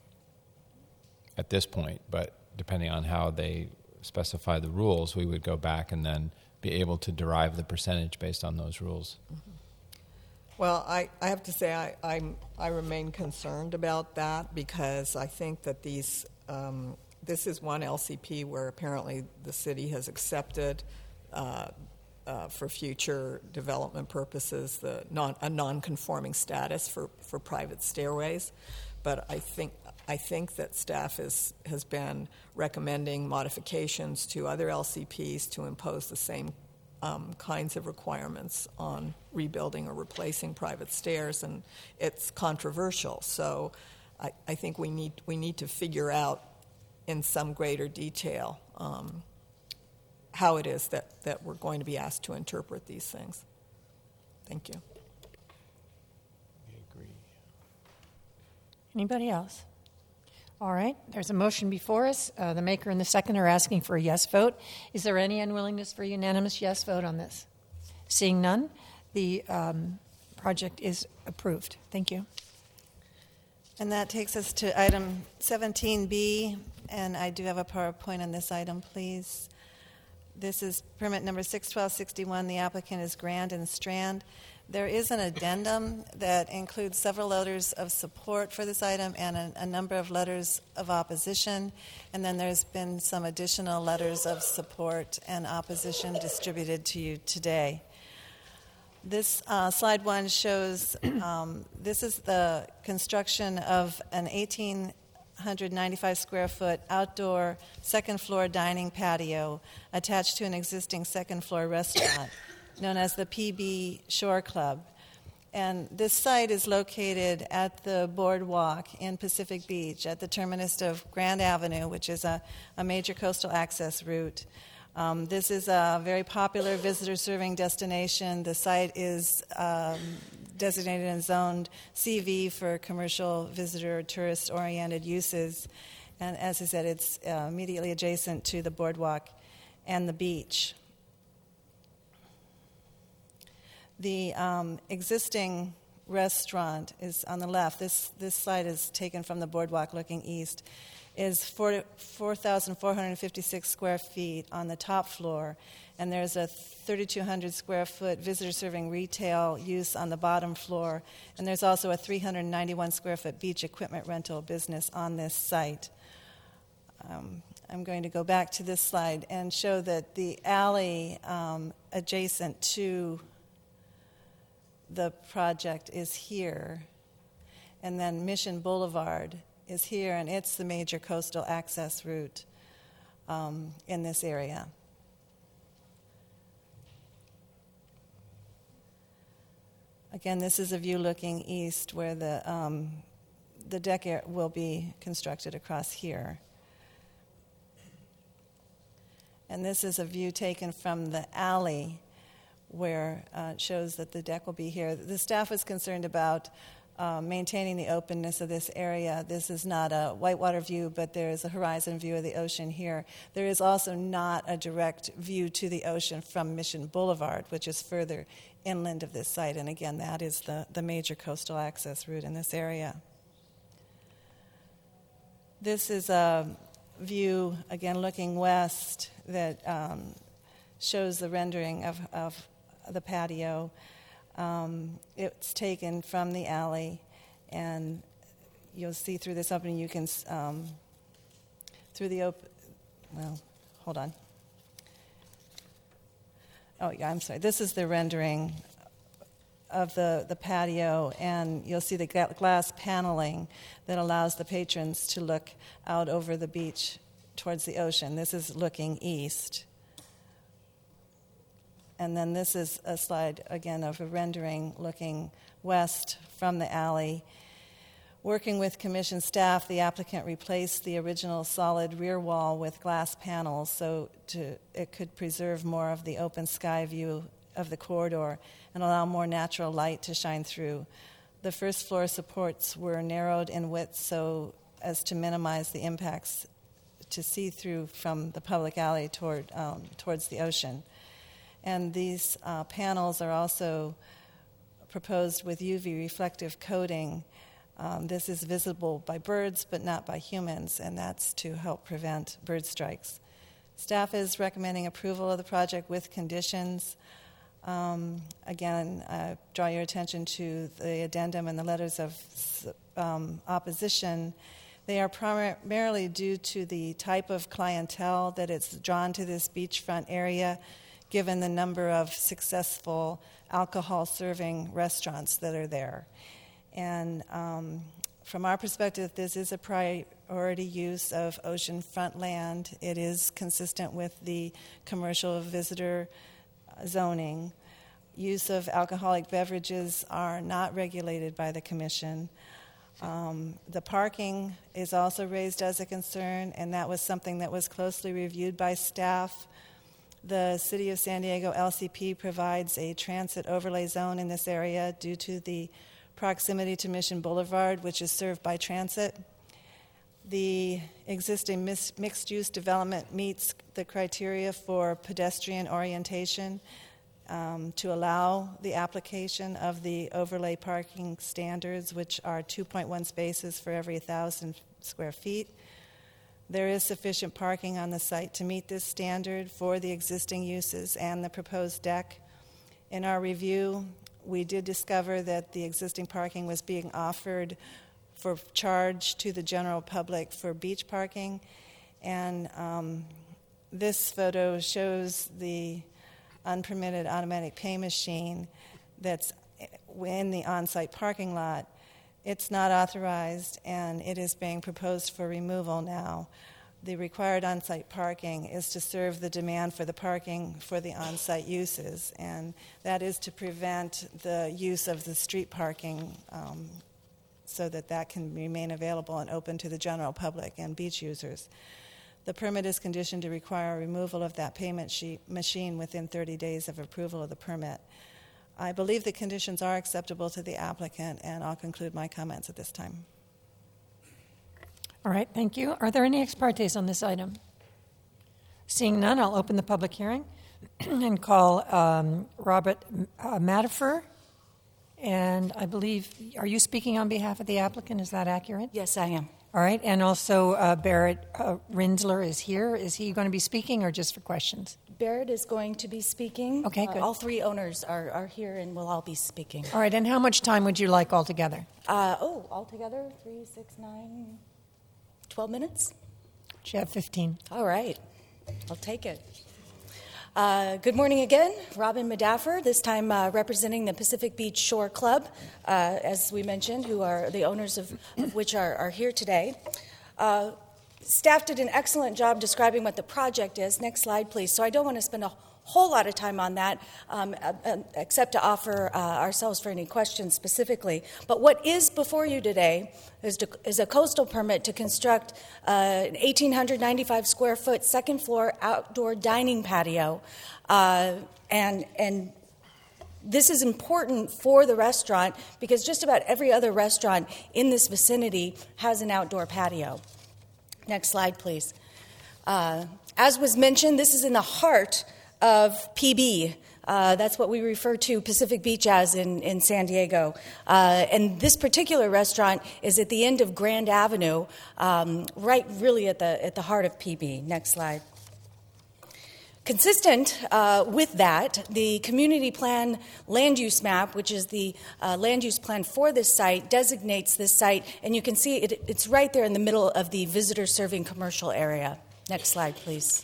at this point, but depending on how they specify the rules, we would go back and then be able to derive the percentage based on those rules. Mm-hmm. Well, I, I have to say I, I'm, I remain concerned about that because I think that these um, this is one L C P where apparently the city has accepted uh, uh, for future development purposes the non, a non-conforming status for, for private stairways. But I think I think that staff is, has been recommending modifications to other L C Ps to impose the same um, kinds of requirements on rebuilding or replacing private stairs, and it's controversial. So I, I think we need we need to figure out in some greater detail um, how it is that, that we're going to be asked to interpret these things. Thank you. Anybody else? All right, there's a motion before us. Uh, the maker and the second are asking for a yes vote. Is there any unwillingness for a unanimous yes vote on this? Seeing none, the um, project is approved. Thank you. And that takes us to item seventeen B, and I do have a PowerPoint on this item, please. This is permit number six twelve sixty-one. The applicant is Grand and Strand. There is an addendum that includes several letters of support for this item and a, a number of letters of opposition. And then there's been some additional letters of support and opposition distributed to you today. This uh, slide one shows um, this is the construction of an eighteen ninety-five square foot outdoor second floor dining patio attached to an existing second floor restaurant known as the P B Shore Club. And this site is located at the boardwalk in Pacific Beach at the terminus of Grand Avenue, which is a, a major coastal access route. Um, this is a very popular visitor-serving destination. The site is um, designated and zoned C V for commercial visitor, tourist-oriented uses. And as I said, it's uh, immediately adjacent to the boardwalk and the beach. The um, existing restaurant is on the left. This, this site is taken from the boardwalk looking east. Is four thousand four hundred fifty-six square feet on the top floor, and there's a thirty-two hundred square foot visitor-serving retail use on the bottom floor, and there's also a three hundred ninety-one square foot beach equipment rental business on this site. Um, I'm going to go back to this slide and show that the alley um, adjacent to the project is here, and then Mission Boulevard is here, and it's the major coastal access route um, in this area. Again, this is a view looking east where the, um, the deck air will be constructed across here. And this is a view taken from the alley where uh, it shows that the deck will be here. The staff was concerned about Uh, maintaining the openness of this area. This is not a whitewater view, but there is a horizon view of the ocean here. There is also not a direct view to the ocean from Mission Boulevard, which is further inland of this site. And again, that is the, the major coastal access route in this area. This is a view, again, looking west that um, shows the rendering of, of the patio. Um, it's taken from the alley, and you'll see through this opening, you can, um, through the open, well, hold on. Oh, yeah, I'm sorry. This is the rendering of the, the patio, and you'll see the glass paneling that allows the patrons to look out over the beach towards the ocean. This is looking east. And then this is a slide, again, of a rendering looking west from the alley. Working with commission staff, the applicant replaced the original solid rear wall with glass panels so to, it could preserve more of the open sky view of the corridor and allow more natural light to shine through. The first floor supports were narrowed in width so as to minimize the impacts to see through from the public alley toward um, towards the ocean. And these uh, panels are also proposed with U V reflective coating. Um, this is visible by birds but not by humans, and that's to help prevent bird strikes. Staff is recommending approval of the project with conditions. Um, again, I draw your attention to the addendum and the letters of um, opposition. They are primarily due to the type of clientele that it's drawn to this beachfront area, given the number of successful alcohol-serving restaurants that are there. And um, from our perspective, this is a priority use of oceanfront land. It is consistent with the commercial visitor zoning. Use of alcoholic beverages are not regulated by the Commission. Um, the parking is also raised as a concern, and that was something that was closely reviewed by staff. The City of San Diego L C P provides a transit overlay zone in this area due to the proximity to Mission Boulevard, which is served by transit. The existing mixed-use development meets the criteria for pedestrian orientation um, to allow the application of the overlay parking standards, which are two point one spaces for every one thousand square feet. There is sufficient parking on the site to meet this standard for the existing uses and the proposed deck. In our review, we did discover that the existing parking was being offered for charge to the general public for beach parking, and um, this photo shows the unpermitted automatic pay machine that's in the on-site parking lot. It's not authorized, and it is being proposed for removal now. The required on-site parking is to serve the demand for the parking for the on-site uses, and that is to prevent the use of the street parking um, so that that can remain available and open to the general public and beach users. The permit is conditioned to require removal of that payment sheet machine within thirty days of approval of the permit. I believe the conditions are acceptable to the applicant, and I'll conclude my comments at this time. All right, thank you. Are there any ex partes on this item? Seeing none, I'll open the public hearing and call um, Robert uh, Madifer. And I believe, are you speaking on behalf of the applicant? Is that accurate? Yes, I am. All right, and also uh, Barrett uh, Rinsler is here. Is he going to be speaking or just for questions? Barrett is going to be speaking. Okay, Uh, good. all three owners are, are here and will all be speaking. All right, and how much time would you like altogether? Uh, oh, altogether, three, six, nine, twelve minutes? You have fifteen. All right, I'll take it. Uh, good morning again. Robin Madaffer, this time uh, representing the Pacific Beach Shore Club, uh, as we mentioned, who are the owners of, of which are, are here today. Uh, staff did an excellent job describing what the project is. Next slide, please. So I don't want to spend a whole lot of time on that, um, uh, except to offer uh, ourselves for any questions specifically. But what is before you today is, to, is a coastal permit to construct uh, an one thousand eight hundred ninety-five square foot second floor outdoor dining patio. Uh, and, and this is important for the restaurant because just about every other restaurant in this vicinity has an outdoor patio. Next slide, please. Uh, as was mentioned, this is in the heart of P B. Uh, that's what we refer to Pacific Beach as in, in San Diego. Uh, and this particular restaurant is at the end of Grand Avenue, um, right really at the, at the heart of P B. Next slide. Consistent uh, with that, the community plan land use map, which is the uh, land use plan for this site, designates this site, and you can see it, it's right there in the middle of the visitor serving commercial area. Next slide, please.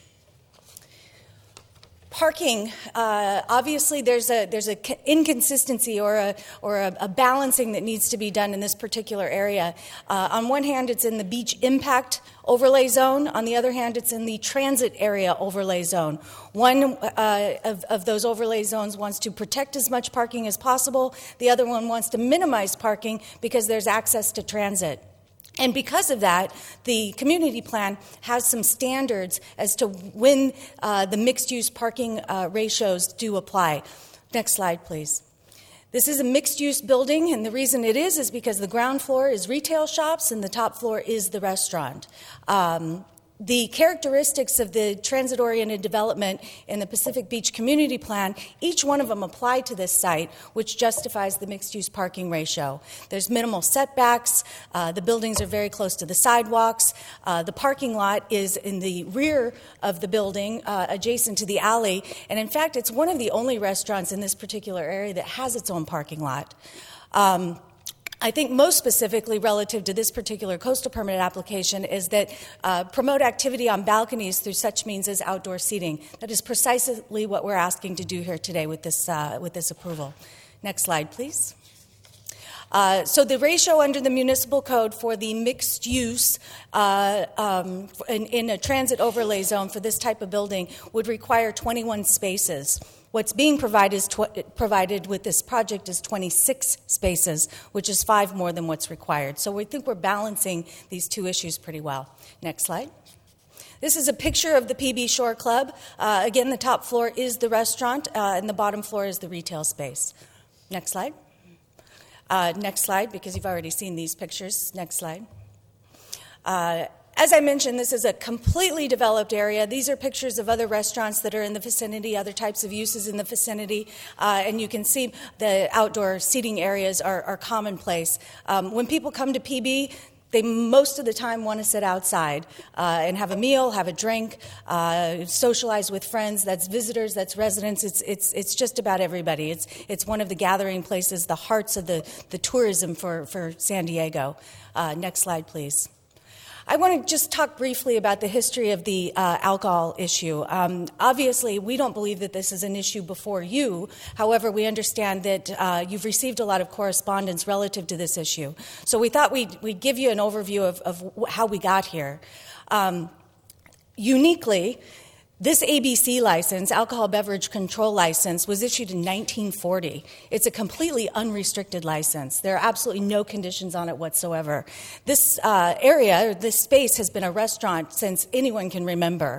Parking, uh, obviously there's a there's a inconsistency or a or a, a balancing that needs to be done in this particular area. Uh, on one hand, it's in the beach impact overlay zone. On the other hand, it's in the transit area overlay zone. One uh, of, of those overlay zones wants to protect as much parking as possible. The other one wants to minimize parking because there's access to transit. And because of that, the community plan has some standards as to when uh, the mixed-use parking uh, ratios do apply. Next slide, please. This is a mixed-use building, and the reason it is is because the ground floor is retail shops and the top floor is the restaurant. Um, The characteristics of the transit-oriented development in the Pacific Beach Community Plan, each one of them apply to this site, which justifies the mixed-use parking ratio. There's minimal setbacks. Uh, the buildings are very close to the sidewalks. Uh, the parking lot is in the rear of the building, uh, adjacent to the alley. And in fact, it's one of the only restaurants in this particular area that has its own parking lot. Um, I think most specifically relative to this particular coastal permit application is that uh, promote activity on balconies through such means as outdoor seating. That is precisely what we're asking to do here today with this, uh, with this approval. Next slide, please. Uh, so the ratio under the municipal code for the mixed use uh, um, in, in a transit overlay zone for this type of building would require twenty-one spaces. What's being provided, is tw- provided with this project is twenty-six spaces, which is five more than what's required. So we think we're balancing these two issues pretty well. Next slide. This is a picture of the P B Shore Club. Uh, again, the top floor is the restaurant, uh, and the bottom floor is the retail space. Next slide. Uh, next slide, because you've already seen these pictures. Next slide. Uh, as I mentioned, this is a completely developed area. These are pictures of other restaurants that are in the vicinity, other types of uses in the vicinity, uh, and you can see the outdoor seating areas are, are commonplace. Um, when people come to P B, they most of the time want to sit outside uh, and have a meal, have a drink, uh, socialize with friends. That's visitors, that's residents. It's it's it's just about everybody. It's it's one of the gathering places, the hearts of the, the tourism for, for San Diego. Uh, next slide, please. I want to just talk briefly about the history of the uh, alcohol issue. Um, obviously, we don't believe that this is an issue before you. However, we understand that uh, you've received a lot of correspondence relative to this issue. So we thought we'd, we'd give you an overview of, of how we got here. Um, uniquely, this A B C license, Alcohol Beverage Control License, was issued in nineteen forty. It's a completely unrestricted license. There are absolutely no conditions on it whatsoever. This uh, area, or this space, has been a restaurant since anyone can remember.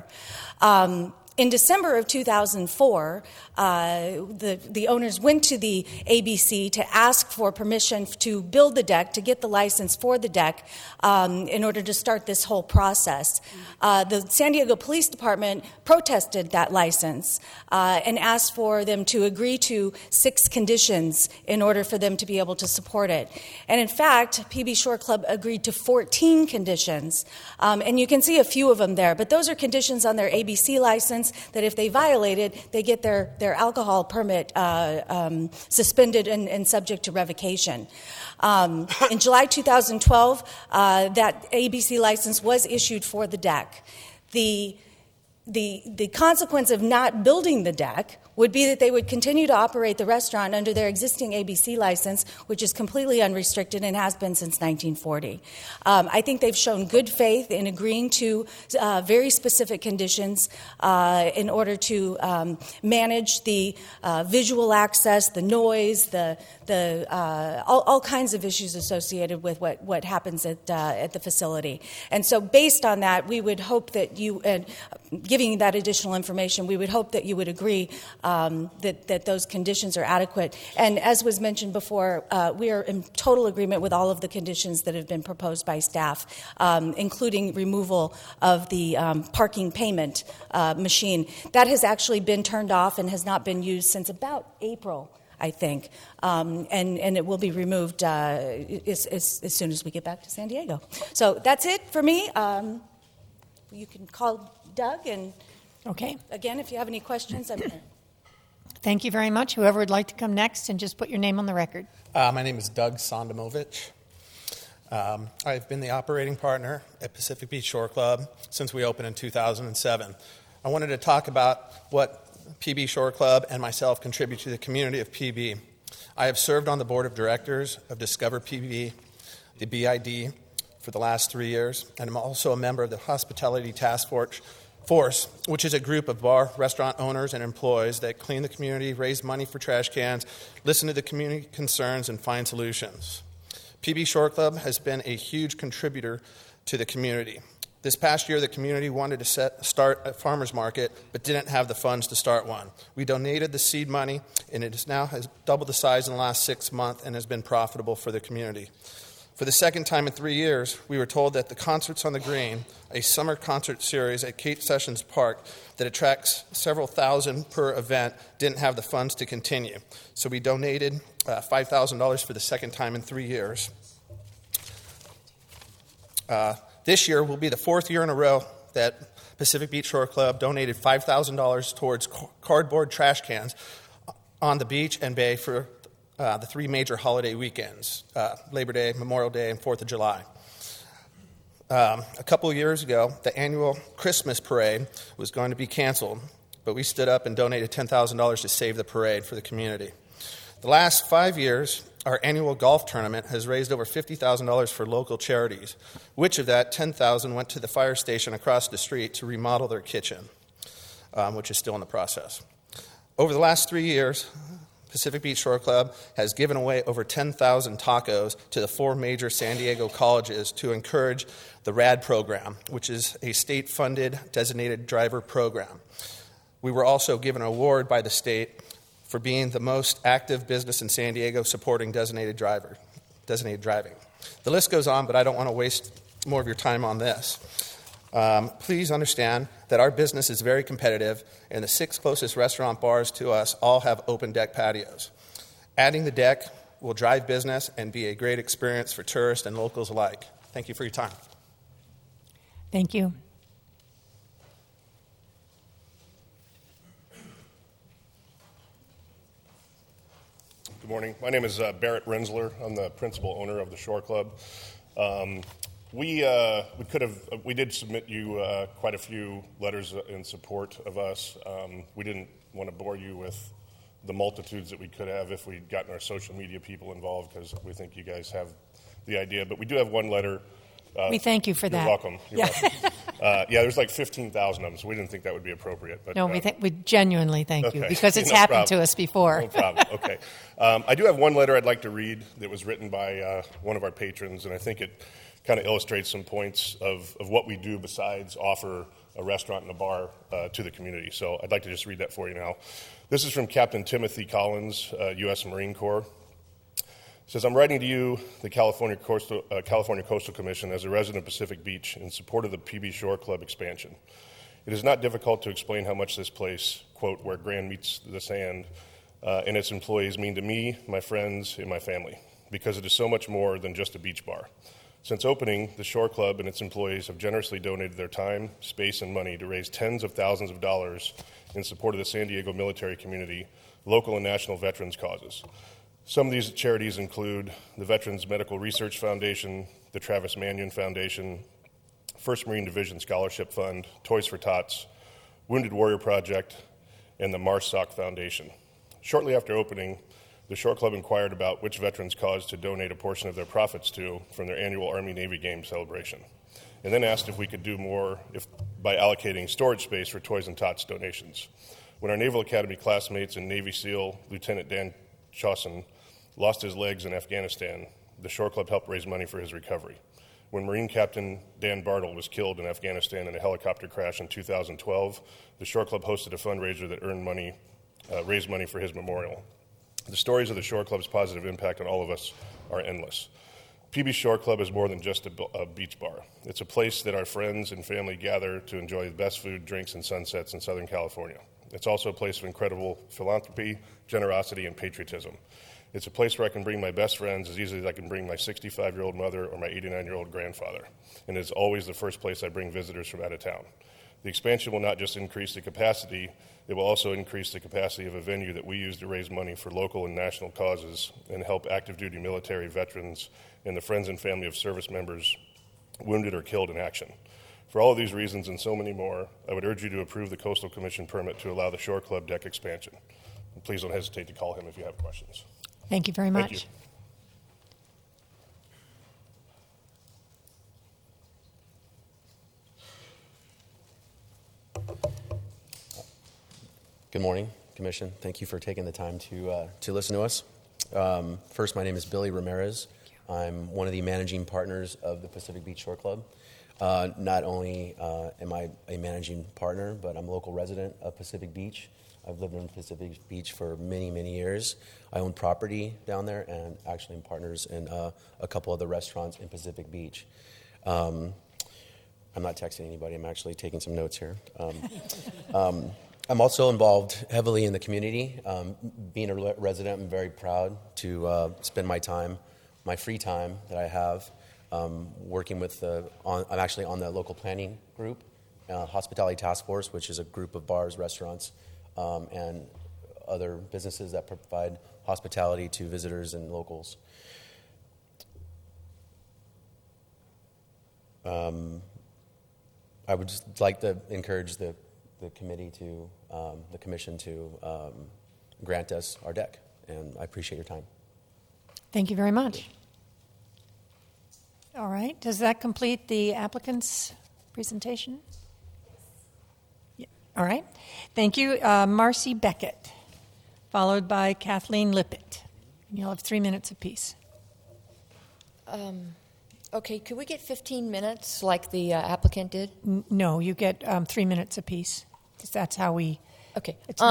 Um, In December of two thousand four, uh, the, the owners went to the A B C to ask for permission to build the deck, to get the license for the deck um, in order to start this whole process. Uh, the San Diego Police Department protested that license uh, and asked for them to agree to six conditions in order for them to be able to support it. And in fact, P B Shore Club agreed to fourteen conditions. Um, and you can see a few of them there, but those are conditions on their A B C license that if they violate it, they get their, their alcohol permit uh, um, suspended and, and subject to revocation. Um, in July two thousand twelve, uh, that A B C license was issued for the deck. The, the, the consequence of not building the deck would be that they would continue to operate the restaurant under their existing A B C license, which is completely unrestricted and has been since nineteen forty. Um, I think they've shown good faith in agreeing to uh, very specific conditions uh, in order to um, manage the uh, visual access, the noise, the the uh, all, all kinds of issues associated with what, what happens at uh, at the facility. And so based on that, we would hope that you, and giving you that additional information, we would hope that you would agree Um, that, that those conditions are adequate. And as was mentioned before, uh, we are in total agreement with all of the conditions that have been proposed by staff, um, including removal of the um, parking payment uh, machine. That has actually been turned off and has not been used since about April, I think, um, and, and it will be removed uh, as, as, as soon as we get back to San Diego. So that's it for me. Um, you can call Doug, and okay. Again, if you have any questions, I'm here. Thank you very much. Whoever would like to come next, and just put your name on the record. Uh, my name is Doug Sondamovich. Um, I've been the operating partner at Pacific Beach Shore Club since we opened in two thousand seven. I wanted to talk about what P B Shore Club and myself contribute to the community of P B. I have served on the board of directors of Discover P B, the B I D, for the last three years, and I'm also a member of the Hospitality Task Force Force, which is a group of bar, restaurant owners and employees that clean the community, raise money for trash cans, listen to the community concerns, and find solutions. P B Shore Club has been a huge contributor to the community. This past year, the community wanted to set, start a farmer's market, but didn't have the funds to start one. We donated the seed money, and it is now has doubled the size in the last six months and has been profitable for the community. For the second time in three years, we were told that the Concerts on the Green, a summer concert series at Kate Sessions Park that attracts several thousand per event, didn't have the funds to continue. So we donated uh, five thousand dollars for the second time in three years. Uh, this year will be the fourth year in a row that Pacific Beach Shore Club donated five thousand dollars towards cardboard trash cans on the beach and bay for Uh, the three major holiday weekends, uh, Labor Day, Memorial Day, and fourth of July. Um, a couple of years ago, the annual Christmas parade was going to be canceled, but we stood up and donated ten thousand dollars to save the parade for the community. The last five years, our annual golf tournament has raised over fifty thousand dollars for local charities, which of that ten thousand dollars went to the fire station across the street to remodel their kitchen, um, which is still in the process. Over the last three years, Pacific Beach Shore Club has given away over ten thousand tacos to the four major San Diego colleges to encourage the RAD program, which is a state-funded designated driver program. We were also given an award by the state for being the most active business in San Diego supporting designated driver, designated driving. The list goes on, but I don't want to waste more of your time on this. Um, please understand that our business is very competitive, and the six closest restaurant bars to us all have open deck patios. Adding the deck will drive business and be a great experience for tourists and locals alike. Thank you for your time. Thank you. Good morning. My name is uh, Barrett Rensler. I'm the principal owner of the Shore Club. Um, we uh, we could have we did submit you uh, quite a few letters in support of us. Um, we didn't want to bore you with the multitudes that we could have if we'd gotten our social media people involved, because we think you guys have the idea. But we do have one letter. Uh, we thank you for you're that. Welcome. You're yeah. welcome. uh, yeah, there's like fifteen thousand of them, so we didn't think that would be appropriate. But, no, uh, we, th- we genuinely thank okay. you, because it's no happened problem. to us before. No problem. Okay. Um, I do have one letter I'd like to read that was written by uh, one of our patrons, and I think it kind of illustrates some points of, of what we do besides offer a restaurant and a bar uh, to the community. So I'd like to just read that for you now. This is from Captain Timothy Collins, uh, U S Marine Corps. It says, I'm writing to you, the California Coastal, uh, California Coastal Commission, as a resident of Pacific Beach in support of the P B Shore Club expansion. It is not difficult to explain how much this place, quote, where Grand meets the sand, uh, and its employees mean to me, my friends, and my family, because it is so much more than just a beach bar. Since opening, the Shore Club and its employees have generously donated their time, space, and money to raise tens of thousands of dollars in support of the San Diego military community, local and national veterans causes. Some of these charities include the Veterans Medical Research Foundation, the Travis Manion Foundation, First Marine Division Scholarship Fund, Toys for Tots, Wounded Warrior Project, and the MARSOC Foundation. Shortly after opening, the Shore Club inquired about which veterans cause to donate a portion of their profits to from their annual Army-Navy Games celebration, and then asked if we could do more if, by allocating storage space for Toys and Tots donations. When our Naval Academy classmates and Navy SEAL Lieutenant Dan Chauson lost his legs in Afghanistan, the Shore Club helped raise money for his recovery. When Marine Captain Dan Bartle was killed in Afghanistan in a helicopter crash in two thousand twelve, the Shore Club hosted a fundraiser that earned money, uh, raised money for his memorial. The stories of the Shore Club's positive impact on all of us are endless. P B Shore Club is more than just a, a beach bar. It's a place that our friends and family gather to enjoy the best food, drinks, and sunsets in Southern California. It's also a place of incredible philanthropy, generosity, and patriotism. It's a place where I can bring my best friends as easily as I can bring my sixty-five-year-old mother or my eighty-nine-year-old grandfather. And it's always the first place I bring visitors from out of town. The expansion will not just increase the capacity, it will also increase the capacity of a venue that we use to raise money for local and national causes and help active duty military veterans and the friends and family of service members wounded or killed in action. For all of these reasons and so many more, I would urge you to approve the Coastal Commission permit to allow the Shore Club deck expansion. And please don't hesitate to call him if you have questions. Thank you very much. Thank you. Good morning, Commission. Thank you for taking the time to uh, to listen to us. Um, first, my name is Billy Ramirez. I'm one of the managing partners of the Pacific Beach Shore Club. Uh, not only uh, am I a managing partner, but I'm a local resident of Pacific Beach. I've lived in Pacific Beach for many, many years. I own property down there and actually am partners in uh, a couple of the restaurants in Pacific Beach. Um, I'm not texting anybody. I'm actually taking some notes here. Um, um, I'm also involved heavily in the community. Um, being a resident, I'm very proud to uh, spend my time, my free time that I have, um, working with the, on, I'm actually on the local planning group, uh, Hospitality Task Force, which is a group of bars, restaurants, um, and other businesses that provide hospitality to visitors and locals. Um, I would just like to encourage the, the committee to, um, the commission to um, grant us our deck, and I appreciate your time. Thank you very much. All right. Does that complete the applicant's presentation? Yeah. All right. Thank you. Uh, Marcy Beckett, followed by Kathleen Lippett. You'll have three minutes apiece. Um, okay, could we get fifteen minutes like the uh, applicant did? N- no, you get um, three minutes apiece. That's how we... Okay. It's um, not...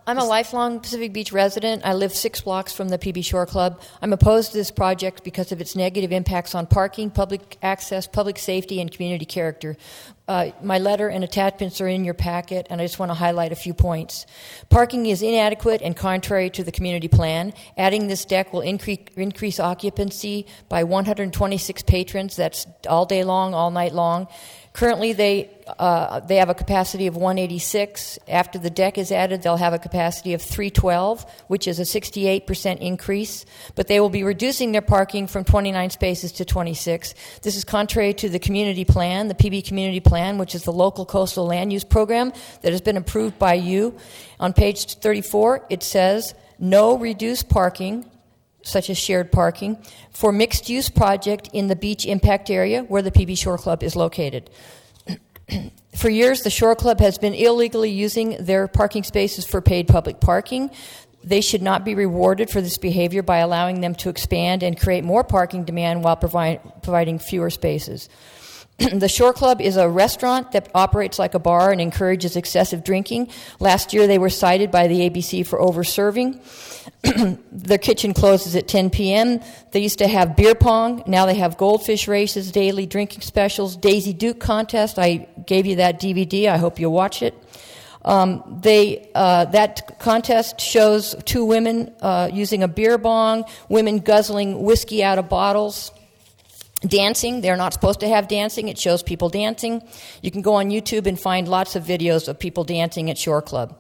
I'm a lifelong Pacific Beach resident. I live six blocks from the P B Shore Club. I'm opposed to this project because of its negative impacts on parking, public access, public safety, and community character. Uh, my letter and attachments are in your packet, and I just want to highlight a few points. Parking is inadequate and contrary to the community plan. Adding this deck will increase, increase occupancy by one hundred twenty-six patrons. That's all day long, all night long. Currently, they uh, they have a capacity of one eighty-six. After the deck is added, they'll have a capacity of three twelve, which is a sixty-eight percent increase. But they will be reducing their parking from twenty-nine spaces to twenty-six. This is contrary to the community plan, the P B Community Plan, which is the local coastal land use program that has been approved by you. On page thirty-four, it says, no reduced parking, such as shared parking, for mixed-use project in the beach impact area where the P B Shore Club is located. For years, the Shore Club has been illegally using their parking spaces for paid public parking. They should not be rewarded for this behavior by allowing them to expand and create more parking demand while provi- providing fewer spaces. The Shore Club is a restaurant that operates like a bar and encourages excessive drinking. Last year, they were cited by the A B C for over-serving. Their kitchen closes at ten p.m. They used to have beer pong. Now they have goldfish races, daily drinking specials, Daisy Duke contest. I gave you that D V D. I hope you'll watch it. Um, they uh, that contest shows two women uh, using a beer bong, women guzzling whiskey out of bottles. Dancing, they're not supposed to have dancing. It shows people dancing. You can go on YouTube and find lots of videos of people dancing at Shore Club.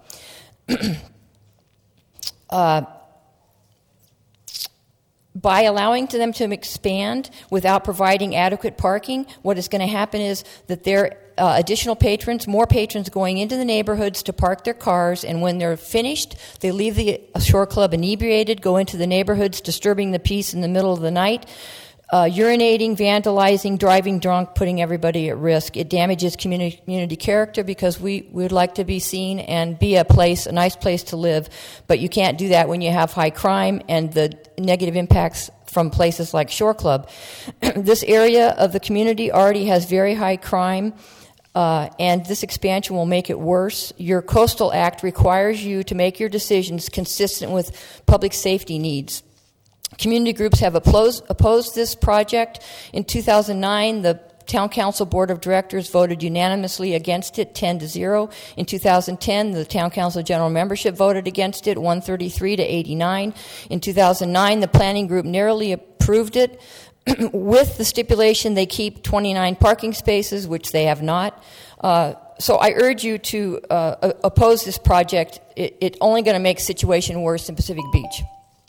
uh, by allowing to them to expand without providing adequate parking, what is going to happen is that there are uh, additional patrons, more patrons going into the neighborhoods to park their cars, and when they're finished, they leave the Shore Club inebriated, go into the neighborhoods, disturbing the peace in the middle of the night. Uh, urinating, vandalizing, driving drunk, putting everybody at risk. It damages community, community character because we would like to be seen and be a place, a nice place to live. But you can't do that when you have high crime and the negative impacts from places like Shore Club. This area of the community already has very high crime, uh, and this expansion will make it worse. Your Coastal Act requires you to make your decisions consistent with public safety needs. Community groups have opposed, opposed this project. In two thousand nine, the Town Council Board of Directors voted unanimously against it, ten to zero. In two thousand ten, the Town Council General Membership voted against it, one thirty-three to eighty-nine. In two thousand nine, the Planning Group narrowly approved it with the stipulation they keep twenty-nine parking spaces, which they have not. Uh, so I urge you to uh, oppose this project. It's it only going to make the situation worse in Pacific Beach.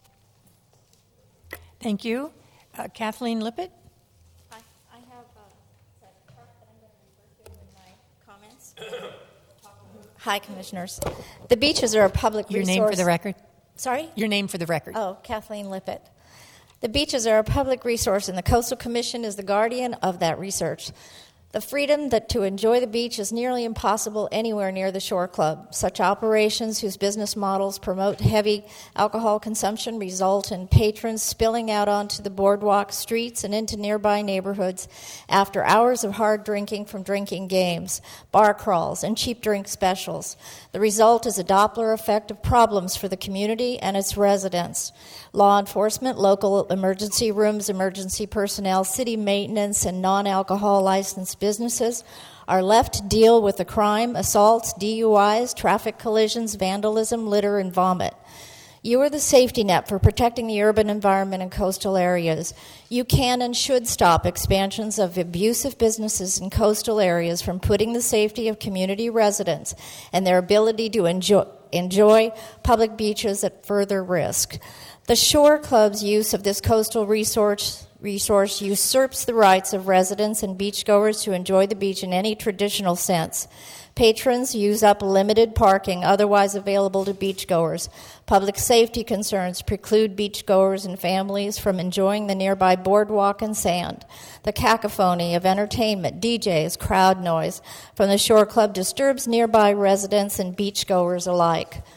Thank you. Uh, Kathleen Lippett? Hi. I have uh, a chart that I'm going to refer to in my comments. Hi, Commissioners. The beaches are a public Your resource. name for the record? Sorry? Your name for the record. Oh, Kathleen Lippett. The beaches are a public resource, and the Coastal Commission is the guardian of that research. The freedom that to enjoy the beach is nearly impossible anywhere near the Shore Club. Such operations whose business models promote heavy alcohol consumption result in patrons spilling out onto the boardwalk, streets, and into nearby neighborhoods after hours of hard drinking from drinking games, bar crawls, and cheap drink specials. The result is a Doppler effect of problems for the community and its residents. Law enforcement, local emergency rooms, emergency personnel, city maintenance, and non-alcohol licensed businesses are left to deal with the crime, assaults, D U Is, traffic collisions, vandalism, litter, and vomit. You are the safety net for protecting the urban environment and coastal areas. You can and should stop expansions of abusive businesses in coastal areas from putting the safety of community residents and their ability to enjoy, enjoy public beaches at further risk. The Shore Club's use of this coastal resource resource usurps the rights of residents and beachgoers to enjoy the beach in any traditional sense. Patrons use up limited parking otherwise available to beachgoers. Public safety concerns preclude beachgoers and families from enjoying the nearby boardwalk and sand. The cacophony of entertainment, D Js, crowd noise from the Shore Club disturbs nearby residents and beachgoers alike.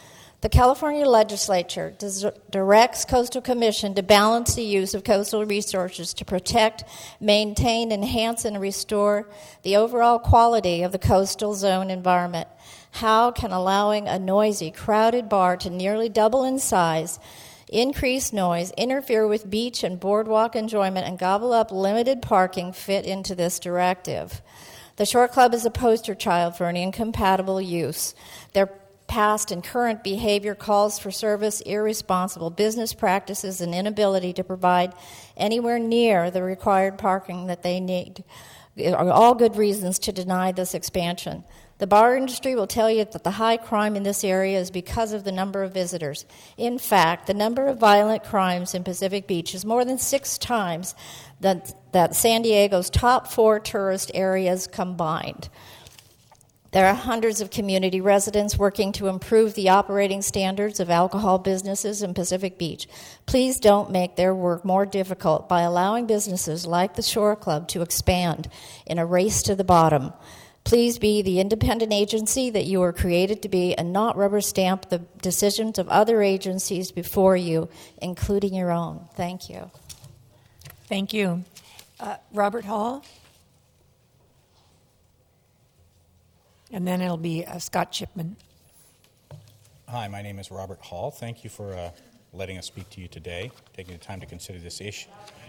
The California legislature des- directs Coastal Commission to balance the use of coastal resources to protect, maintain, enhance, and restore the overall quality of the coastal zone environment. How can allowing a noisy, crowded bar to nearly double in size, increase noise, interfere with beach and boardwalk enjoyment, and gobble up limited parking fit into this directive? The Shore Club is a poster child for an incompatible use. Their past and current behavior calls for service, irresponsible business practices, and inability to provide anywhere near the required parking that they need are all good reasons to deny this expansion. The bar industry will tell you that the high crime in this area is because of the number of visitors. In fact, the number of violent crimes in Pacific Beach is more than six times that, that San Diego's top four tourist areas combined. There are hundreds of community residents working to improve the operating standards of alcohol businesses in Pacific Beach. Please don't make their work more difficult by allowing businesses like the Shore Club to expand in a race to the bottom. Please be the independent agency that you were created to be and not rubber stamp the decisions of other agencies before you, including your own. Thank you. Thank you. Uh, Robert Hall? And then it'll be uh, Scott Chipman. Hi, my name is Robert Hall. Thank you for uh, letting us speak to you today, taking the time to consider this issue.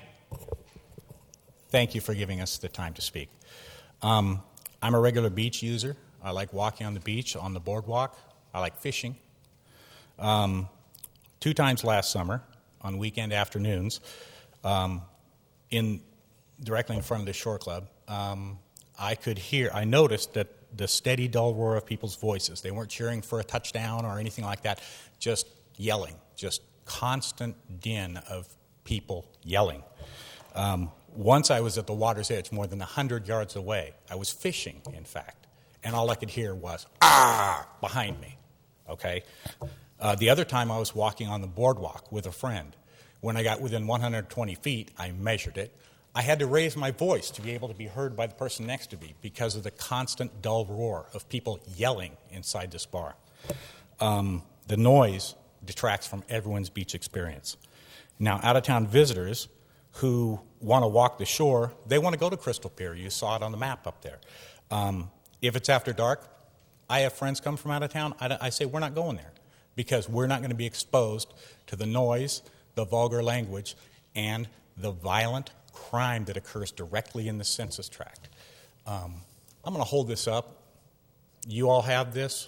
Thank you for giving us the time to speak. Um, I'm a regular beach user. I like walking on the beach, on the boardwalk. I like fishing. Um, two times last summer, on weekend afternoons, um, in directly in front of the Shore Club, um, I could hear, I noticed that the steady, dull roar of people's voices. They weren't cheering for a touchdown or anything like that, just yelling, just constant din of people yelling. Um, once I was at the water's edge, more than one hundred yards away. I was fishing, in fact, and all I could hear was, ah, behind me, okay? Uh, the other time I was walking on the boardwalk with a friend. When I got within one hundred twenty feet, I measured it. I had to raise my voice to be able to be heard by the person next to me because of the constant dull roar of people yelling inside this bar. Um, the noise detracts from everyone's beach experience. Now, out-of-town visitors who want to walk the shore, they want to go to Crystal Pier. You saw it on the map up there. Um, if it's after dark, I have friends come from out of town. I, I say, we're not going there because we're not going to be exposed to the noise, the vulgar language, and the violent crime that occurs directly in the census tract. Um, I'm going to hold this up. You all have this.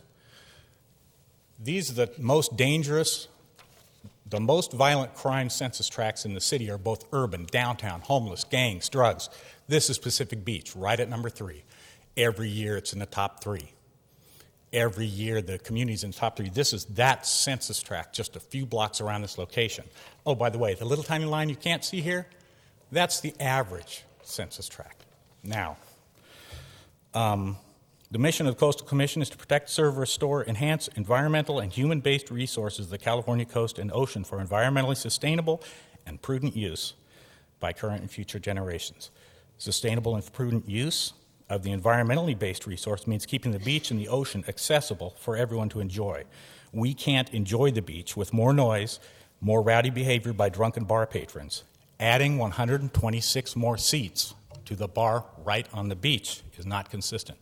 These are the most dangerous, the most violent crime census tracts in the city are both urban, downtown, homeless, gangs, drugs. This is Pacific Beach, right at number three. Every year it's in the top three. Every year the community's in the top three. This is that census tract just a few blocks around this location. Oh, by the way, the little tiny line you can't see here, that's the average census tract. Now, um, the mission of the Coastal Commission is to protect, serve, restore, enhance environmental and human-based resources of the California coast and ocean for environmentally sustainable and prudent use by current and future generations. Sustainable and prudent use of the environmentally based resource means keeping the beach and the ocean accessible for everyone to enjoy. We can't enjoy the beach with more noise, more rowdy behavior by drunken bar patrons. Adding one hundred twenty-six more seats to the bar right on the beach is not consistent.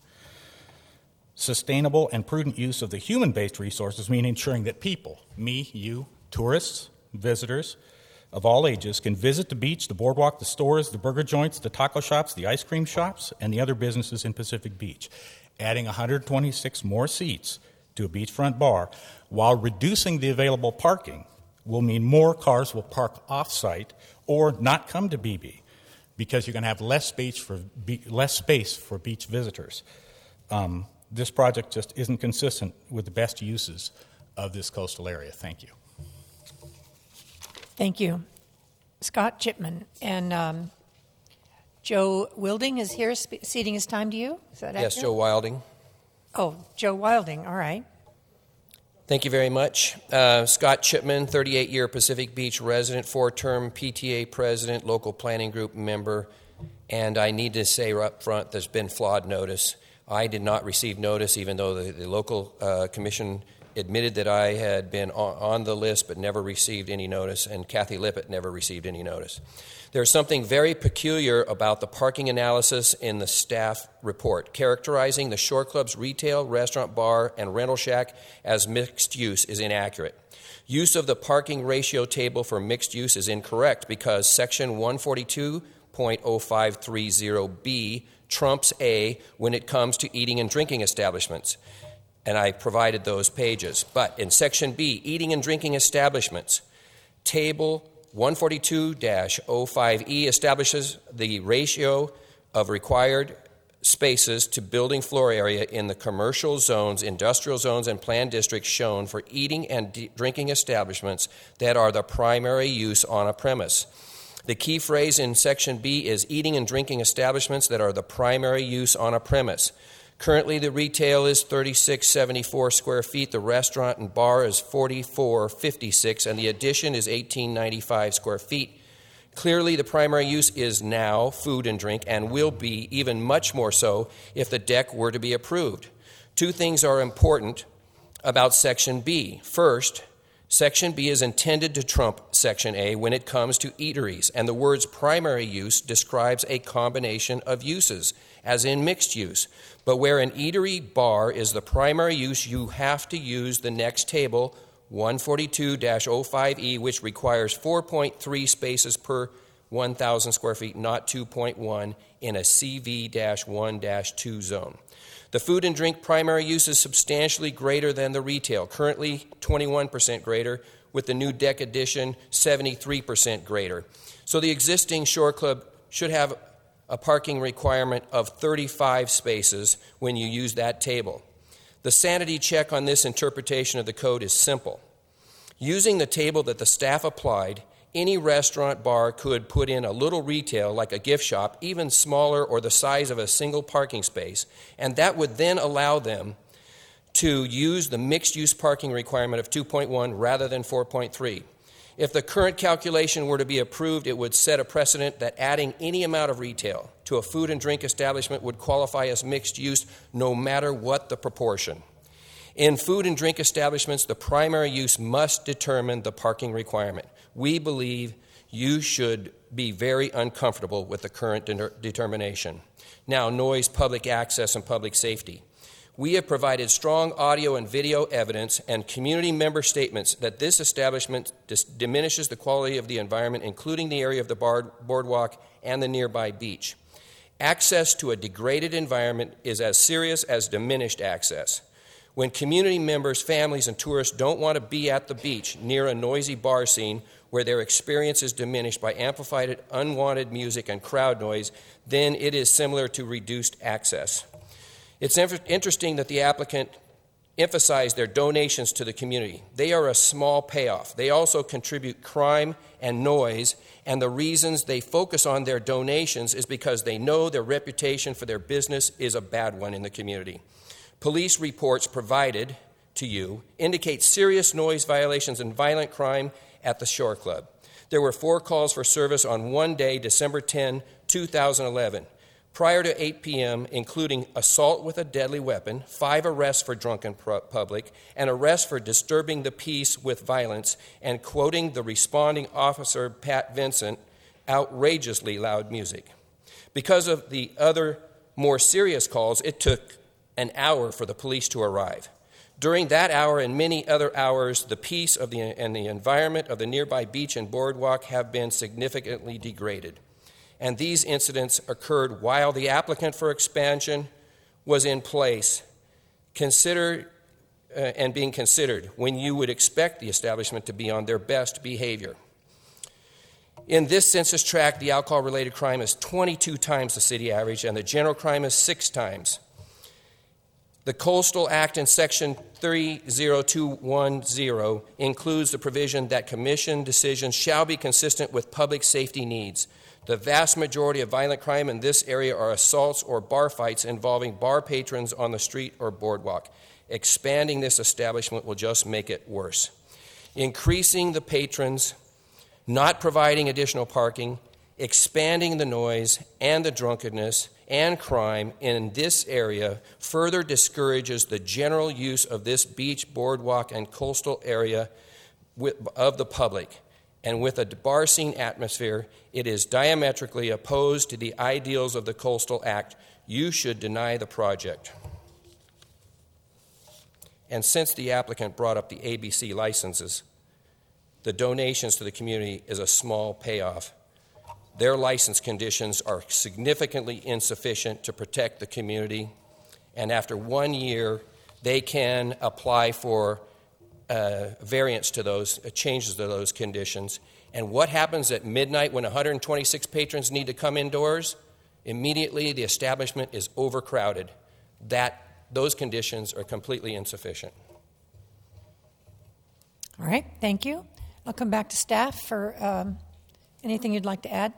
Sustainable and prudent use of the human-based resources mean ensuring that people, me, you, tourists, visitors of all ages, can visit the beach, the boardwalk, the stores, the burger joints, the taco shops, the ice cream shops, and the other businesses in Pacific Beach. Adding one hundred twenty-six more seats to a beachfront bar while reducing the available parking will mean more cars will park off-site or not come to B B because you're going to have less space for be- less space for beach visitors. Um, this project just isn't consistent with the best uses of this coastal area. Thank you. Thank you. Scott Chipman. And um, Joe Wilding is here sp- ceding his time to you. Is that Yes, accurate? Joe Wilding. Oh, Joe Wilding. All right. Thank you very much. Uh, Scott Chipman, thirty-eight-year Pacific Beach resident, four-term P T A president, local planning group member, and I need to say up front there's been flawed notice. I did not receive notice, even though the, the local uh, commission admitted that I had been on the list but never received any notice, and Kathy Lippett never received any notice. There's something very peculiar about the parking analysis in the staff report, characterizing the Shore Club's retail, restaurant, bar, and rental shack as mixed use is inaccurate. Use of the parking ratio table for mixed use is incorrect because Section one forty-two point oh five three zero B trumps A when it comes to eating and drinking establishments. And I provided those pages. But in Section B, eating and drinking establishments, Table one forty-two point oh five E establishes the ratio of required spaces to building floor area in the commercial zones, industrial zones, and planned districts shown for eating and d- drinking establishments that are the primary use on a premise. The key phrase in Section B is eating and drinking establishments that are the primary use on a premise. Currently, the retail is thirty-six seventy-four square feet, the restaurant and bar is forty-four fifty-six, and the addition is eighteen ninety-five square feet. Clearly, the primary use is now food and drink and will be even much more so if the deck were to be approved. Two things are important about Section B. First, Section B is intended to trump Section A when it comes to eateries, and the words primary use describes a combination of uses, as in mixed use. But where an eatery bar is the primary use, you have to use the next table, one forty-two point oh five E, which requires four point three spaces per one thousand square feet, not two point one, in a C V one two zone. The food and drink primary use is substantially greater than the retail, currently twenty-one percent greater, with the new deck addition seventy-three percent greater. So the existing Shore Club should have a parking requirement of thirty-five spaces when you use that table. The sanity check on this interpretation of the code is simple. Using the table that the staff applied, any restaurant bar could put in a little retail like a gift shop, even smaller or the size of a single parking space, and that would then allow them to use the mixed-use parking requirement of two point one rather than four point three. If the current calculation were to be approved, it would set a precedent that adding any amount of retail to a food and drink establishment would qualify as mixed use no matter what the proportion. In food and drink establishments, the primary use must determine the parking requirement. We believe you should be very uncomfortable with the current de- determination. Now, noise, public access, and public safety. We have provided strong audio and video evidence and community member statements that this establishment dis- diminishes the quality of the environment, including the area of the bar- boardwalk and the nearby beach. Access to a degraded environment is as serious as diminished access. When community members, families, and tourists don't want to be at the beach near a noisy bar scene where their experience is diminished by amplified, unwanted music and crowd noise, then it is similar to reduced access. It's interesting that the applicant emphasized their donations to the community. They are a small payoff. They also contribute crime and noise, and the reasons they focus on their donations is because they know their reputation for their business is a bad one in the community. Police reports provided to you indicate serious noise violations and violent crime at the Shore Club. There were four calls for service on one day, December tenth, twenty eleven. Prior to eight p.m., including assault with a deadly weapon, five arrests for drunken public, and arrests for disturbing the peace with violence, and quoting the responding officer, Pat Vincent, outrageously loud music. Because of the other more serious calls, it took an hour for the police to arrive. During that hour and many other hours, the peace of the, and the environment of the nearby beach and boardwalk have been significantly degraded. And these incidents occurred while the applicant for expansion was in place, considered uh, and being considered, when you would expect the establishment to be on their best behavior. In this census tract, the alcohol-related crime is twenty-two times the city average, and the general crime is six times. The Coastal Act in Section three oh two one oh includes the provision that commission decisions shall be consistent with public safety needs. The vast majority of violent crime in this area are assaults or bar fights involving bar patrons on the street or boardwalk. Expanding this establishment will just make it worse. Increasing the patrons, not providing additional parking, Expanding the noise and the drunkenness and crime in this area further discourages the general use of this beach, boardwalk, and coastal area with, of the public. And with a bar scene atmosphere, it is diametrically opposed to the ideals of the Coastal Act. You should deny the project. And since the applicant brought up the A B C licenses, the donations to the community is a small payoff. Their license conditions are significantly insufficient to protect the community, and after one year, they can apply for uh, variance to those, uh, changes to those conditions. And what happens at midnight when one hundred twenty-six patrons need to come indoors? Immediately, the establishment is overcrowded. That, those conditions are completely insufficient. All right, thank you. I'll come back to staff for um, anything you'd like to add.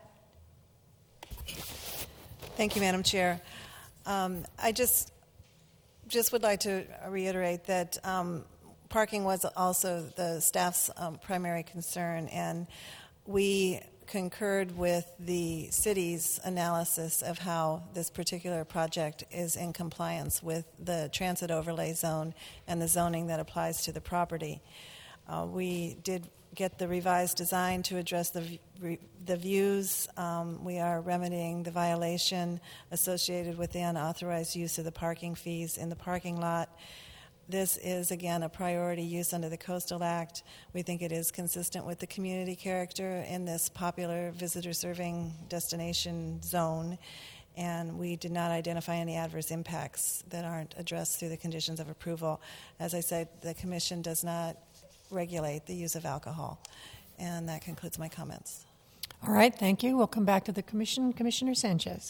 Thank you, Madam Chair. Um, I just just would like to reiterate that um, parking was also the staff's um, primary concern, and we concurred with the city's analysis of how this particular project is in compliance with the transit overlay zone and the zoning that applies to the property. Uh, we did get the revised design to address the the views. Um, we are remedying the violation associated with the unauthorized use of the parking fees in the parking lot. This is, again, a priority use under the Coastal Act. We think it is consistent with the community character in this popular visitor-serving destination zone, and we did not identify any adverse impacts that aren't addressed through the conditions of approval. As I said, the Commission does not regulate the use of alcohol. And that concludes my comments. All right, thank you. We'll come back to the Commission. Commissioner Sanchez.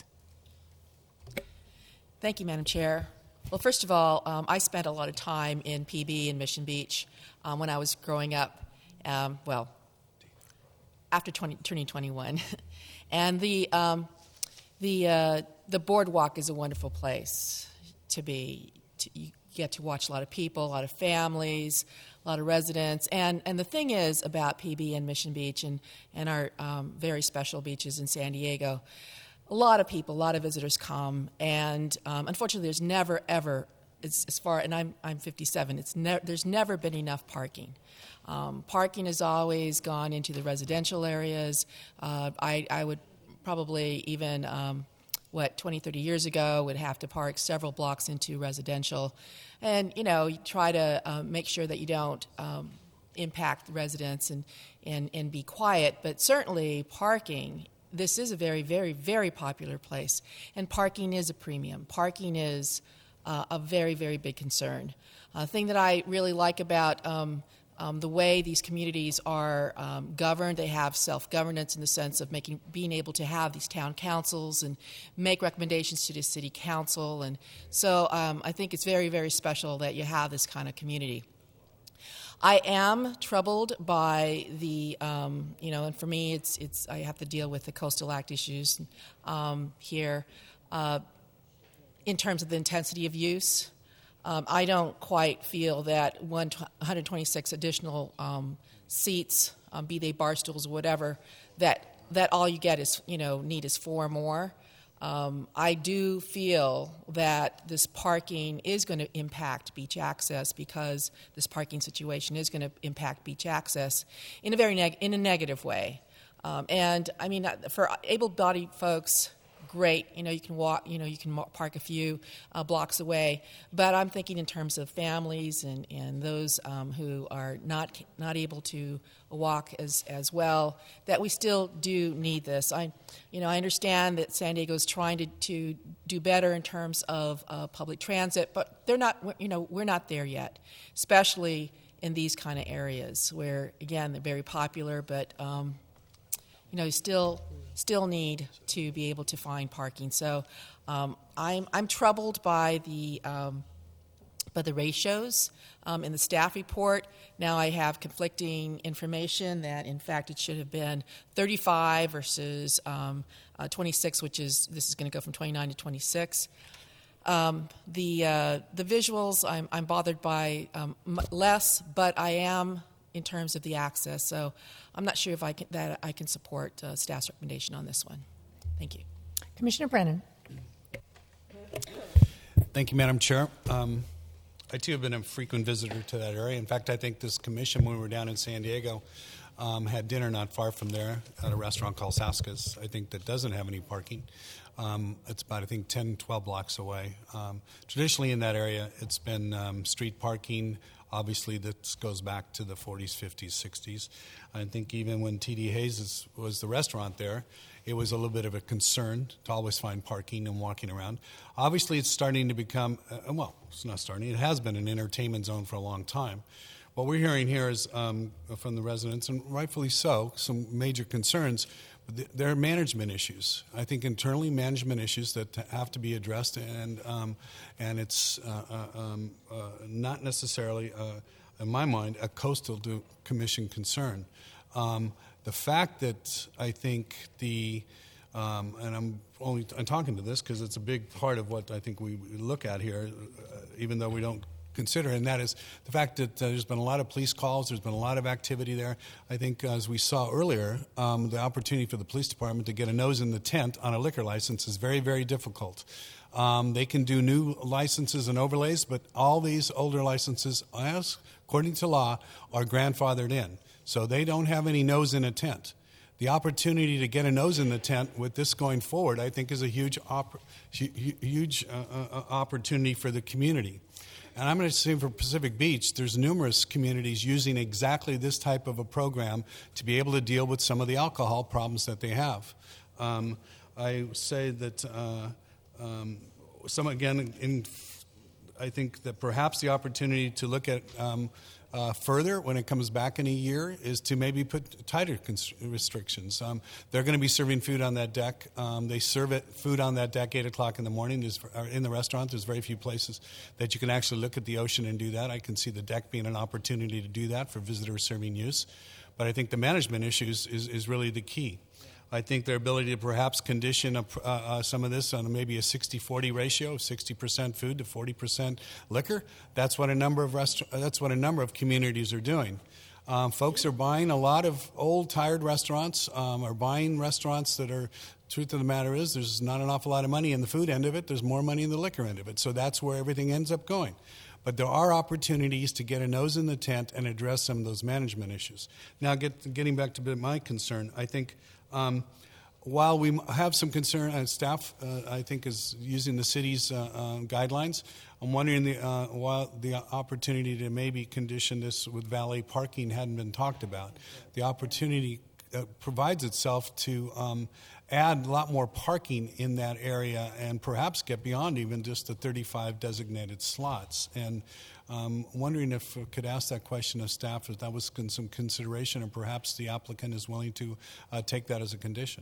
Thank you, Madam Chair. Well, first of all, um, I spent a lot of time in P B and Mission Beach um, when I was growing up, um, well, after twenty, turning twenty-one. And the, um, the, uh, the boardwalk is a wonderful place to be. To, you get to watch a lot of people, a lot of families, a lot of residents. And, and the thing is about P B and Mission Beach and, and our um, very special beaches in San Diego, a lot of people, a lot of visitors come. And um, unfortunately, there's never, ever, it's, as far, and I'm, I'm fifty-seven, it's ne- there's never been enough parking. Um, parking has always gone into the residential areas. Uh, I, I would probably even, um, what, twenty, thirty years ago, would have to park several blocks into residential. And, you know, you try to uh, make sure that you don't um, impact the residents and, and, and be quiet. But certainly parking, this is a very, very, very popular place. And parking is a premium. Parking is uh, a very, very big concern. A uh, thing that I really like about um, um, the way these communities are um, governed, they have self-governance in the sense of making, being able to have these town councils and make recommendations to the city council. And so um, I think it's very, very special that you have this kind of community. I am troubled by the, um, you know, and for me, it's, it's, I have to deal with the Coastal Act issues um, here uh, in terms of the intensity of use. Um, I don't quite feel that one hundred twenty-six additional um, seats, um, be they bar stools or whatever, that that all you get is, you know, need is four more. Um, I do feel that this parking is going to impact beach access because this parking situation is going to impact beach access in a very neg- in a negative way. Um, and I mean, for able-bodied folks, great. You know, you can walk. You know, you can park a few uh, blocks away. But I'm thinking in terms of families and, and those um, who are not not able to walk as as well. That we still do need this. I, you know, I understand that San Diego is trying to, to do better in terms of uh, public transit, but they're not. You know, we're not there yet, especially in these kind of areas where, again, they're very popular, but um, you know, you still. still need to be able to find parking. So um, I'm I'm troubled by the um, by the ratios um, in the staff report. Now I have conflicting information that in fact it should have been thirty-five versus um, uh, twenty-six, which is this is going to go from twenty-nine to twenty-six. Um, the uh, the visuals I'm I'm bothered by um, less, but I am in terms of the access. So I'm not sure if I can, that I can support uh, staff's recommendation on this one. Thank you. Commissioner Brennan. Thank you, Madam Chair. Um, I, too, have been a frequent visitor to that area. In fact, I think this commission, when we were down in San Diego, um, had dinner not far from there at a restaurant called Saska's, I think, that doesn't have any parking. Um, it's about, I think, ten, twelve blocks away. Um, traditionally in that area, it's been um, street parking. Obviously, this goes back to the forties, fifties, sixties. I think even when T D Hayes is, was the restaurant there, it was a little bit of a concern to always find parking and walking around. Obviously, it's starting to become, uh, well, it's not starting, it has been an entertainment zone for a long time. What we're hearing here is um, from the residents, and rightfully so, some major concerns. There are management issues. I think internally management issues that have to be addressed, and um, and it's uh, uh, um, uh, not necessarily, uh, in my mind, a coastal commission concern. Um, the fact that I think the, um, and I'm only I'm talking to this because it's a big part of what I think we look at here, uh, even though we don't consider, and that is the fact that uh, there's been a lot of police calls, there's been a lot of activity there. I think, as we saw earlier, um, the opportunity for the police department to get a nose in the tent on a liquor license is very, very difficult. Um, they can do new licenses and overlays, but all these older licenses, as according to law, are grandfathered in. So they don't have any nose in a tent. The opportunity to get a nose in the tent with this going forward, I think, is a huge, op- huge uh, uh, opportunity for the community. And I'm going to say for Pacific Beach, there's numerous communities using exactly this type of a program to be able to deal with some of the alcohol problems that they have. Um, I say that uh, um, some, again, in, I think that perhaps the opportunity to look at um, Uh, further, when it comes back in a year, is to maybe put tighter cons- restrictions. Um, they're going to be serving food on that deck. Um, they serve it food on that deck eight o'clock in the morning. There's, uh, in the restaurant, there's very few places that you can actually look at the ocean and do that. I can see the deck being an opportunity to do that for visitor serving use. But I think the management issues is, is really the key. I think their ability to perhaps condition a, uh, uh, some of this on maybe a sixty forty ratio, sixty percent food to forty percent liquor. That's what a number of restaur- That's what a number of communities are doing. Um, folks are buying a lot of old, tired restaurants, um, are buying restaurants that are, truth of the matter is, there's not an awful lot of money in the food end of it. There's more money in the liquor end of it. So that's where everything ends up going. But there are opportunities to get a nose in the tent and address some of those management issues. Now, get, getting back to my concern, I think um, while we have some concern, uh, staff, uh, I think, is using the city's uh, uh, guidelines. I'm wondering the, uh, while the opportunity to maybe condition this with valet parking hadn't been talked about. The opportunity uh, provides itself to um, add a lot more parking in that area and perhaps get beyond even just the thirty-five designated slots. And um, wondering if I could ask that question of staff, if that was con- some consideration, and perhaps the applicant is willing to uh, take that as a condition.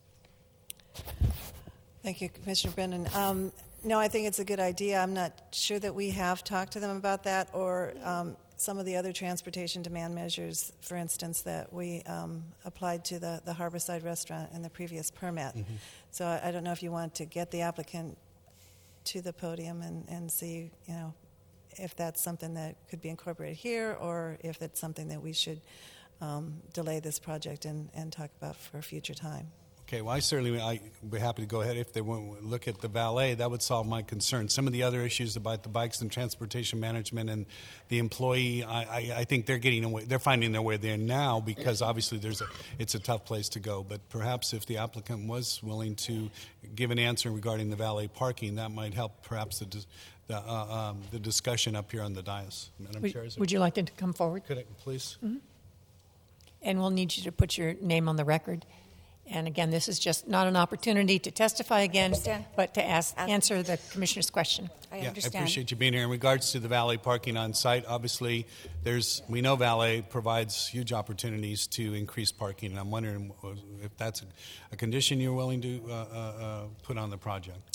Thank you, Commissioner Brennan. Um, no, I think it's a good idea. I'm not sure that we have talked to them about that or um, some of the other transportation demand measures, for instance, that we um, applied to the, the Harborside restaurant in the previous permit. Mm-hmm. So I, I don't know if you want to get the applicant to the podium and, and see, you know, if that's something that could be incorporated here or if it's something that we should um, delay this project and, and talk about for a future time. Okay, well, I certainly I'd be happy to go ahead if they want to look at the valet. That would solve my concern. Some of the other issues about the bikes and transportation management and the employee, I, I, I think they're getting away. They're finding their way there now because obviously there's a, it's a tough place to go. But perhaps if the applicant was willing to give an answer regarding the valet parking, that might help perhaps the the, uh, um, the discussion up here on the dais. Madam Would, Chair, would you like them to come forward? Could I, please? Mm-hmm. And we'll need you to put your name on the record. And again, this is just not an opportunity to testify again, but to ask, answer the Commissioner's question. I yeah, understand. I appreciate you being here. In regards to the valet parking on site, obviously, there's we know valet provides huge opportunities to increase parking, and I'm wondering if that's a, a condition you're willing to uh, uh, put on the project.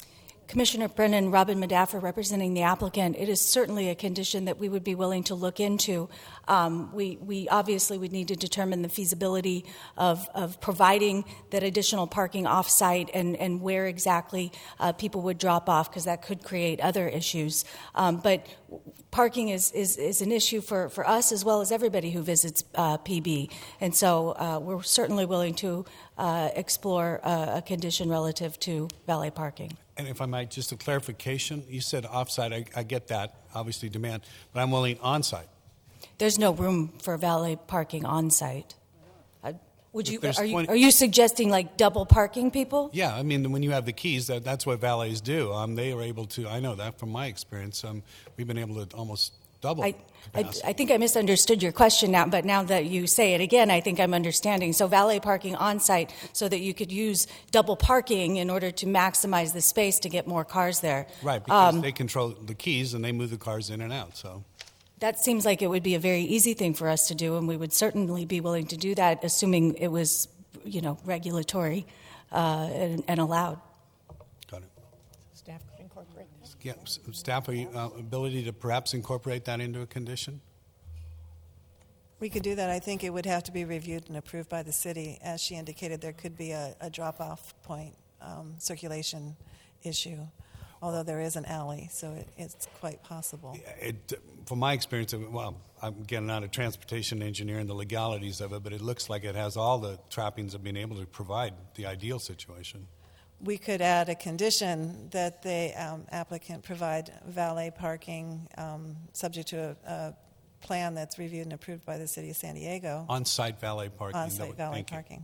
Commissioner Brennan, Robin Medaffer representing the applicant, it is certainly a condition that we would be willing to look into. Um, we, we obviously would need to determine the feasibility of, of providing that additional parking off-site and, and where exactly uh, people would drop off, because that could create other issues. Um, but parking is, is, is an issue for, for us as well as everybody who visits uh, P B. And so uh, we're certainly willing to uh, explore uh, a condition relative to valet parking. And if I might, just a clarification, you said off-site, I, I get that, obviously demand, but I'm willing on-site. There's no room for valet parking on-site. Uh, would you, There's are you, twenty are you suggesting like double parking people? Yeah, I mean, when you have the keys, that, that's what valets do. Um, they are able to, I know that from my experience, um, we've been able to almost double I, I, capacity. I think I misunderstood your question now, but now that you say it again, I think I'm understanding. So valet parking on-site so that you could use double parking in order to maximize the space to get more cars there. Right, because Um, they control the keys and they move the cars in and out, so. That seems like it would be a very easy thing for us to do, and we would certainly be willing to do that, assuming it was, you know, regulatory uh, and, and allowed. Staff could incorporate that. Yeah, s- staff, are you, uh, ability to perhaps incorporate that into a condition? We could do that. I think it would have to be reviewed and approved by the city. As she indicated, there could be a, a drop-off point um, circulation issue, although there is an alley, so it, it's quite possible. It, from my experience, of it, well, I'm again not a transportation engineer and the legalities of it, but it looks like it has all the trappings of being able to provide the ideal situation. We could add a condition that the um, applicant provide valet parking um, subject to a, a plan that's reviewed and approved by the City of San Diego. On-site valet parking. that On-site would- valet thank you. parking.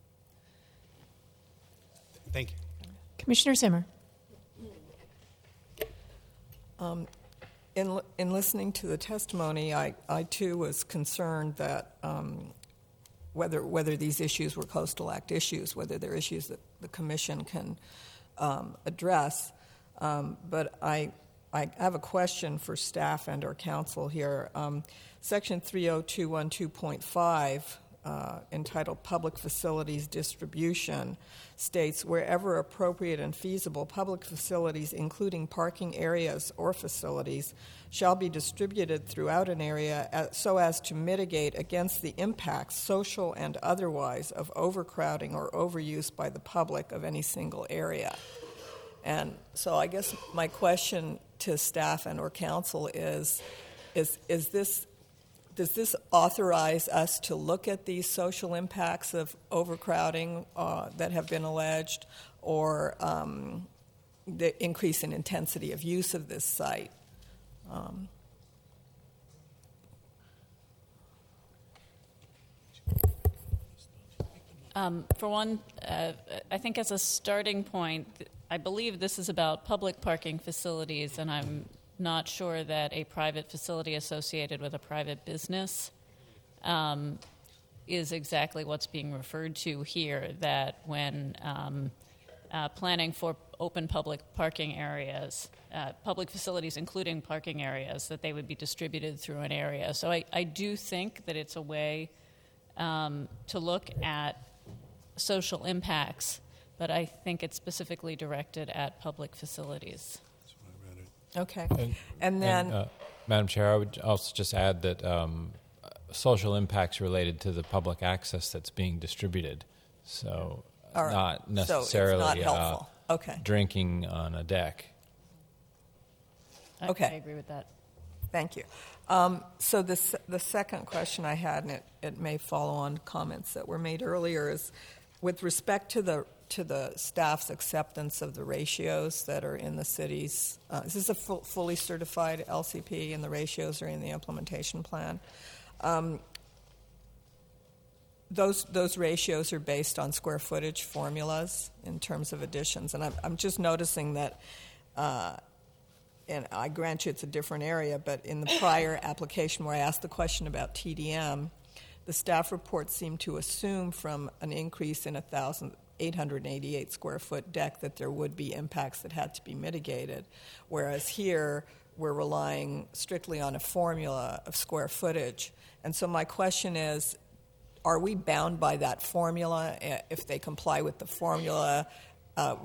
Thank you. Commissioner Zimmer. Um, in, li- in listening to the testimony, I, I too was concerned that um, whether whether these issues were Coastal Act issues, whether they're issues that the Commission can um, address. Um, but I I have a question for staff and or council here. Um, Section three oh two one two point five, uh, entitled Public Facilities Distribution, states, wherever appropriate and feasible, public facilities, including parking areas or facilities, shall be distributed throughout an area as, so as to mitigate against the impacts, social and otherwise, of overcrowding or overuse by the public of any single area. And so I guess my question to staff and or council is, is, is this Does this authorize us to look at these social impacts of overcrowding uh, that have been alleged, or um, the increase in intensity of use of this site? Um, Um, for one, uh, I think as a starting point, I believe this is about public parking facilities, and I'm not sure that a private facility associated with a private business um, is exactly what's being referred to here, that when um, uh, planning for open public parking areas, uh, public facilities including parking areas, that they would be distributed through an area. So I, I do think that it's a way um, to look at social impacts, but I think it's specifically directed at public facilities. Okay. And, And then- and, uh, Madam Chair, I would also just add that um, social impacts related to the public access that's being distributed. So All right. not So it's necessarily not helpful. Uh, Okay. drinking on a deck. I, Okay. I agree with that. Thank you. Um, so the, s- the second question I had, and it, it may follow on comments that were made earlier, is with respect to the to the staff's acceptance of the ratios that are in the city's, uh, is this a full, fully certified L C P, and the ratios are in the implementation plan? Um, those those ratios are based on square footage formulas in terms of additions, and I'm, I'm just noticing that, uh, and I grant you it's a different area, but in the prior application where I asked the question about T D M, the staff report seemed to assume from an increase in a thousand eight hundred eighty-eight square foot deck that there would be impacts that had to be mitigated, whereas here we're relying strictly on a formula of square footage. And so my question is, are we bound by that formula? If they comply with the formula, uh,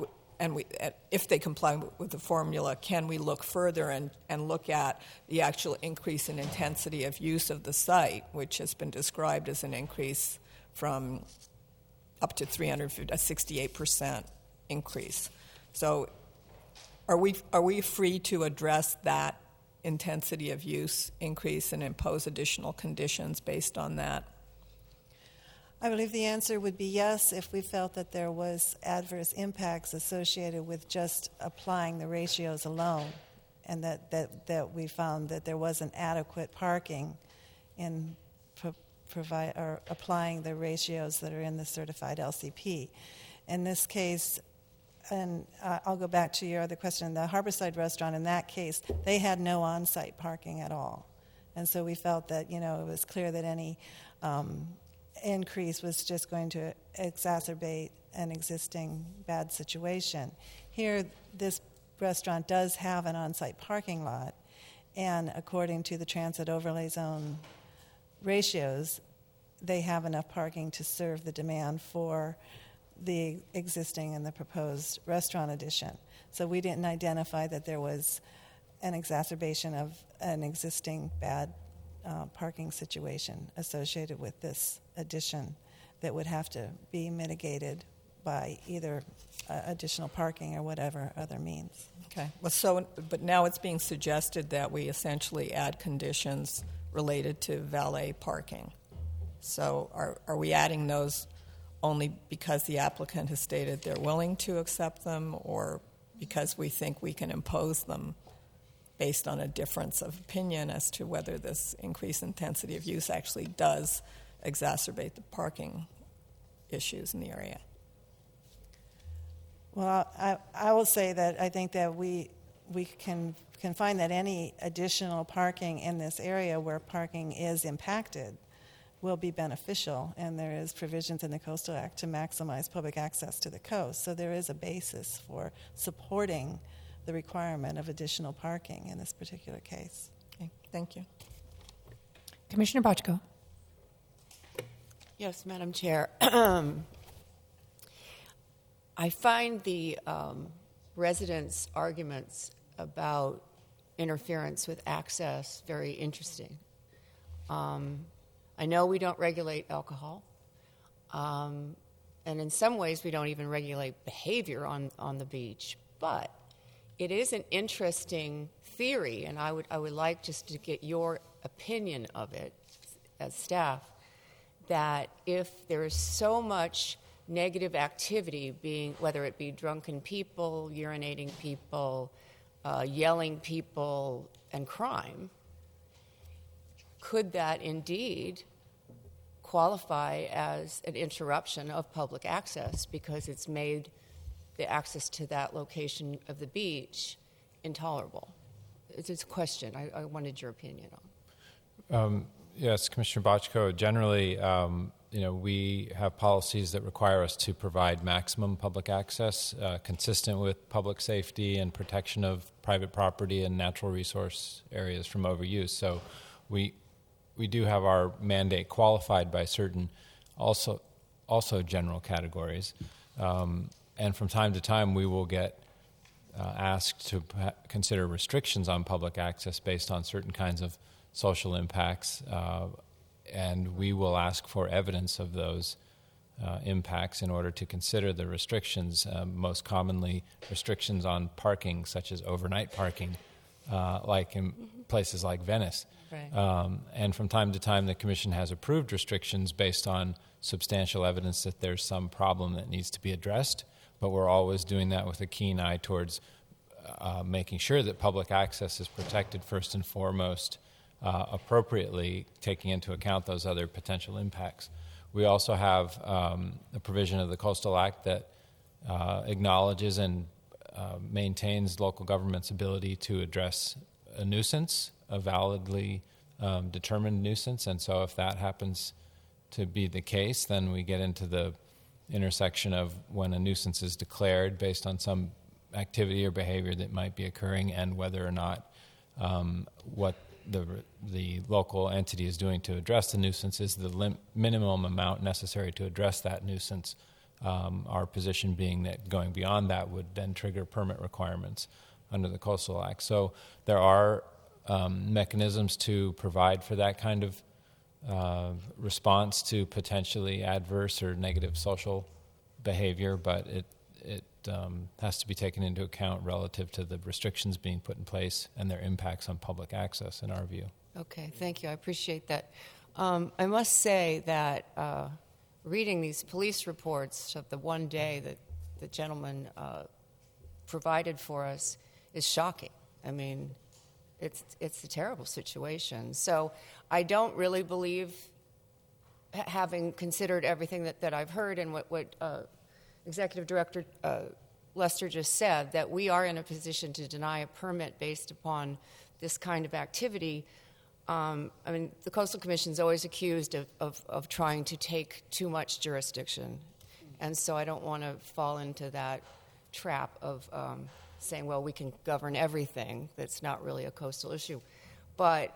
and we, if they comply with the formula, can we look further and, and look at the actual increase in intensity of use of the site, which has been described as an increase from up to three hundred fifty, a sixty-eight percent increase. So are we, are we free to address that intensity of use increase and impose additional conditions based on that? I believe the answer would be yes if we felt that there was adverse impacts associated with just applying the ratios alone, and that, that, that we found that there wasn't adequate parking in pro- provide, or applying the ratios that are in the certified L C P. In this case, and uh, I'll go back to your other question, the Harborside restaurant, in that case, they had no on-site parking at all. And so we felt that, you know, it was clear that any um, increase was just going to exacerbate an existing bad situation. Here, this restaurant does have an on-site parking lot, and according to the Transit Overlay Zone ratios, they have enough parking to serve the demand for the existing and the proposed restaurant addition. So we didn't identify that there was an exacerbation of an existing bad uh, parking situation associated with this addition that would have to be mitigated by either uh, additional parking or whatever other means. Okay. Well, so, but now it's being suggested that we essentially add conditions related to valet parking. So are, are we adding those only because the applicant has stated they're willing to accept them, or because we think we can impose them based on a difference of opinion as to whether this increased intensity of use actually does exacerbate the parking issues in the area? Well, I, I will say that I think that we we can can find that any additional parking in this area where parking is impacted will be beneficial, and there is provisions in the Coastal Act to maximize public access to the coast. So there is a basis for supporting the requirement of additional parking in this particular case. Okay, thank you. Commissioner Bochco. Yes, Madam Chair. I find the um, residents' arguments about interference with access very interesting. Um, I know we don't regulate alcohol, um, and in some ways we don't even regulate behavior on, on the beach, but it is an interesting theory, and I would, I would like just to get your opinion of it as staff, that if there is so much negative activity being, whether it be drunken people, urinating people, uh, yelling people, and crime, could that indeed qualify as an interruption of public access because it's made the access to that location of the beach intolerable? It's a question I, I wanted your opinion on. Um, yes, Commissioner Bochco, generally, um, you know, we have policies that require us to provide maximum public access uh, consistent with public safety and protection of private property and natural resource areas from overuse. So we we do have our mandate qualified by certain also also general categories. Um, and from time to time we will get uh, asked to pa- consider restrictions on public access based on certain kinds of social impacts, uh, and we will ask for evidence of those uh, impacts in order to consider the restrictions, uh, most commonly restrictions on parking, such as overnight parking, uh, like in places like Venice. Right. Um, and from time to time, the Commission has approved restrictions based on substantial evidence that there's some problem that needs to be addressed, but we're always doing that with a keen eye towards uh, making sure that public access is protected first and foremost, uh, appropriately taking into account those other potential impacts. We also have um, a provision of the Coastal Act that uh, acknowledges and uh, maintains local government's ability to address a nuisance, a validly um, determined nuisance, and so if that happens to be the case, then we get into the intersection of when a nuisance is declared based on some activity or behavior that might be occurring, and whether or not um, what the the local entity is doing to address the nuisance is the lim- minimum amount necessary to address that nuisance Um, our position being that going beyond that would then trigger permit requirements under the Coastal Act. So there are um, mechanisms to provide for that kind of uh, response to potentially adverse or negative social behavior, but it it um, has to be taken into account relative to the restrictions being put in place and their impacts on public access, in our view. Okay, thank you. I appreciate that. Um, I must say that uh, reading these police reports of the one day that the gentleman uh, provided for us is shocking. I mean, it's it's a terrible situation. So I don't really believe, ha- having considered everything that, that I've heard and what, what uh, Executive Director uh, Lester just said, that we are in a position to deny a permit based upon this kind of activity. Um, I mean, the Coastal Commission is always accused of, of, of trying to take too much jurisdiction. And so I don't want to fall into that trap of um, saying, well, we can govern everything. That's not really a coastal issue. But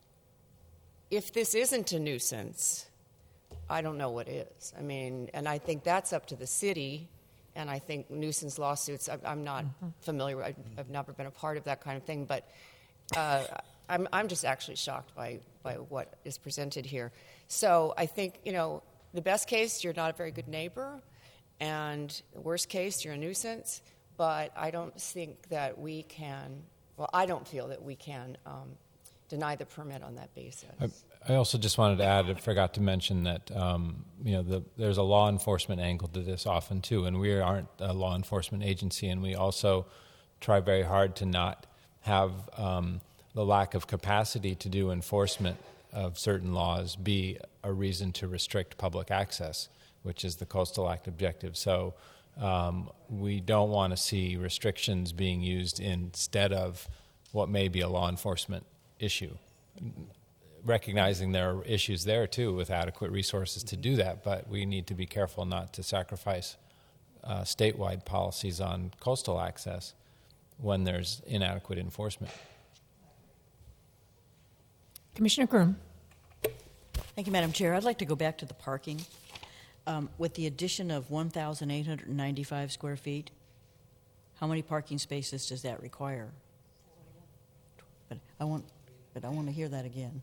if this isn't a nuisance, I don't know what is. I mean, and I think that's up to the city. And I think nuisance lawsuits, I, I'm not mm-hmm. familiar. I, I've never been a part of that kind of thing. But uh, I'm, I'm just actually shocked by, by what is presented here. So I think, you know, the best case, you're not a very good neighbor. And the worst case, you're a nuisance. But I don't think that we can, well, I don't feel that we can um, deny the permit on that basis. I, I also just wanted to add, I forgot to mention that, um, you know, the, there's a law enforcement angle to this often, too. And we aren't a law enforcement agency. And we also try very hard to not have um, the lack of capacity to do enforcement of certain laws be a reason to restrict public access, which is the Coastal Act objective. So um, we don't want to see restrictions being used instead of what may be a law enforcement issue. Recognizing there are issues there, too, with adequate resources to do that, but we need to be careful not to sacrifice uh, statewide policies on coastal access when there's inadequate enforcement. Commissioner Groom. Thank you, Madam Chair. I'd like to go back to the parking. Um, with the addition of one thousand eight hundred ninety-five square feet, how many parking spaces does that require? But I want, but I want to hear that again.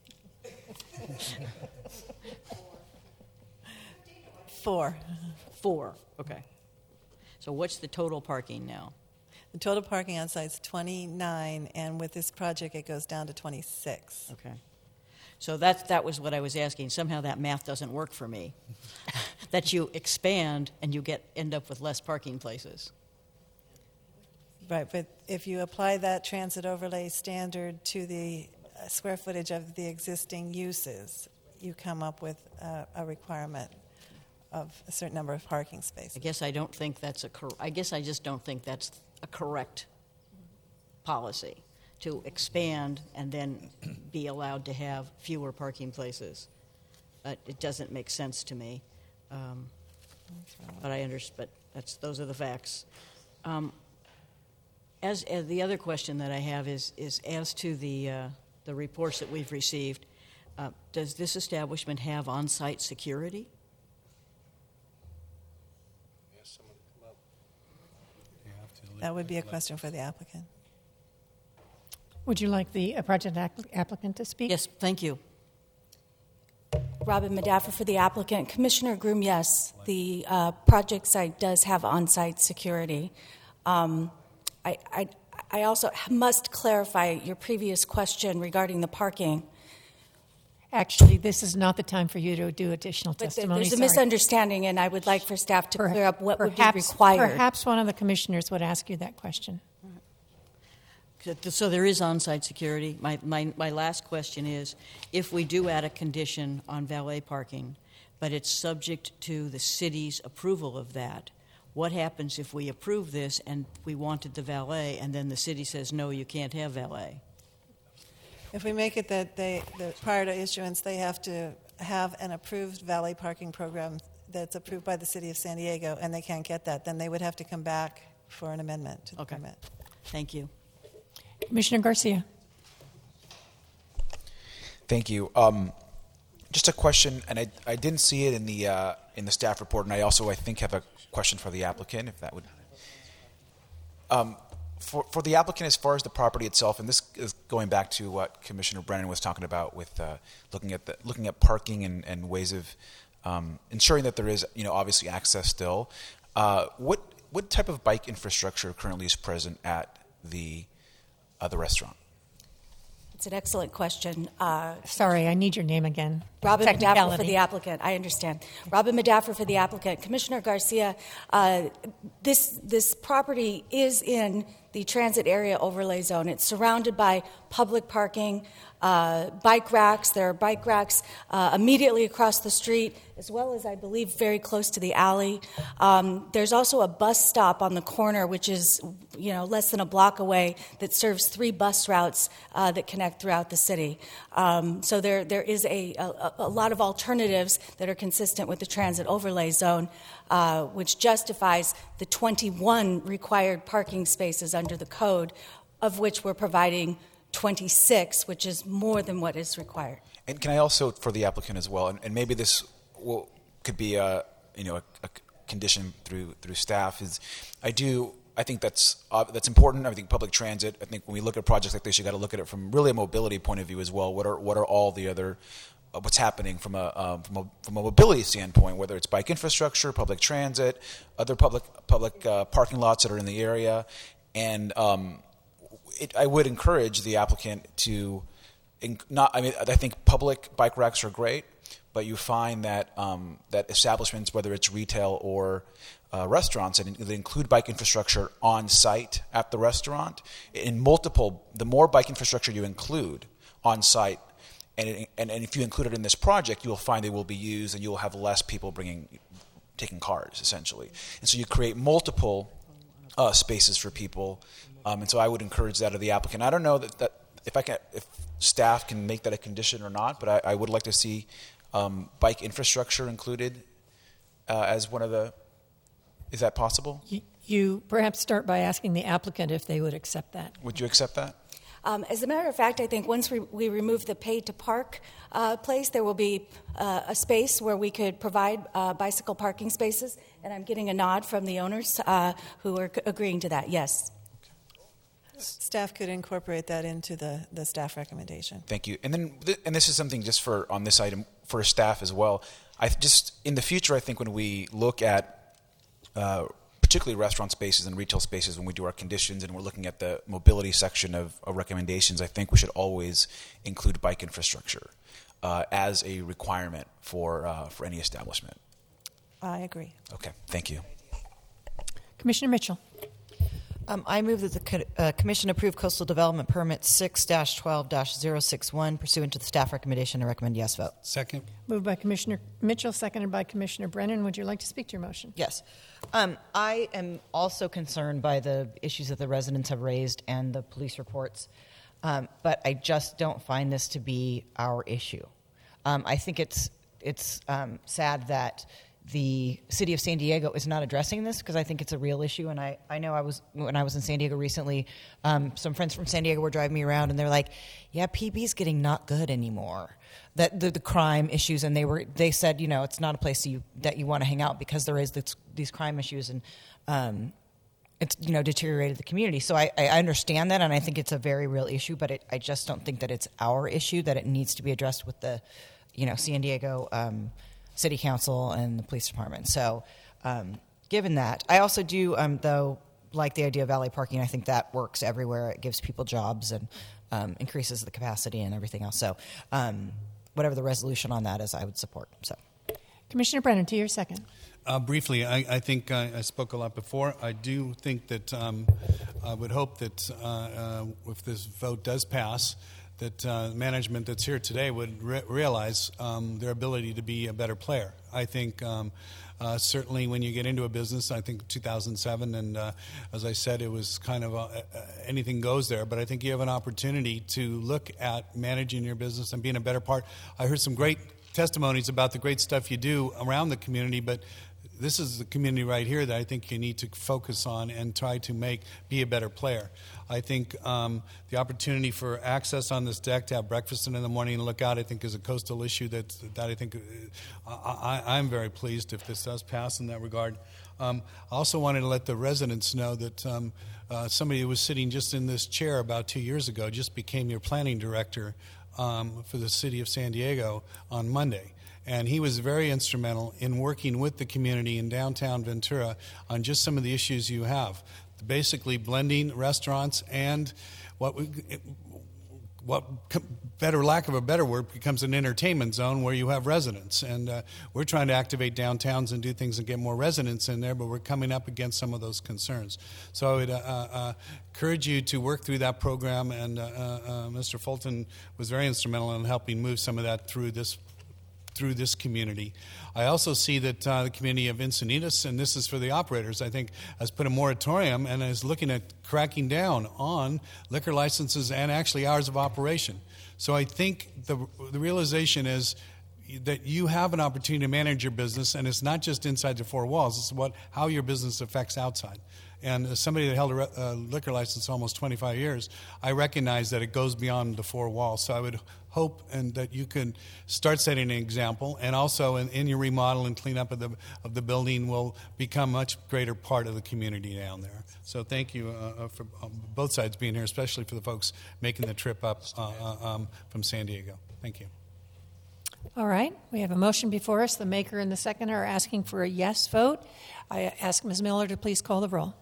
Four. Four, okay. So what's the total parking now? The total parking on site is twenty-nine, and with this project it goes down to twenty-six. Okay. So that, that was what I was asking. Somehow that math doesn't work for me. That you expand and you get end up with less parking places. Right, but if you apply that transit overlay standard to the uh, square footage of the existing uses, you come up with uh, a requirement of a certain number of parking spaces. I guess I don't think that's a cor- I guess I just don't think that's a correct policy to expand and then be allowed to have fewer parking places. But it doesn't make sense to me. Um, but I understand. But that's those are the facts. Um, As, as the other question that I have is is as to the uh, the reports that we've received, uh, does this establishment have on-site security? That would be a question for the applicant. Would you like the uh, project applicant to speak? Yes, thank you. Robin Medaffer for the applicant. Commissioner Groom, yes, the uh, project site does have on-site security. Um, I, I, I also must clarify your previous question regarding the parking. Actually, this is not the time for you to do additional But testimony. there's a Sorry. misunderstanding, and I would like for staff to Per- clear up what perhaps, would be required. Perhaps one of the commissioners would ask you that question. So there is on-site security. My, my, my last question is, if we do add a condition on valet parking, but it's subject to the city's approval of that, what happens if we approve this and we wanted the valet and then the city says, no, you can't have valet? If we make it that they, that prior to issuance, they have to have an approved valet parking program that's approved by the city of San Diego, and they can't get that, then they would have to come back for an amendment to the Okay. permit. Thank you. Commissioner Garcia. Thank you. Um, just a question, and I, I didn't see it in the uh, in the staff report, and I also, I think, have a question for the applicant, if that would. Um, for, for the applicant, as far as the property itself, and this is going back to what Commissioner Brennan was talking about with uh, looking at the, looking at parking and, and ways of um, ensuring that there is, you know, obviously access still. Uh, what what type of bike infrastructure currently is present at the uh, the restaurant? It's an excellent question. Uh, Sorry, I need your name again. Robin Medaffer for Technicality. the applicant. I understand. Robin Medaffer for the applicant. Commissioner Garcia, uh, this this property is in the transit area overlay zone. It's surrounded by public parking, uh, bike racks. There are bike racks uh, immediately across the street, as well as, I believe, very close to the alley. Um, there's also a bus stop on the corner, which is, you know, less than a block away, that serves three bus routes uh, that connect throughout the city. Um, so there there is a, a, a lot of alternatives that are consistent with the transit overlay zone, uh, which justifies the twenty-one required parking spaces under the code, of which we're providing twenty-six, which is more than what is required. And can I also, for the applicant as well, and, and maybe this will, could be a, you know, a, a condition through through staff, is I do, I think that's uh, that's important. I think public transit, I think when we look at projects like this, you got to look at it from really a mobility point of view as well. What are what are all the other, uh, what's happening from a, um, from a from a mobility standpoint, whether it's bike infrastructure, public transit, other public public uh, parking lots that are in the area, and um, it, I would encourage the applicant to not. I mean, I think public bike racks are great, but you find that um, that establishments, whether it's retail or uh, restaurants, that include bike infrastructure on site at the restaurant, in multiple, the more bike infrastructure you include on site, and, it, and and if you include it in this project, you'll find they will be used, and you'll have less people bringing, taking cars essentially, and so you create multiple uh, spaces for people, um, and so I would encourage that of the applicant. I don't know that, that if I can, if staff can make that a condition or not, but I, I would like to see um, bike infrastructure included uh, as one of the. Is that possible? You, you perhaps start by asking the applicant if they would accept that. Would you accept that? Um, as a matter of fact, I think once we, we remove the pay to park uh, place, there will be uh, a space where we could provide uh, bicycle parking spaces, and I'm getting a nod from the owners uh, who are c- agreeing to that. Yes. Staff could incorporate that into the, the staff recommendation. Thank you. And then, th- and this is something just for on this item for staff as well. I just in the future, I think when we look at uh, particularly restaurant spaces and retail spaces, when we do our conditions and we're looking at the mobility section of, of recommendations, I think we should always include bike infrastructure uh, as a requirement for uh, for any establishment. I agree. Okay. Thank you. Commissioner Mitchell. Um, I move that the co- uh, Commission approve Coastal Development Permit six dash twelve dash zero six one pursuant to the staff recommendation and recommend yes vote. Second. Moved by Commissioner Mitchell, seconded by Commissioner Brennan. Would you like to speak to your motion? Yes. Um, I am also concerned by the issues that the residents have raised and the police reports, um, but I just don't find this to be our issue. Um, I think it's, it's um, sad that the city of San Diego is not addressing this, because I think it's a real issue. And I, I know I was when I was in San Diego recently, um, some friends from San Diego were driving me around, and they're like, "Yeah, P B's getting not good anymore. That the, the crime issues." And they were they said, you know, it's not a place you, that you want to hang out because there is this, these crime issues, and um, it's, you know, deteriorated the community. So I, I understand that, and I think it's a very real issue. But it, I just don't think that it's our issue, that it needs to be addressed with the, you know, San Diego Um, City Council and the police department. So um, given that, I also do, um, though, like the idea of valet parking. I think that works everywhere. It gives people jobs and um, increases the capacity and everything else. So um, whatever the resolution on that is, I would support. So, Commissioner Brennan, to your second. Uh, briefly, I, I think I, I spoke a lot before. I do think that um, I would hope that uh, uh, if this vote does pass, that uh, management that's here today would re- realize um, their ability to be a better player. I think um, uh, certainly when you get into a business, I think two thousand seven, and uh, as I said, it was kind of a, a, anything goes there, but I think you have an opportunity to look at managing your business and being a better part. I heard some great testimonies about the great stuff you do around the community, but this is the community right here that I think you need to focus on and try to make be a better player. I think um, the opportunity for access on this deck to have breakfast in the morning and look out, I think, is a coastal issue that that I think uh, I, I'm very pleased if this does pass in that regard. Um, I also wanted to let the residents know that um, uh, somebody who was sitting just in this chair about two years ago just became your planning director um, for the city of San Diego on Monday. And he was very instrumental in working with the community in downtown Ventura on just some of the issues you have. Basically blending restaurants and what we, what better lack of a better word becomes an entertainment zone where you have residents. And uh, we're trying to activate downtowns and do things and get more residents in there, but we're coming up against some of those concerns. So I would uh, uh, encourage you to work through that program, and uh, uh, Mister Fulton was very instrumental in helping move some of that through this through this community. I also see that uh, the community of Encinitas, and this is for the operators, I think, has put a moratorium and is looking at cracking down on liquor licenses and actually hours of operation. So I think the, the realization is that you have an opportunity to manage your business, and it's not just inside the four walls, it's what how your business affects outside. And as somebody that held a uh, liquor license almost twenty-five years, I recognize that it goes beyond the four walls. So I would hope and that you can start setting an example, and also in, in your remodel and cleanup of the of the building will become a much greater part of the community down there. So thank you uh, for both sides being here, especially for the folks making the trip up uh, uh, um, from San Diego. Thank you. All right, we have a motion before us. The maker and the seconder are asking for a yes vote. I ask Miz Miller to please call the roll.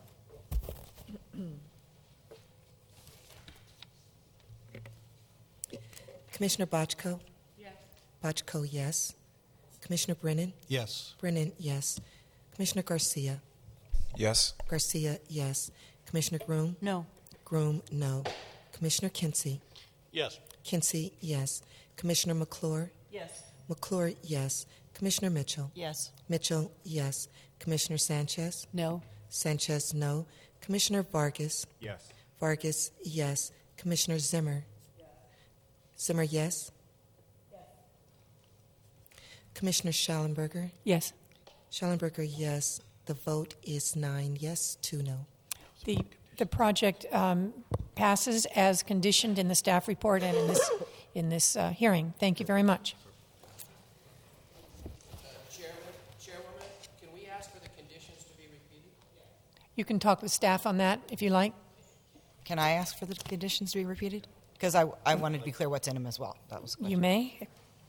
Commissioner Bochco? Yes. Bochco, yes. Commissioner Brennan? Yes. Brennan, yes. Commissioner Garcia? Yes. Garcia, yes. Commissioner Groom? No. Groom, no. Commissioner Kinsey? Yes. Kinsey, yes. Commissioner McClure? Yes. McClure, yes. Commissioner Mitchell? Yes. Mitchell, yes. Commissioner Sanchez? No. Sanchez, no. Commissioner Vargas? Yes. Vargas, yes. Commissioner Zimmer? Zimmer, yes. Yes. Commissioner Schallenberger? Yes. Schallenberger, yes. The vote is nine yes, two no. The the project um, passes as conditioned in the staff report and in this in this uh, hearing. Thank you very much. Uh, Chairman, Chairwoman, can we ask for the conditions to be repeated? You can talk with staff on that if you like. Can I ask for the conditions to be repeated? Because I, I wanted to be clear what's in them as well. That was the question. You may.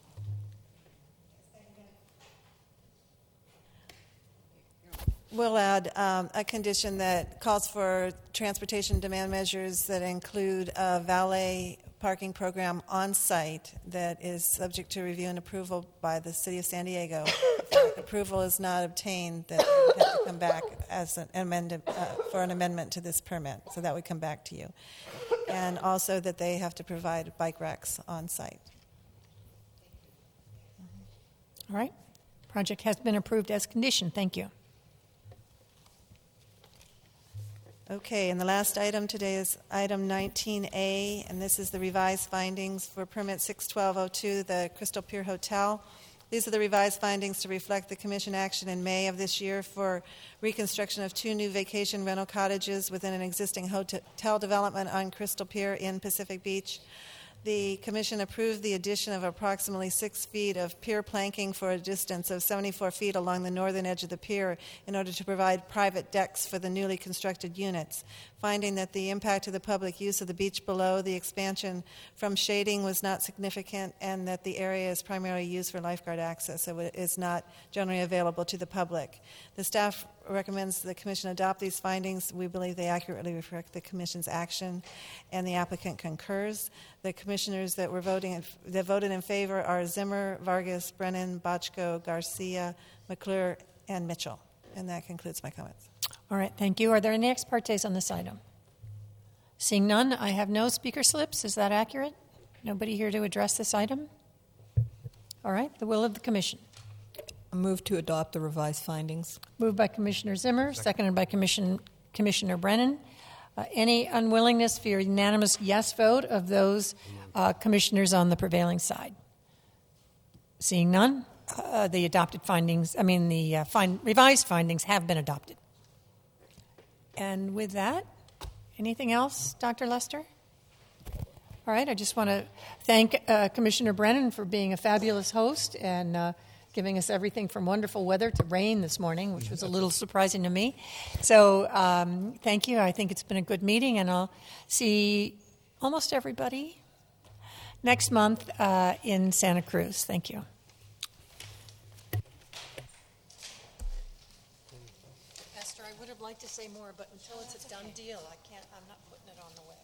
We'll add um, a condition that calls for transportation demand measures that include a valet parking program on site that is subject to review and approval by the City of San Diego. If approval is not obtained, then we would have to come back as an amendment uh, for an amendment to this permit. So that would come back to you. And also that they have to provide bike racks on site. All right. Project has been approved as conditioned. Thank you. Okay, and the last item today is item nineteen A, and this is the revised findings for permit six twelve oh two, the Crystal Pier Hotel. These are the revised findings to reflect the Commission action in May of this year for reconstruction of two new vacation rental cottages within an existing hotel development on Crystal Pier in Pacific Beach. The Commission approved the addition of approximately six feet of pier planking for a distance of seventy-four feet along the northern edge of the pier in order to provide private decks for the newly constructed units. Finding that the impact to the public use of the beach below the expansion from shading was not significant and that the area is primarily used for lifeguard access, so it is not generally available to the public. The staff recommends the Commission adopt these findings. We believe they accurately reflect the Commission's action, and the applicant concurs. The commissioners that were voting in, that voted in favor are Zimmer, Vargas, Brennan, Bochco, Garcia, McClure, and Mitchell. And that concludes my comments. All right, thank you. Are there any ex partes on this item? Seeing none, I have no speaker slips. Is that accurate? Nobody here to address this item? All right, the will of the Commission. I move to adopt the revised findings. Moved by Commissioner Zimmer, seconded by Commission, Commissioner Brennan. Uh, any unwillingness for a unanimous yes vote of those uh, commissioners on the prevailing side? Seeing none, uh, the adopted findings, I mean, the uh, find, revised findings have been adopted. And with that, anything else, Doctor Lester? All right, I just want to thank uh, Commissioner Brennan for being a fabulous host and uh, giving us everything from wonderful weather to rain this morning, which was a little surprising to me. So um, thank you. I think it's been a good meeting, and I'll see almost everybody next month uh, in Santa Cruz. Thank you. Esther, I would have liked to say more, but until it's a done deal, I can't, I'm not putting it on the web.